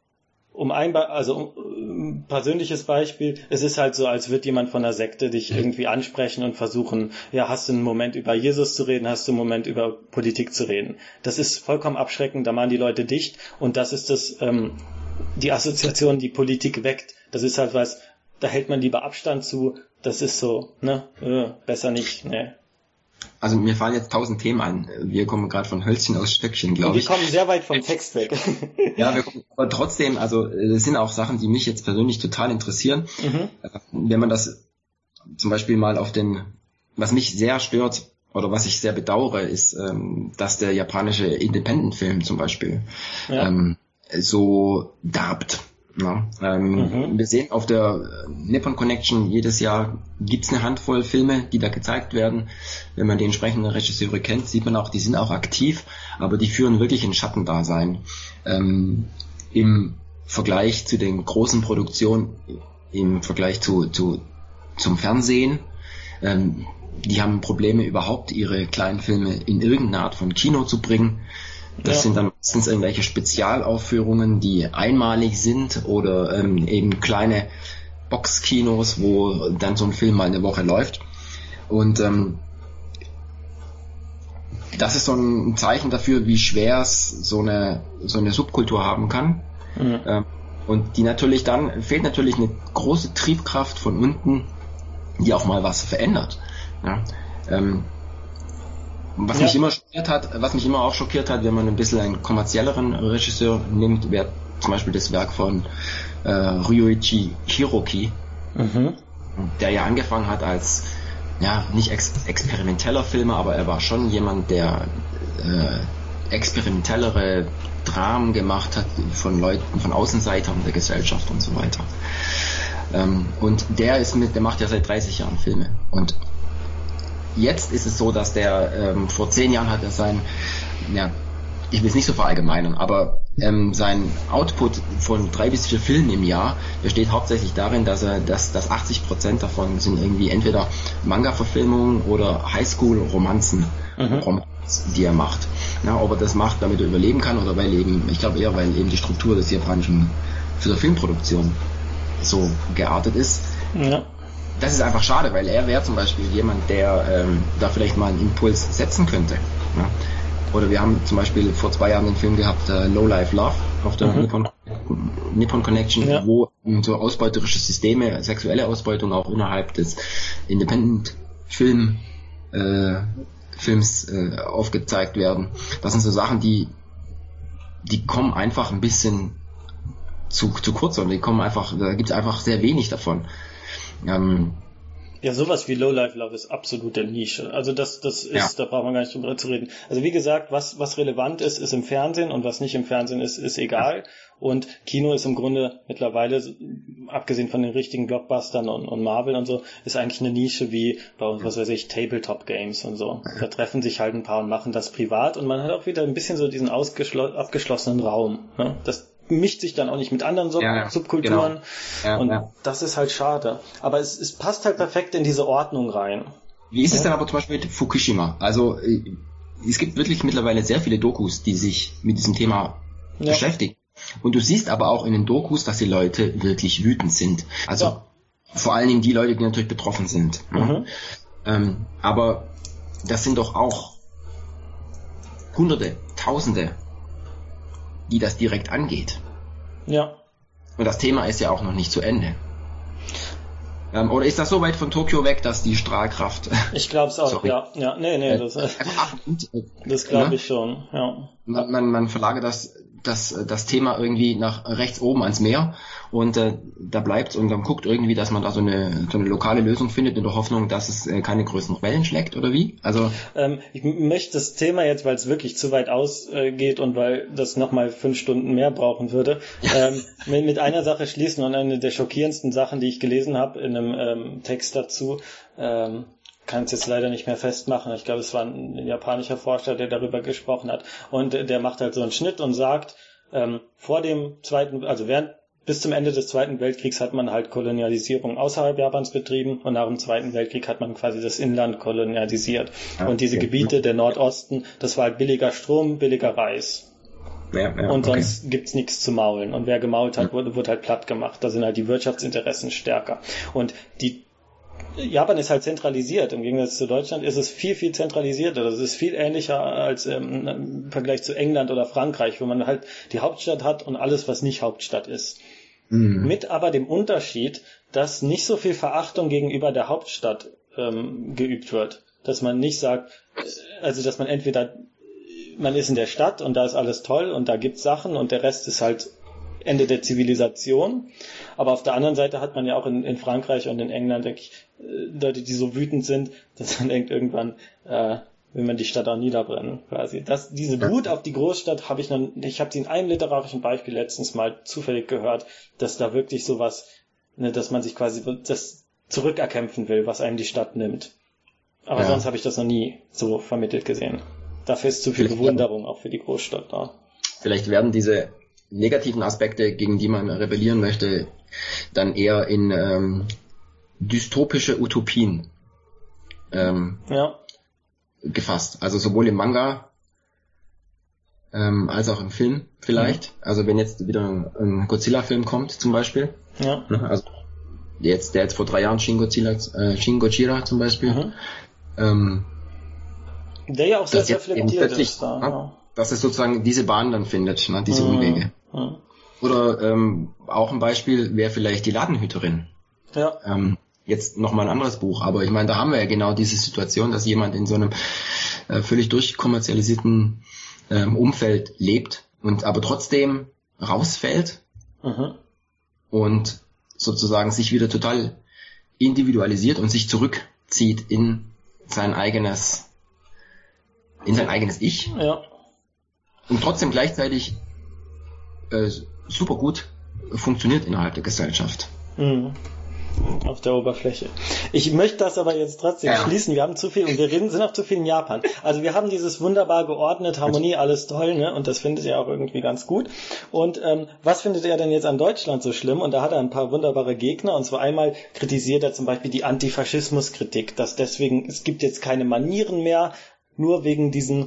[SPEAKER 1] Ein persönliches Beispiel, es ist halt so, als würde jemand von der Sekte dich irgendwie ansprechen und versuchen, ja, hast du einen Moment über Jesus zu reden, hast du einen Moment über Politik zu reden. Das ist vollkommen abschreckend, da machen die Leute dicht und das ist die Assoziation, die Politik weckt. Das ist halt was, da hält man lieber Abstand zu, das ist so, besser nicht, ne.
[SPEAKER 2] Also mir fallen jetzt 1000 Themen ein. Wir kommen gerade von Hölzchen aus Stöckchen, glaube ich.
[SPEAKER 1] Wir kommen sehr weit vom Text weg.
[SPEAKER 2] Ja, aber trotzdem, also das sind auch Sachen, die mich jetzt persönlich total interessieren. Wenn man das zum Beispiel mal was mich sehr stört oder was ich sehr bedauere, ist, dass der japanische Independent-Film zum Beispiel so darbt. Ja, wir sehen auf der Nippon Connection jedes Jahr gibt's eine Handvoll Filme, die da gezeigt werden. Wenn man die entsprechenden Regisseure kennt, sieht man auch, die sind auch aktiv, aber die führen wirklich ein Schattendasein. Im Vergleich zu den großen Produktionen, im Vergleich zum Fernsehen, die haben Probleme überhaupt ihre kleinen Filme in irgendeine Art von Kino zu bringen. Das sind dann meistens irgendwelche Spezialaufführungen, die einmalig sind oder eben kleine Boxkinos, wo dann so ein Film mal eine Woche läuft. Und das ist so ein Zeichen dafür, wie schwer es so eine Subkultur haben kann. Und fehlt natürlich eine große Triebkraft von unten, die auch mal was verändert. Ja. Was mich immer auch schockiert hat, wenn man ein bisschen einen kommerzielleren Regisseur nimmt, wäre zum Beispiel das Werk von Ryuichi Hiroki, der ja angefangen hat als nicht experimenteller Filmer, aber er war schon jemand, der experimentellere Dramen gemacht hat von Leuten, von Außenseitern der Gesellschaft und so weiter. Und der macht ja seit 30 Jahren Filme. Und jetzt ist es so, dass der vor 10 Jahren hat er ich will es nicht so verallgemeinern, aber sein Output von 3 bis 4 Filmen im Jahr besteht hauptsächlich darin, dass 80% davon sind irgendwie entweder Manga-Verfilmungen oder Highschool-Romanzen, die er macht. Ja, ob er das macht, damit er überleben kann oder weil eben die Struktur des japanischen für die Filmproduktion so geartet ist. Ja. Das ist einfach schade, weil er wäre zum Beispiel jemand, der da vielleicht mal einen Impuls setzen könnte. Ja? Oder wir haben zum Beispiel vor 2 Jahren den Film gehabt, Low Life Love, auf der Nippon Connection, wo so ausbeuterische Systeme, sexuelle Ausbeutung auch innerhalb des Independent-Films aufgezeigt werden. Das sind so Sachen, die kommen einfach ein bisschen zu kurz und da gibt es einfach sehr wenig davon.
[SPEAKER 1] Ja, sowas wie Low Life Love ist absolute Nische. Also das ist, da braucht man gar nicht drüber zu reden. Also wie gesagt, was relevant ist im Fernsehen und was nicht im Fernsehen ist egal. Und Kino ist im Grunde mittlerweile, abgesehen von den richtigen Blockbustern und Marvel und so, ist eigentlich eine Nische wie bei uns, was weiß ich, Tabletop Games und so. Da treffen sich halt ein paar und machen das privat und man hat auch wieder ein bisschen so diesen abgeschlossenen Raum. Ne? mischt sich dann auch nicht mit anderen Subkulturen. Genau. Und das ist halt schade. Aber es passt halt perfekt in diese Ordnung rein.
[SPEAKER 2] Wie ist es denn aber zum Beispiel mit Fukushima? Also es gibt wirklich mittlerweile sehr viele Dokus, die sich mit diesem Thema beschäftigen. Und du siehst aber auch in den Dokus, dass die Leute wirklich wütend sind. Also vor allen Dingen die Leute, die natürlich betroffen sind. Mhm. Aber das sind doch auch Hunderte, Tausende, die das direkt angeht.
[SPEAKER 1] Ja.
[SPEAKER 2] Und das Thema ist ja auch noch nicht zu Ende. Oder ist das so weit von Tokio weg, dass die Strahlkraft...
[SPEAKER 1] Ich glaube es auch, ja. Nee, das glaube ich schon, ja.
[SPEAKER 2] Man verlagert das Thema irgendwie nach rechts oben ans Meer und da bleibt's und dann guckt irgendwie, dass man da so eine lokale Lösung findet in der Hoffnung, dass es keine größeren Wellen schlägt, oder wie? Also
[SPEAKER 1] ich möchte das Thema jetzt, weil es wirklich zu weit ausgeht und weil das nochmal 5 Stunden mehr brauchen würde, mit einer Sache schließen und eine der schockierendsten Sachen, die ich gelesen habe in einem Text dazu, kann es jetzt leider nicht mehr festmachen. Ich glaube, es war ein japanischer Forscher, der darüber gesprochen hat. Und der macht halt so einen Schnitt und sagt, bis zum Ende des Zweiten Weltkriegs hat man halt Kolonialisierung außerhalb Japans betrieben und nach dem Zweiten Weltkrieg hat man quasi das Inland kolonialisiert. Und diese Gebiete, der Nordosten, das war halt billiger Strom, billiger Reis. Und sonst gibt's nichts zu maulen. Und wer gemault hat, wurde halt platt gemacht. Da sind halt die Wirtschaftsinteressen stärker. Und Japan ist halt zentralisiert. Im Gegensatz zu Deutschland ist es viel, viel zentralisierter. Das ist viel ähnlicher als im Vergleich zu England oder Frankreich, wo man halt die Hauptstadt hat und alles, was nicht Hauptstadt ist. Mhm. Mit aber dem Unterschied, dass nicht so viel Verachtung gegenüber der Hauptstadt geübt wird. Dass man nicht sagt, also dass man entweder, man ist in der Stadt und da ist alles toll und da gibt's Sachen und der Rest ist halt Ende der Zivilisation. Aber auf der anderen Seite hat man ja auch in Frankreich und in England, denke ich, Leute, die so wütend sind, dass man denkt, irgendwann will man die Stadt auch niederbrennen, quasi. Diese Wut auf die Großstadt ich habe sie in einem literarischen Beispiel letztens mal zufällig gehört, dass da wirklich sowas, dass man sich quasi das zurückerkämpfen will, was einem die Stadt nimmt. Aber sonst habe ich das noch nie so vermittelt gesehen. Dafür ist zu viel Bewunderung auch für die Großstadt da.
[SPEAKER 2] Vielleicht werden diese negativen Aspekte, gegen die man rebellieren möchte, dann eher in dystopische Utopien gefasst. Also sowohl im Manga als auch im Film vielleicht. Mhm. Also wenn jetzt wieder ein Godzilla-Film kommt zum Beispiel. Ja. Also der jetzt vor 3 Jahren Shin Gojira zum Beispiel.
[SPEAKER 1] Mhm. Der ja auch sehr reflektiert ist.
[SPEAKER 2] Dass es sozusagen diese Bahn dann findet, diese Umwege. Mhm. Oder auch ein Beispiel wäre vielleicht die Ladenhüterin. Ja. Jetzt nochmal ein anderes Buch, aber ich meine, da haben wir ja genau diese Situation, dass jemand in so einem völlig durchkommerzialisierten Umfeld lebt und aber trotzdem rausfällt und sozusagen sich wieder total individualisiert und sich zurückzieht in sein eigenes Ich. Ja. Und trotzdem gleichzeitig super gut funktioniert innerhalb der Gesellschaft.
[SPEAKER 1] Mhm. Auf der Oberfläche. Ich möchte das aber jetzt trotzdem schließen. Wir haben zu viel und sind auch zu viel in Japan. Also wir haben dieses wunderbar geordnet, Harmonie, alles toll, ne? Und das findet ihr auch irgendwie ganz gut. Und was findet er denn jetzt an Deutschland so schlimm? Und da hat er ein paar wunderbare Gegner. Und zwar einmal kritisiert er zum Beispiel die Antifaschismuskritik, dass deswegen, es gibt jetzt keine Manieren mehr, nur wegen diesen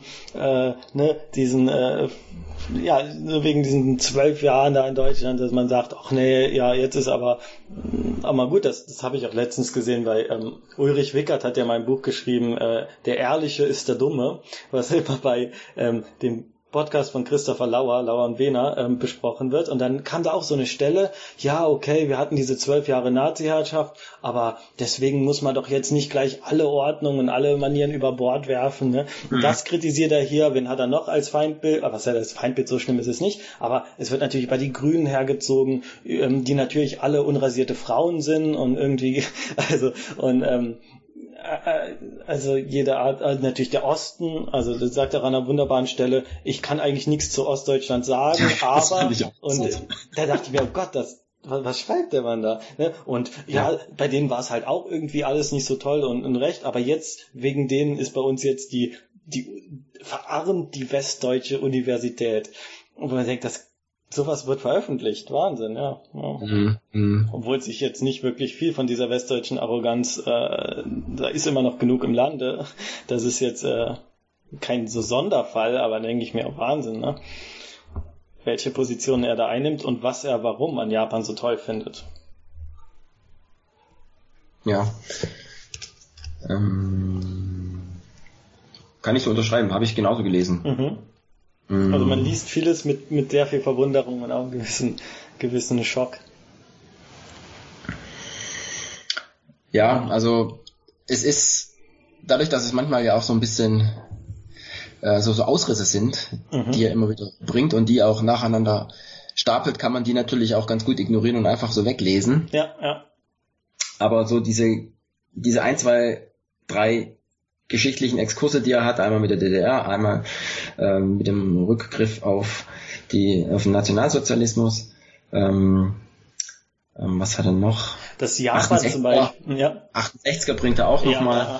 [SPEAKER 1] wegen diesen 12 Jahren da in Deutschland, dass man sagt, ach nee, ja, jetzt ist aber gut, das habe ich auch letztens gesehen bei Ulrich Wickert hat ja mein Buch geschrieben, Der Ehrliche ist der Dumme, was immer bei dem Podcast von Christopher Lauer und Wehner besprochen wird. Und dann kam da auch so eine Stelle, ja, okay, wir hatten diese 12 Jahre Nazi-Herrschaft, aber deswegen muss man doch jetzt nicht gleich alle Ordnungen und alle Manieren über Bord werfen. Ne? Mhm. Das kritisiert er hier, wen hat er noch als Feindbild? Aber was ist das Feindbild, so schlimm ist es nicht. Aber es wird natürlich bei die Grünen hergezogen, die natürlich alle unrasierte Frauen sind und irgendwie, also jede Art, natürlich der Osten, also das sagt er an einer wunderbaren Stelle, ich kann eigentlich nichts zu Ostdeutschland sagen, aber, und da dachte ich mir, oh Gott, was schreibt der Mann da? Ne? Und ja, bei denen war es halt auch irgendwie alles nicht so toll und recht, aber jetzt, wegen denen ist bei uns jetzt die verarmt die westdeutsche Universität. Und man denkt, das sowas wird veröffentlicht. Wahnsinn, ja. Obwohl sich jetzt nicht wirklich viel von dieser westdeutschen Arroganz, da ist immer noch genug im Lande. Das ist jetzt kein so Sonderfall, aber denke ich mir auch Wahnsinn, ne? Welche Position er da einnimmt und was er warum an Japan so toll findet.
[SPEAKER 2] Ja. Kann ich so unterschreiben, habe ich genauso gelesen.
[SPEAKER 1] Also man liest vieles mit sehr viel Verwunderung und auch einen gewissen Schock.
[SPEAKER 2] Ja, also es ist, dadurch, dass es manchmal ja auch so ein bisschen so Ausrisse sind, die er immer wieder bringt und die auch nacheinander stapelt, kann man die natürlich auch ganz gut ignorieren und einfach so weglesen.
[SPEAKER 1] Ja.
[SPEAKER 2] Aber so diese 1, 2, 3 geschichtlichen Exkurse, die er hat, einmal mit der DDR, einmal mit dem Rückgriff auf den Nationalsozialismus, was hat er noch?
[SPEAKER 1] Das Japan zum Beispiel. Ja.
[SPEAKER 2] 68er bringt er auch nochmal.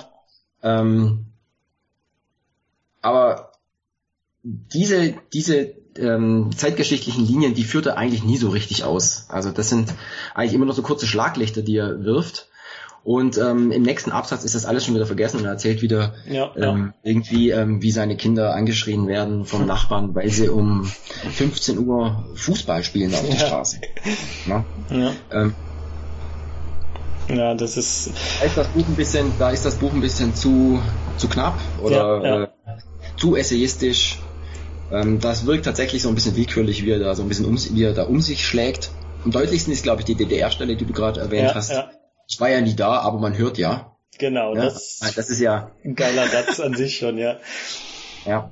[SPEAKER 2] Aber diese zeitgeschichtlichen Linien, die führt er eigentlich nie so richtig aus. Also das sind eigentlich immer nur so kurze Schlaglichter, die er wirft. Und im nächsten Absatz ist das alles schon wieder vergessen und er erzählt wieder irgendwie, wie seine Kinder angeschrien werden vom Nachbarn, weil sie um 15 Uhr Fußball spielen auf der Straße.
[SPEAKER 1] Ja, das ist...
[SPEAKER 2] Da ist das Buch ein bisschen zu knapp oder zu essayistisch. Das wirkt tatsächlich so ein bisschen willkürlich, wie er da um sich schlägt. Am deutlichsten ist, glaube ich, die DDR-Stelle, die du gerade erwähnt hast. Ja. Ich war ja nie da, aber man hört ja.
[SPEAKER 1] Genau,
[SPEAKER 2] ja? Das ist ja
[SPEAKER 1] ein geiler Satz an sich schon, ja.
[SPEAKER 2] Ja.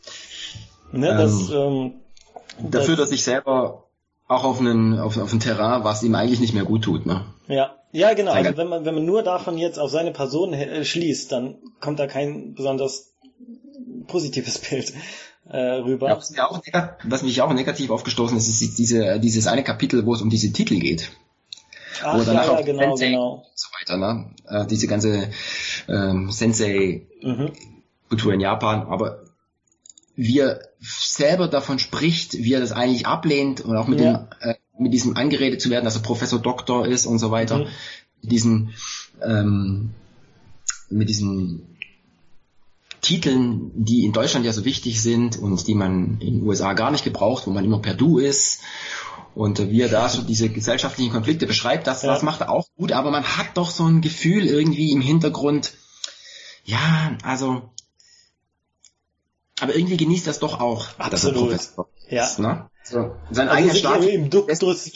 [SPEAKER 1] Ne,
[SPEAKER 2] dafür, dass sich selber auch auf ein Terrain, was ihm eigentlich nicht mehr gut tut, ne?
[SPEAKER 1] Ja, genau. Also wenn man nur davon jetzt auf seine Person schließt, dann kommt da kein besonders positives Bild rüber.
[SPEAKER 2] Ja, was mich auch negativ aufgestoßen ist dieses eine Kapitel, wo es um diese Titel geht.
[SPEAKER 1] Ach, genau.
[SPEAKER 2] Und so weiter, ne? Diese ganze Sensei-Kultur in Japan, aber wie er selber davon spricht, wie er das eigentlich ablehnt und auch mit diesem angeredet zu werden, dass er Professor Doktor ist und so weiter, mit diesen Titeln, die in Deutschland ja so wichtig sind und die man in den USA gar nicht gebraucht, wo man immer per Du ist. Und wie er da so diese gesellschaftlichen Konflikte beschreibt, das macht er auch gut, aber man hat doch so ein Gefühl irgendwie im Hintergrund, aber irgendwie genießt das doch auch.
[SPEAKER 1] Absolut.
[SPEAKER 2] Dass er Professor ist, ne? So, sein
[SPEAKER 1] also
[SPEAKER 2] eigener Staat
[SPEAKER 1] im Duktus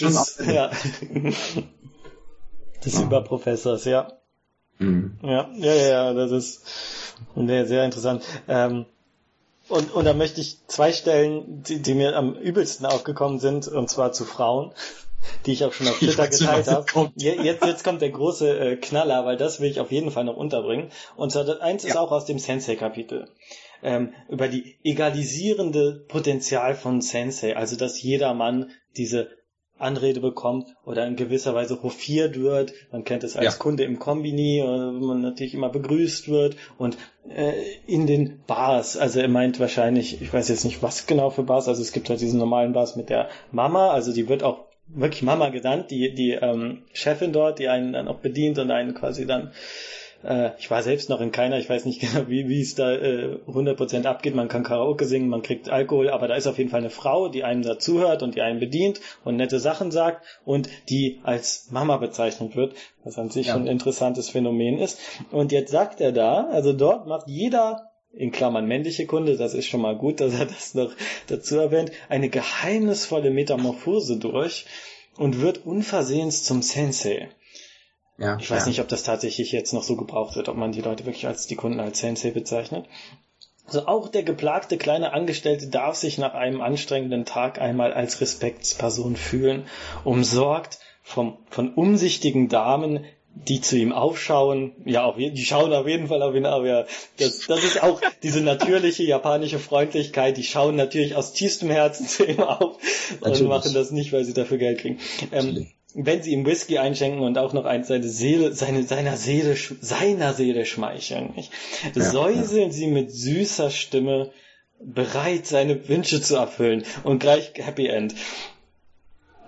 [SPEAKER 1] des Überprofessors, ja. Ja, das ist sehr, sehr interessant. Und da möchte ich 2 Stellen, die mir am übelsten aufgekommen sind, und zwar zu Frauen, die ich auch schon auf Twitter geteilt habe. Jetzt kommt der große Knaller, weil das will ich auf jeden Fall noch unterbringen. Und zwar eins ist auch aus dem Sensei-Kapitel. Über die egalisierende Potenzial von Sensei, also dass jeder Mann diese Anrede bekommt oder in gewisser Weise hofiert wird. Man kennt es als Kunde im Kombini, wo man natürlich immer begrüßt wird. Und in den Bars, also er meint wahrscheinlich, ich weiß jetzt nicht, was genau für Bars, also es gibt halt diesen normalen Bars mit der Mama, also die wird auch wirklich Mama genannt, die Chefin dort, die einen dann auch bedient und einen quasi dann ich war selbst noch in keiner, ich weiß nicht genau, wie es da 100% abgeht. Man kann Karaoke singen, man kriegt Alkohol, aber da ist auf jeden Fall eine Frau, die einem da zuhört und die einen bedient und nette Sachen sagt und die als Mama bezeichnet wird, was an sich schon ein interessantes Phänomen ist. Und jetzt sagt er da, also dort macht jeder, in Klammern männliche Kunde, das ist schon mal gut, dass er das noch dazu erwähnt, eine geheimnisvolle Metamorphose durch und wird unversehens zum Sensei.
[SPEAKER 2] Ja,
[SPEAKER 1] ich weiß nicht, ob das tatsächlich jetzt noch so gebraucht wird, ob man die Leute wirklich die Kunden als Sensei bezeichnet. Also auch der geplagte kleine Angestellte darf sich nach einem anstrengenden Tag einmal als Respektsperson fühlen, umsorgt von umsichtigen Damen, die zu ihm aufschauen. Ja, die schauen auf jeden Fall auf ihn auf. Ja, das ist auch diese natürliche japanische Freundlichkeit. Die schauen natürlich aus tiefstem Herzen zu ihm auf und machen das nicht, weil sie dafür Geld kriegen. Wenn sie ihm Whisky einschenken und auch noch seiner Seele schmeicheln, nicht? Säuseln sie mit süßer Stimme, bereit, seine Wünsche zu erfüllen und gleich Happy End.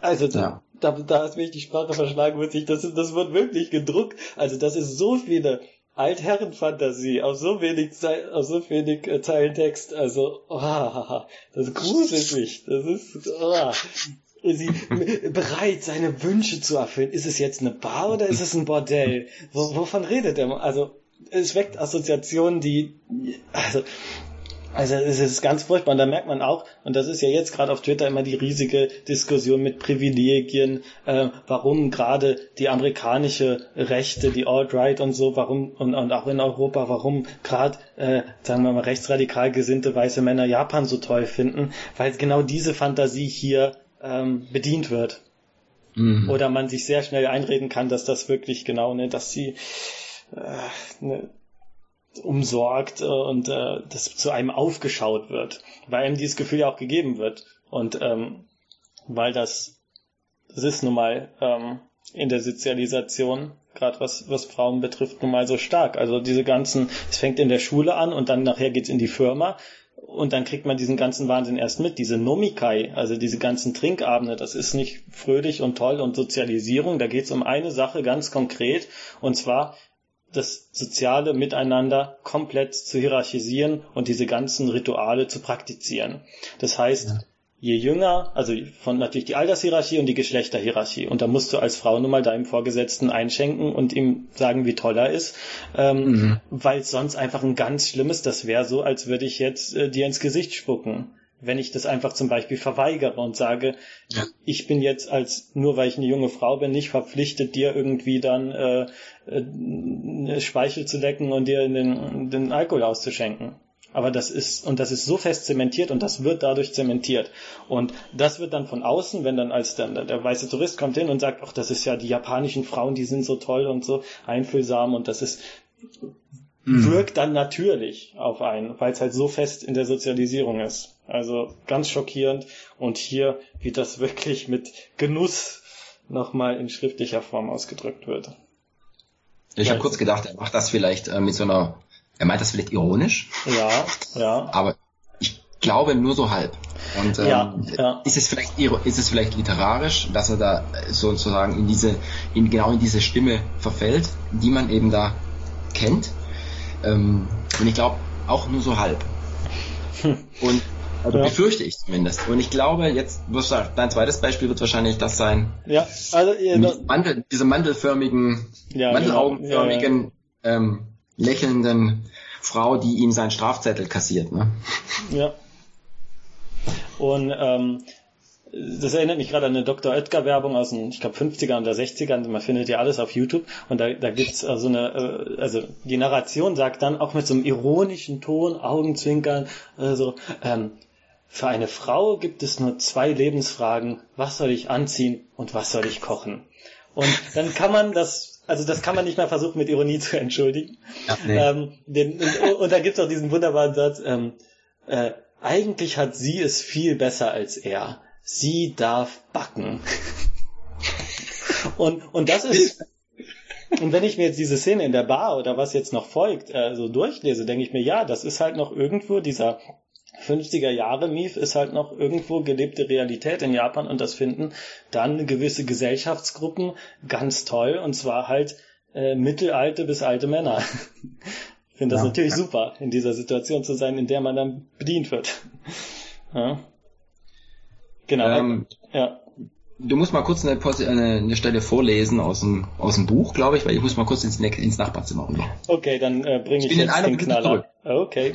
[SPEAKER 1] Also da hast mich die Sprache verschlagen, das wird wirklich gedruckt. Also das ist so viele Altherrenfantasie auf so wenig Zeilen Text. Also, das gruselt mich. Das ist, sie bereit, seine Wünsche zu erfüllen. Ist es jetzt eine Bar oder ist es ein Bordell? Wovon redet er? Also, es weckt Assoziationen, also es ist ganz furchtbar und da merkt man auch, und das ist ja jetzt gerade auf Twitter immer die riesige Diskussion mit Privilegien, warum gerade die amerikanische Rechte, die Alt-Right und so, warum und auch in Europa, warum gerade, sagen wir mal, rechtsradikal gesinnte weiße Männer Japan so toll finden, weil genau diese Fantasie hier bedient wird. Mhm. Oder man sich sehr schnell einreden kann, dass das wirklich genau, dass sie umsorgt und das zu einem aufgeschaut wird, weil einem dieses Gefühl ja auch gegeben wird und weil das ist nun mal in der Sozialisation, gerade was Frauen betrifft, nun mal so stark. Also diese ganzen, es fängt in der Schule an und dann nachher geht's in die Firma und dann kriegt man diesen ganzen Wahnsinn erst mit, diese Nomikai, also diese ganzen Trinkabende, das ist nicht fröhlich und toll und Sozialisierung, da geht's um eine Sache ganz konkret und zwar das soziale Miteinander komplett zu hierarchisieren und diese ganzen Rituale zu praktizieren. Das heißt, je jünger, also von natürlich die Altershierarchie und die Geschlechterhierarchie. Und da musst du als Frau nun mal deinem Vorgesetzten einschenken und ihm sagen, wie toll er ist, weil sonst einfach ein ganz schlimmes, das wäre so, als würde ich jetzt dir ins Gesicht spucken. Wenn ich das einfach zum Beispiel verweigere und sage, ich bin jetzt nur weil ich eine junge Frau bin, nicht verpflichtet, dir irgendwie dann Speichel zu lecken und dir den Alkohol auszuschenken. Aber das ist so fest zementiert und das wird dadurch zementiert. Und das wird dann von außen, wenn dann als der weiße Tourist kommt hin und sagt, ach, das ist ja die japanischen Frauen, die sind so toll und so einfühlsam und das ist wirkt dann natürlich auf einen, weil es halt so fest in der Sozialisierung ist. Also ganz schockierend und hier, wie das wirklich mit Genuss nochmal in schriftlicher Form ausgedrückt wird.
[SPEAKER 2] Ich habe kurz gedacht, er macht das vielleicht er meint das vielleicht ironisch.
[SPEAKER 1] Ja.
[SPEAKER 2] Aber ich glaube nur so halb. Und ist es vielleicht literarisch, dass er da sozusagen genau in diese Stimme verfällt, die man eben da kennt. Und ich glaube auch nur so halb. Und befürchte ich zumindest. Und ich glaube, jetzt dein zweites Beispiel wird wahrscheinlich das sein.
[SPEAKER 1] Ja, also
[SPEAKER 2] diese mandelaugenförmigen, lächelnden Frau, die ihm seinen Strafzettel kassiert, ne?
[SPEAKER 1] Ja. Und das erinnert mich gerade an eine Dr. Oetker-Werbung aus den, ich glaube, 50er oder 60ern. Man findet ja alles auf YouTube. Und da gibt's also die Narration sagt dann auch mit so einem ironischen Ton, Augenzwinkern, für eine Frau gibt es nur 2 Lebensfragen. Was soll ich anziehen und was soll ich kochen? Und dann kann man das kann man nicht mehr versuchen, mit Ironie zu entschuldigen. Ja, nee. Und da gibt's auch diesen wunderbaren Satz, eigentlich hat sie es viel besser als er. Sie darf backen. Und das ist, und wenn ich mir jetzt diese Szene in der Bar oder was jetzt noch folgt, so durchlese, denke ich mir, ja, das ist halt noch irgendwo dieser 50er Jahre Mief ist halt noch irgendwo gelebte Realität in Japan und das finden dann gewisse Gesellschaftsgruppen ganz toll und zwar halt mittelalte bis alte Männer. Ich finde das natürlich super, in dieser Situation zu sein, in der man dann bedient wird. Ja. Genau.
[SPEAKER 2] Du musst mal kurz eine Stelle vorlesen aus dem Buch, glaube ich, weil ich muss mal kurz ins Nachbarzimmer rüber.
[SPEAKER 1] Okay, dann bringe ich jetzt den Knaller. Okay.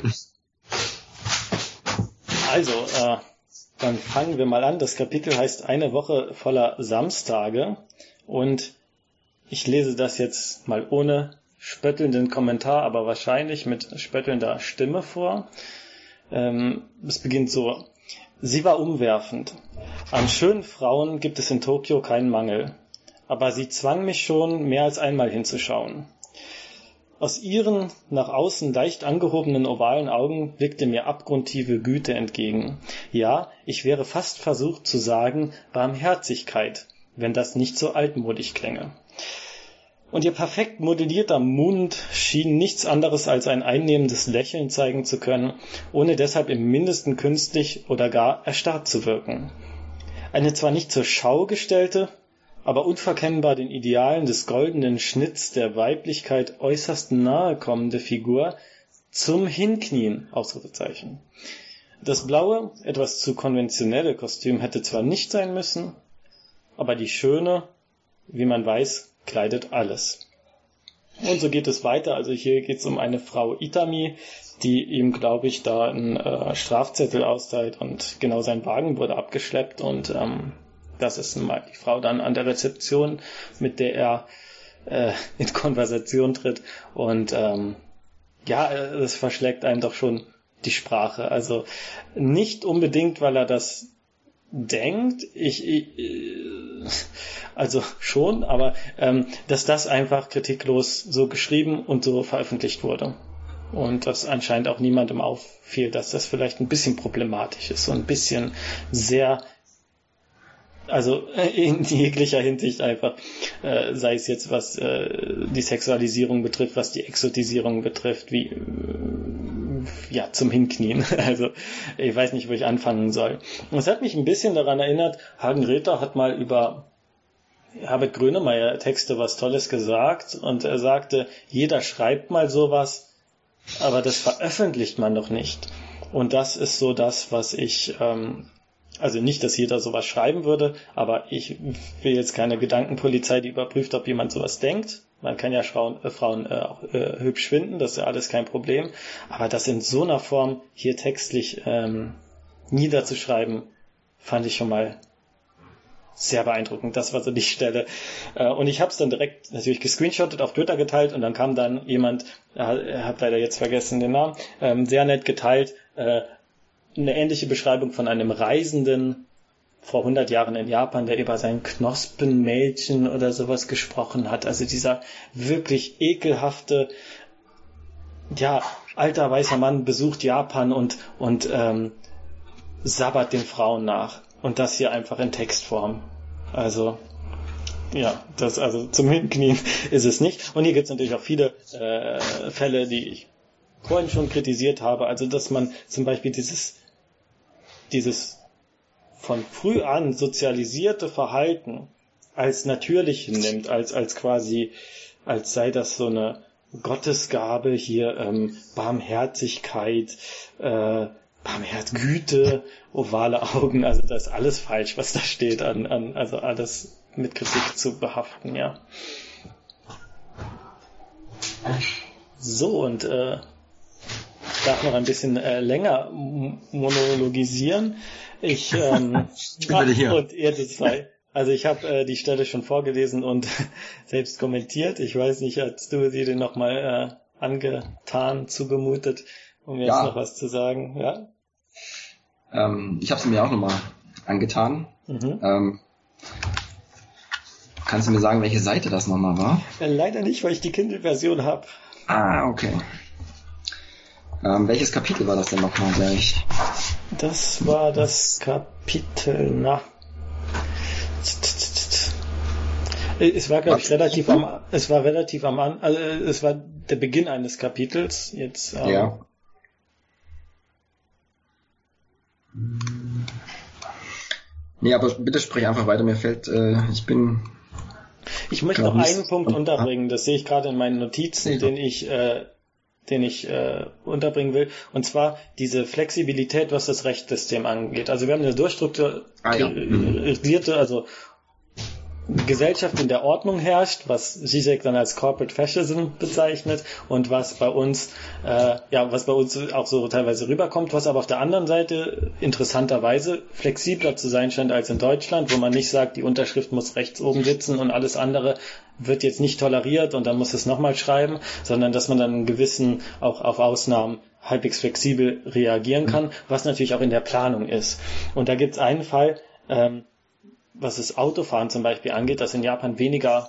[SPEAKER 1] Also, dann fangen wir mal an. Das Kapitel heißt Eine Woche voller Samstage und ich lese das jetzt mal ohne spöttelnden Kommentar, aber wahrscheinlich mit spöttelnder Stimme vor. Es beginnt so. Sie war umwerfend. An schönen Frauen gibt es in Tokio keinen Mangel. Aber sie zwang mich schon, mehr als einmal hinzuschauen. Aus ihren nach außen leicht angehobenen ovalen Augen blickte mir abgrundtiefe Güte entgegen. Ja, ich wäre fast versucht zu sagen Barmherzigkeit, wenn das nicht so altmodisch klänge. Und ihr perfekt modellierter Mund schien nichts anderes als ein einnehmendes Lächeln zeigen zu können, ohne deshalb im Mindesten künstlich oder gar erstarrt zu wirken. Eine zwar nicht zur Schau gestellte, aber unverkennbar den Idealen des goldenen Schnitts der Weiblichkeit äußerst nahe kommende Figur zum Hinknien, Ausrufezeichen. Das blaue, etwas zu konventionelle Kostüm hätte zwar nicht sein müssen, aber die Schöne, wie man weiß, kleidet alles. Und so geht es weiter. Also hier geht es um eine Frau Itami, die ihm, glaube ich, da einen Strafzettel austeilt und genau sein Wagen wurde abgeschleppt und das ist mal die Frau dann an der Rezeption, mit der er in Konversation tritt und das verschlägt einem doch schon die Sprache. Also nicht unbedingt, weil er das denkt, also schon, aber dass das einfach kritiklos so geschrieben und so veröffentlicht wurde. Und dass anscheinend auch niemandem auffiel, dass das vielleicht ein bisschen problematisch ist, so ein bisschen sehr, also in jeglicher Hinsicht einfach, sei es jetzt was die Sexualisierung betrifft, was die Exotisierung betrifft, wie zum Hinknien. Also ich weiß nicht, wo ich anfangen soll. Und es hat mich ein bisschen daran erinnert, Hagen Räther hat mal über Herbert Grönemeyer Texte was Tolles gesagt und er sagte, jeder schreibt mal sowas, aber das veröffentlicht man doch nicht. Und das ist so das, was ich, also nicht, dass jeder sowas schreiben würde, aber ich will jetzt keine Gedankenpolizei, die überprüft, ob jemand sowas denkt. Man kann ja Frauen auch hübsch finden, das ist ja alles kein Problem. Aber das in so einer Form hier textlich niederzuschreiben, fand ich schon mal sehr beeindruckend. Das war so die Stelle. Und ich habe es dann direkt natürlich gescreenshottet, auf Twitter geteilt und dann kam dann jemand, er hat leider jetzt vergessen den Namen, sehr nett geteilt, eine ähnliche Beschreibung von einem Reisenden vor 100 Jahren in Japan, der über sein Knospenmädchen oder sowas gesprochen hat. Also dieser wirklich ekelhafte, alter weißer Mann besucht Japan und sabbert den Frauen nach. Und das hier einfach in Textform. Also, also zum Hinknien ist es nicht. Und hier gibt es natürlich auch viele Fälle, die ich vorhin schon kritisiert habe. Also, dass man zum Beispiel dieses von früh an sozialisierte Verhalten als natürlich nimmt, als sei das so eine Gottesgabe hier, Barmherzigkeit, Güte, ovale Augen, also das ist alles falsch, was da steht, also alles mit Kritik zu behaften, ja. So, und darf noch ein bisschen länger monologisieren. Ich und Erde 2. Also ich habe die Stelle schon vorgelesen und selbst kommentiert. Ich weiß nicht, hast du sie denn nochmal angetan, zugemutet, um jetzt noch was zu sagen? Ja.
[SPEAKER 2] Ich habe sie mir auch nochmal angetan. Kannst du mir sagen, welche Seite das nochmal war?
[SPEAKER 1] Leider nicht, weil ich die Kindle-Version habe.
[SPEAKER 2] Ah, okay. Welches Kapitel war das denn nochmal gleich?
[SPEAKER 1] Das war das Kapitel, es war, glaube ich, relativ am also es war der Beginn eines Kapitels, jetzt,
[SPEAKER 2] ja. Nee, aber bitte sprich einfach weiter, mir fällt,
[SPEAKER 1] ich möchte noch einen Punkt unterbringen, das sehe ich gerade in meinen Notizen, den ich unterbringen will, und zwar diese Flexibilität, was das Rechtssystem angeht. Also wir haben eine durchstrukturierte, also Gesellschaft, in der Ordnung herrscht, was Zizek dann als Corporate Fascism bezeichnet und was bei uns auch so teilweise rüberkommt, was aber auf der anderen Seite interessanterweise flexibler zu sein scheint als in Deutschland, wo man nicht sagt, die Unterschrift muss rechts oben sitzen und alles andere wird jetzt nicht toleriert und dann muss es nochmal schreiben, sondern dass man dann einen gewissen, auch auf Ausnahmen, halbwegs flexibel reagieren kann, was natürlich auch in der Planung ist. Und da gibt es einen Fall, was das Autofahren zum Beispiel angeht, dass in Japan weniger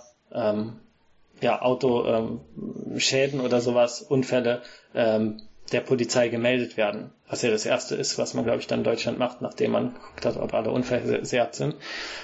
[SPEAKER 1] Autoschäden oder sowas, Unfälle der Polizei gemeldet werden. Was ja das Erste ist, was man, glaube ich, dann in Deutschland macht, nachdem man geguckt hat, ob alle unversehrt sind.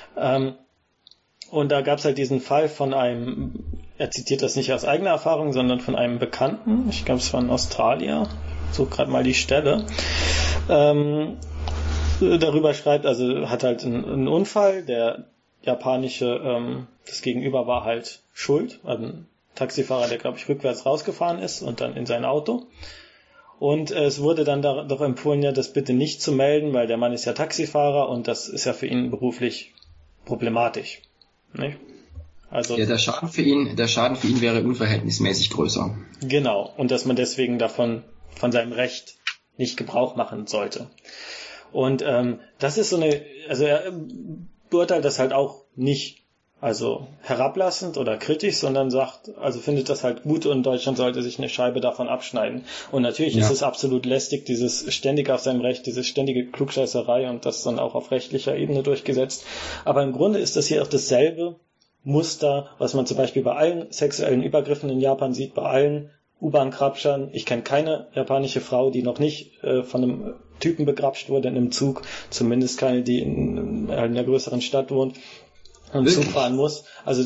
[SPEAKER 1] Und da gab es halt diesen Fall von einem, er zitiert das nicht aus eigener Erfahrung, sondern von einem Bekannten, ich glaube es war in Australien, so gerade mal die Stelle. darüber schreibt, also hat halt einen Unfall, der japanische, das Gegenüber war halt schuld, also ein Taxifahrer, der glaube ich rückwärts rausgefahren ist und dann in sein Auto. Und es wurde dann doch empfohlen, ja, das bitte nicht zu melden, weil der Mann ist ja Taxifahrer und das ist ja für ihn beruflich problematisch. Nicht? Also
[SPEAKER 2] ja, der Schaden für ihn wäre unverhältnismäßig größer.
[SPEAKER 1] Genau, und dass man deswegen von seinem Recht nicht Gebrauch machen sollte. Und das ist also er beurteilt das halt auch nicht also herablassend oder kritisch, sondern findet das halt gut und Deutschland sollte sich eine Scheibe davon abschneiden. Und natürlich ist es absolut lästig, dieses ständige auf seinem Recht, diese ständige Klugscheißerei und das dann auch auf rechtlicher Ebene durchgesetzt. Aber im Grunde ist das hier auch dasselbe Muster, was man zum Beispiel bei allen sexuellen Übergriffen in Japan sieht, bei allen U-Bahn-Grabschern. Ich kenne keine japanische Frau, die noch nicht von einem Typen begrapscht wurde in einem Zug, zumindest keine, die in einer größeren Stadt wohnt und Zug fahren muss. Also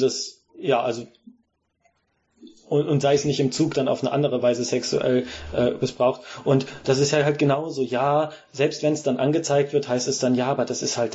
[SPEAKER 1] und sei es nicht im Zug dann auf eine andere Weise sexuell missbraucht. Und das ist halt genauso, ja, selbst wenn es dann angezeigt wird, heißt es dann, ja, aber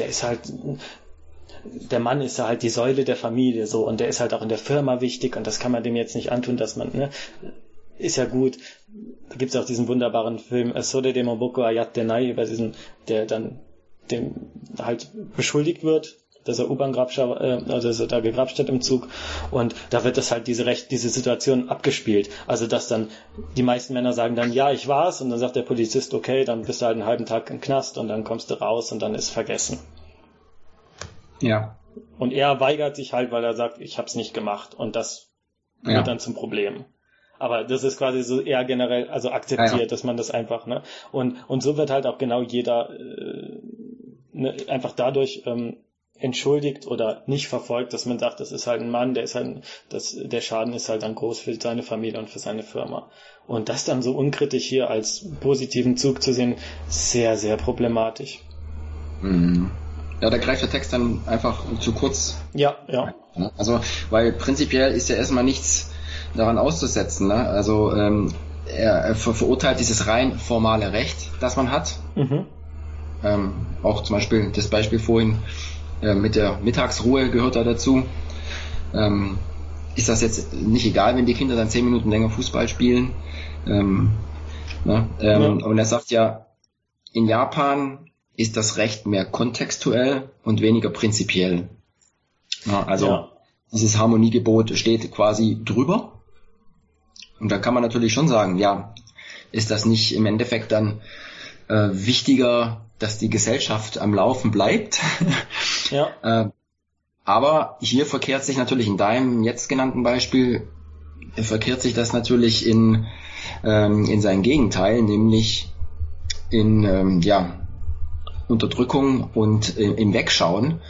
[SPEAKER 1] der Mann ist ja halt die Säule der Familie, so, und der ist halt auch in der Firma wichtig und das kann man dem jetzt nicht antun, dass man, ne, ist ja gut. Da gibt's auch diesen wunderbaren Film Sode de Moboku Ayatte Nai, über diesen, der dann dem halt beschuldigt wird, dass er U-Bahn-Grabscher, dass er da gegrapscht hat im Zug, und da wird das halt diese Situation abgespielt. Also dass dann die meisten Männer sagen dann, ja, ich war's, und dann sagt der Polizist, okay, dann bist du halt einen halben Tag im Knast und dann kommst du raus und dann ist vergessen.
[SPEAKER 2] Ja.
[SPEAKER 1] Und er weigert sich halt, weil er sagt, ich hab's nicht gemacht, und das wird dann zum Problem. Aber das ist quasi so eher generell, also akzeptiert, dass man das einfach, ne? Und so wird halt auch genau jeder einfach dadurch entschuldigt oder nicht verfolgt, dass man sagt, das ist halt ein Mann, der Schaden ist halt dann groß für seine Familie und für seine Firma. Und das dann so unkritisch hier als positiven Zug zu sehen, sehr, sehr problematisch.
[SPEAKER 2] Mhm. Ja, da greift der Text dann einfach zu kurz.
[SPEAKER 1] Ja.
[SPEAKER 2] Also, weil prinzipiell ist ja erstmal nichts daran auszusetzen, ne? Also, er verurteilt dieses rein formale Recht, das man hat. Mhm. Auch zum Beispiel das Beispiel vorhin mit der Mittagsruhe gehört da dazu. Ist das jetzt nicht egal, wenn die Kinder dann 10 Minuten länger Fußball spielen? Und er sagt ja, in Japan ist das Recht mehr kontextuell und weniger prinzipiell. Ja, also dieses Harmoniegebot steht quasi drüber. Und da kann man natürlich schon sagen, ja, ist das nicht im Endeffekt dann wichtiger, dass die Gesellschaft am Laufen bleibt? Ja. Aber hier verkehrt sich natürlich in deinem jetzt genannten Beispiel, verkehrt sich das natürlich in sein Gegenteil, nämlich in Unterdrückung und im Wegschauen.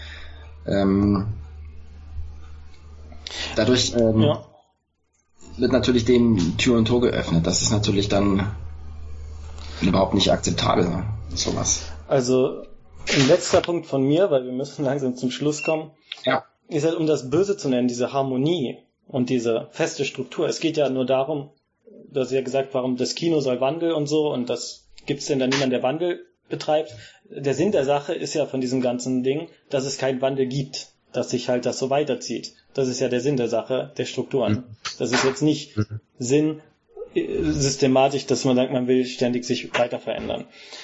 [SPEAKER 2] Dadurch wird natürlich dem Tür und Tor geöffnet. Das ist natürlich dann überhaupt nicht akzeptabel, ne? Sowas.
[SPEAKER 1] Also ein letzter Punkt von mir, weil wir müssen langsam zum Schluss kommen, ist halt, um das Böse zu nennen, diese Harmonie und diese feste Struktur. Es geht ja nur darum, du hast ja gesagt, warum das Kino soll Wandel und so, und das gibt's denn da niemand, der Wandel betreibt. Der Sinn der Sache ist ja von diesem ganzen Ding, dass es keinen Wandel gibt, dass sich halt das so weiterzieht. Das ist ja der Sinn der Sache, der Strukturen. Das ist jetzt nicht Sinn systematisch, dass man sagt, man will ständig sich weiter verändern.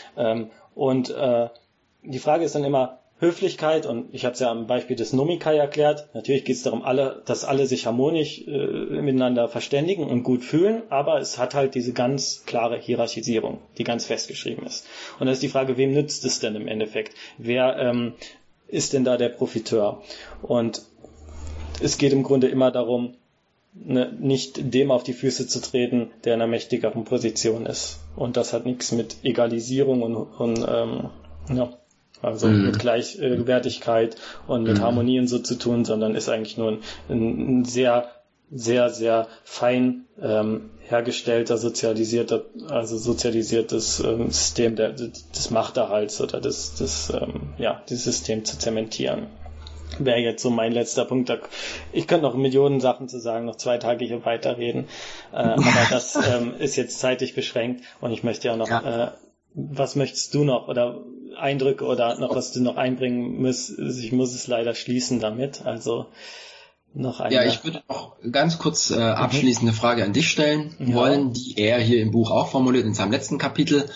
[SPEAKER 1] Die Frage ist dann immer Höflichkeit, und ich habe es ja am Beispiel des Nomikai erklärt. Natürlich geht es darum, dass alle sich harmonisch miteinander verständigen und gut fühlen, aber es hat halt diese ganz klare Hierarchisierung, die ganz festgeschrieben ist. Und da ist die Frage, wem nützt es denn im Endeffekt? Wer ist denn da der Profiteur? Und es geht im Grunde immer darum, nicht dem auf die Füße zu treten, der in einer mächtigeren Position ist. Und das hat nichts mit Egalisierung mit Gleichwertigkeit und mit Harmonie und so zu tun, sondern ist eigentlich nur ein sehr, sehr, sehr fein hergestellter, sozialisiertes System des Machterhalts oder dieses System zu zementieren. Wäre jetzt so mein letzter Punkt. Ich könnte noch Millionen Sachen zu sagen, noch 2 Tage hier weiterreden, aber das ist jetzt zeitlich beschränkt, und ich möchte ja noch, was möchtest du noch, oder Eindrücke oder noch was du noch einbringen musst. Ich muss es leider schließen damit. Also noch eine.
[SPEAKER 2] Ja, ich würde noch ganz kurz abschließende Frage an dich stellen wollen, die er hier im Buch auch formuliert in seinem letzten Kapitel.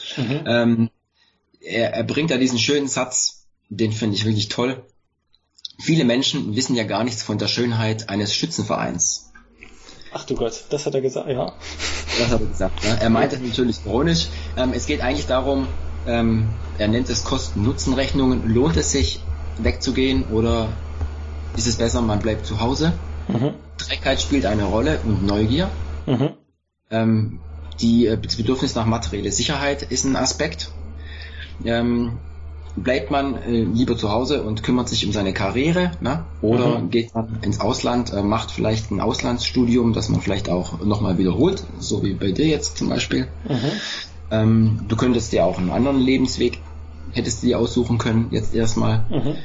[SPEAKER 2] Er bringt da diesen schönen Satz, den finde ich wirklich toll. Viele Menschen wissen ja gar nichts von der Schönheit eines Schützenvereins.
[SPEAKER 1] Ach du Gott, das hat er gesagt, ja.
[SPEAKER 2] Das hat er gesagt, ne? Er meint es natürlich ironisch. Es geht eigentlich darum, er nennt es Kosten-Nutzen-Rechnungen. Lohnt es sich, wegzugehen oder ist es besser, man bleibt zu Hause? Trägheit spielt eine Rolle und Neugier. Das Bedürfnis nach materieller Sicherheit ist ein Aspekt. Bleibt man lieber zu Hause und kümmert sich um seine Karriere, ne? Oder geht man ins Ausland, macht vielleicht ein Auslandsstudium, das man vielleicht auch nochmal wiederholt, so wie bei dir jetzt zum Beispiel. Du könntest dir auch einen anderen Lebensweg, hättest du dir aussuchen können, jetzt erstmal.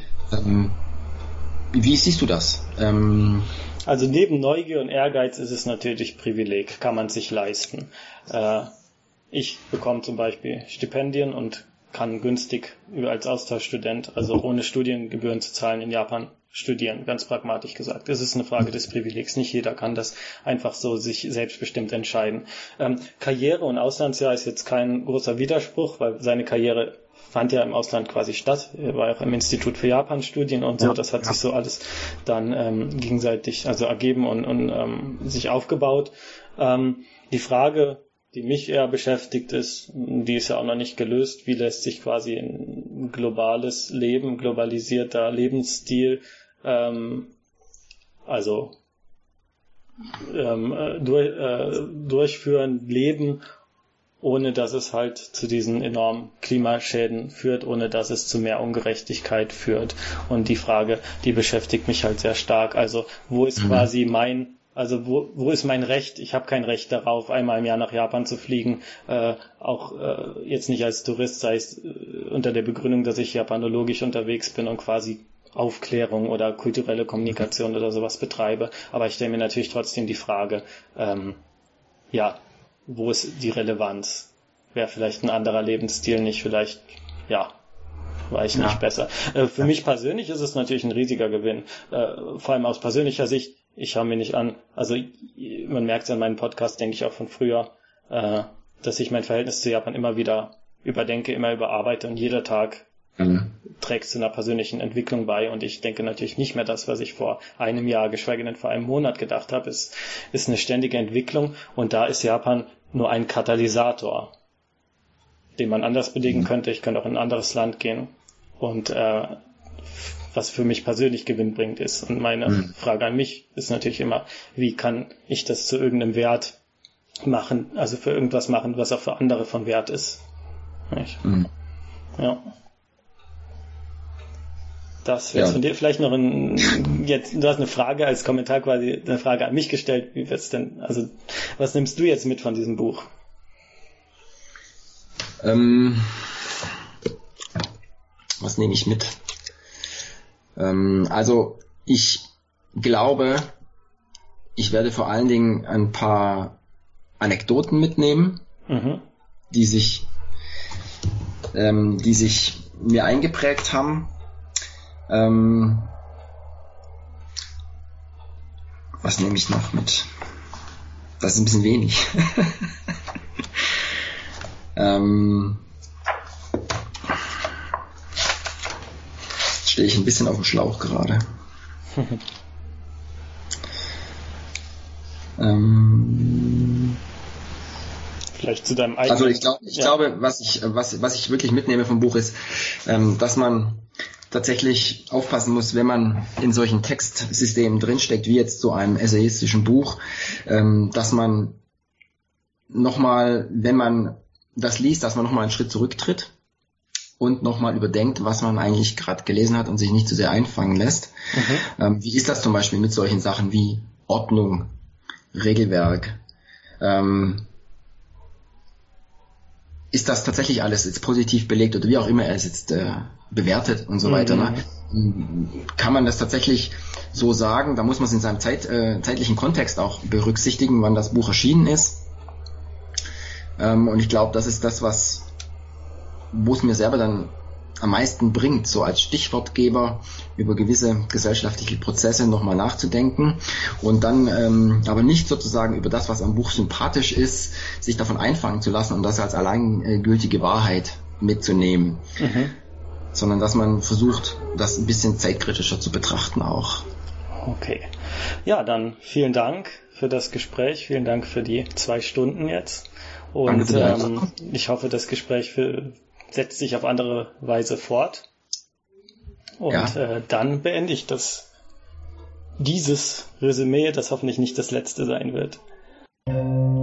[SPEAKER 2] Wie siehst du das?
[SPEAKER 1] Also neben Neugier und Ehrgeiz ist es natürlich Privileg, kann man sich leisten. Ich bekomme zum Beispiel Stipendien und kann günstig als Austauschstudent, also ohne Studiengebühren zu zahlen, in Japan studieren, ganz pragmatisch gesagt. Es ist eine Frage des Privilegs. Nicht jeder kann das einfach so sich selbstbestimmt entscheiden. Karriere und Auslandsjahr ist jetzt kein großer Widerspruch, weil seine Karriere fand ja im Ausland quasi statt. Er war auch im Institut für Japan-Studien und so. Das hat sich so alles dann gegenseitig also ergeben und sich aufgebaut. Die Frage, die mich eher beschäftigt ist, die ist ja auch noch nicht gelöst, wie lässt sich quasi ein globales Leben, globalisierter Lebensstil durchführen, leben, ohne dass es halt zu diesen enormen Klimaschäden führt, ohne dass es zu mehr Ungerechtigkeit führt. Und die Frage, die beschäftigt mich halt sehr stark. Also wo ist quasi wo ist mein Recht? Ich habe kein Recht darauf, einmal im Jahr nach Japan zu fliegen, jetzt nicht als Tourist, sei es unter der Begründung, dass ich japanologisch unterwegs bin und quasi Aufklärung oder kulturelle Kommunikation oder sowas betreibe. Aber ich stelle mir natürlich trotzdem die Frage, wo ist die Relevanz? Wäre vielleicht ein anderer Lebensstil nicht vielleicht, nicht besser. Für mich persönlich ist es natürlich ein riesiger Gewinn, vor allem aus persönlicher Sicht. Ich schaue mir nicht an, also man merkt es an meinem Podcast, denke ich auch von früher, dass ich mein Verhältnis zu Japan immer wieder überdenke, immer überarbeite und jeder Tag trägt zu einer persönlichen Entwicklung bei und ich denke natürlich nicht mehr das, was ich vor einem Jahr, geschweige denn vor einem Monat gedacht habe, ist eine ständige Entwicklung und da ist Japan nur ein Katalysator, den man anders belegen könnte. Ich könnte auch in ein anderes Land gehen und was für mich persönlich Gewinn bringt ist. Und meine Frage an mich ist natürlich immer, wie kann ich das zu irgendeinem Wert machen, also für irgendwas machen, was auch für andere von Wert ist. Nicht? Ja. Das wäre von dir vielleicht noch du hast eine Frage als Kommentar quasi, eine Frage an mich gestellt, wie wird's denn, also was nimmst du jetzt mit von diesem Buch?
[SPEAKER 2] Was nehme ich mit? Also ich glaube, ich werde vor allen Dingen ein paar Anekdoten mitnehmen, die sich mir eingeprägt haben. Was nehme ich noch mit? Das ist ein bisschen wenig. Stehe ich ein bisschen auf dem Schlauch gerade.
[SPEAKER 1] Vielleicht zu deinem eigenen...
[SPEAKER 2] Also ich glaube, was ich wirklich mitnehme vom Buch ist, dass man tatsächlich aufpassen muss, wenn man in solchen Textsystemen drinsteckt, wie jetzt so einem essayistischen Buch, dass man nochmal, wenn man das liest, dass man nochmal einen Schritt zurücktritt und nochmal überdenkt, was man eigentlich gerade gelesen hat und sich nicht zu sehr einfangen lässt. Wie ist das zum Beispiel mit solchen Sachen wie Ordnung, Regelwerk? Ist das tatsächlich alles jetzt positiv belegt oder wie auch immer er es jetzt bewertet und so weiter? Ne? Kann man das tatsächlich so sagen? Da muss man es in seinem zeitlichen Kontext auch berücksichtigen, wann das Buch erschienen ist. Und ich glaube, das ist das, wo es mir selber dann am meisten bringt, so als Stichwortgeber über gewisse gesellschaftliche Prozesse nochmal nachzudenken und dann aber nicht sozusagen über das, was am Buch sympathisch ist, sich davon einfangen zu lassen und das als alleingültige Wahrheit mitzunehmen, sondern dass man versucht, das ein bisschen zeitkritischer zu betrachten auch.
[SPEAKER 1] Okay. Ja, dann vielen Dank für das Gespräch, vielen Dank für die 2 Stunden jetzt und ich hoffe, das Gespräch setzt sich auf andere Weise fort. Und dann beende ich dieses Resümee, das hoffentlich nicht das letzte sein wird.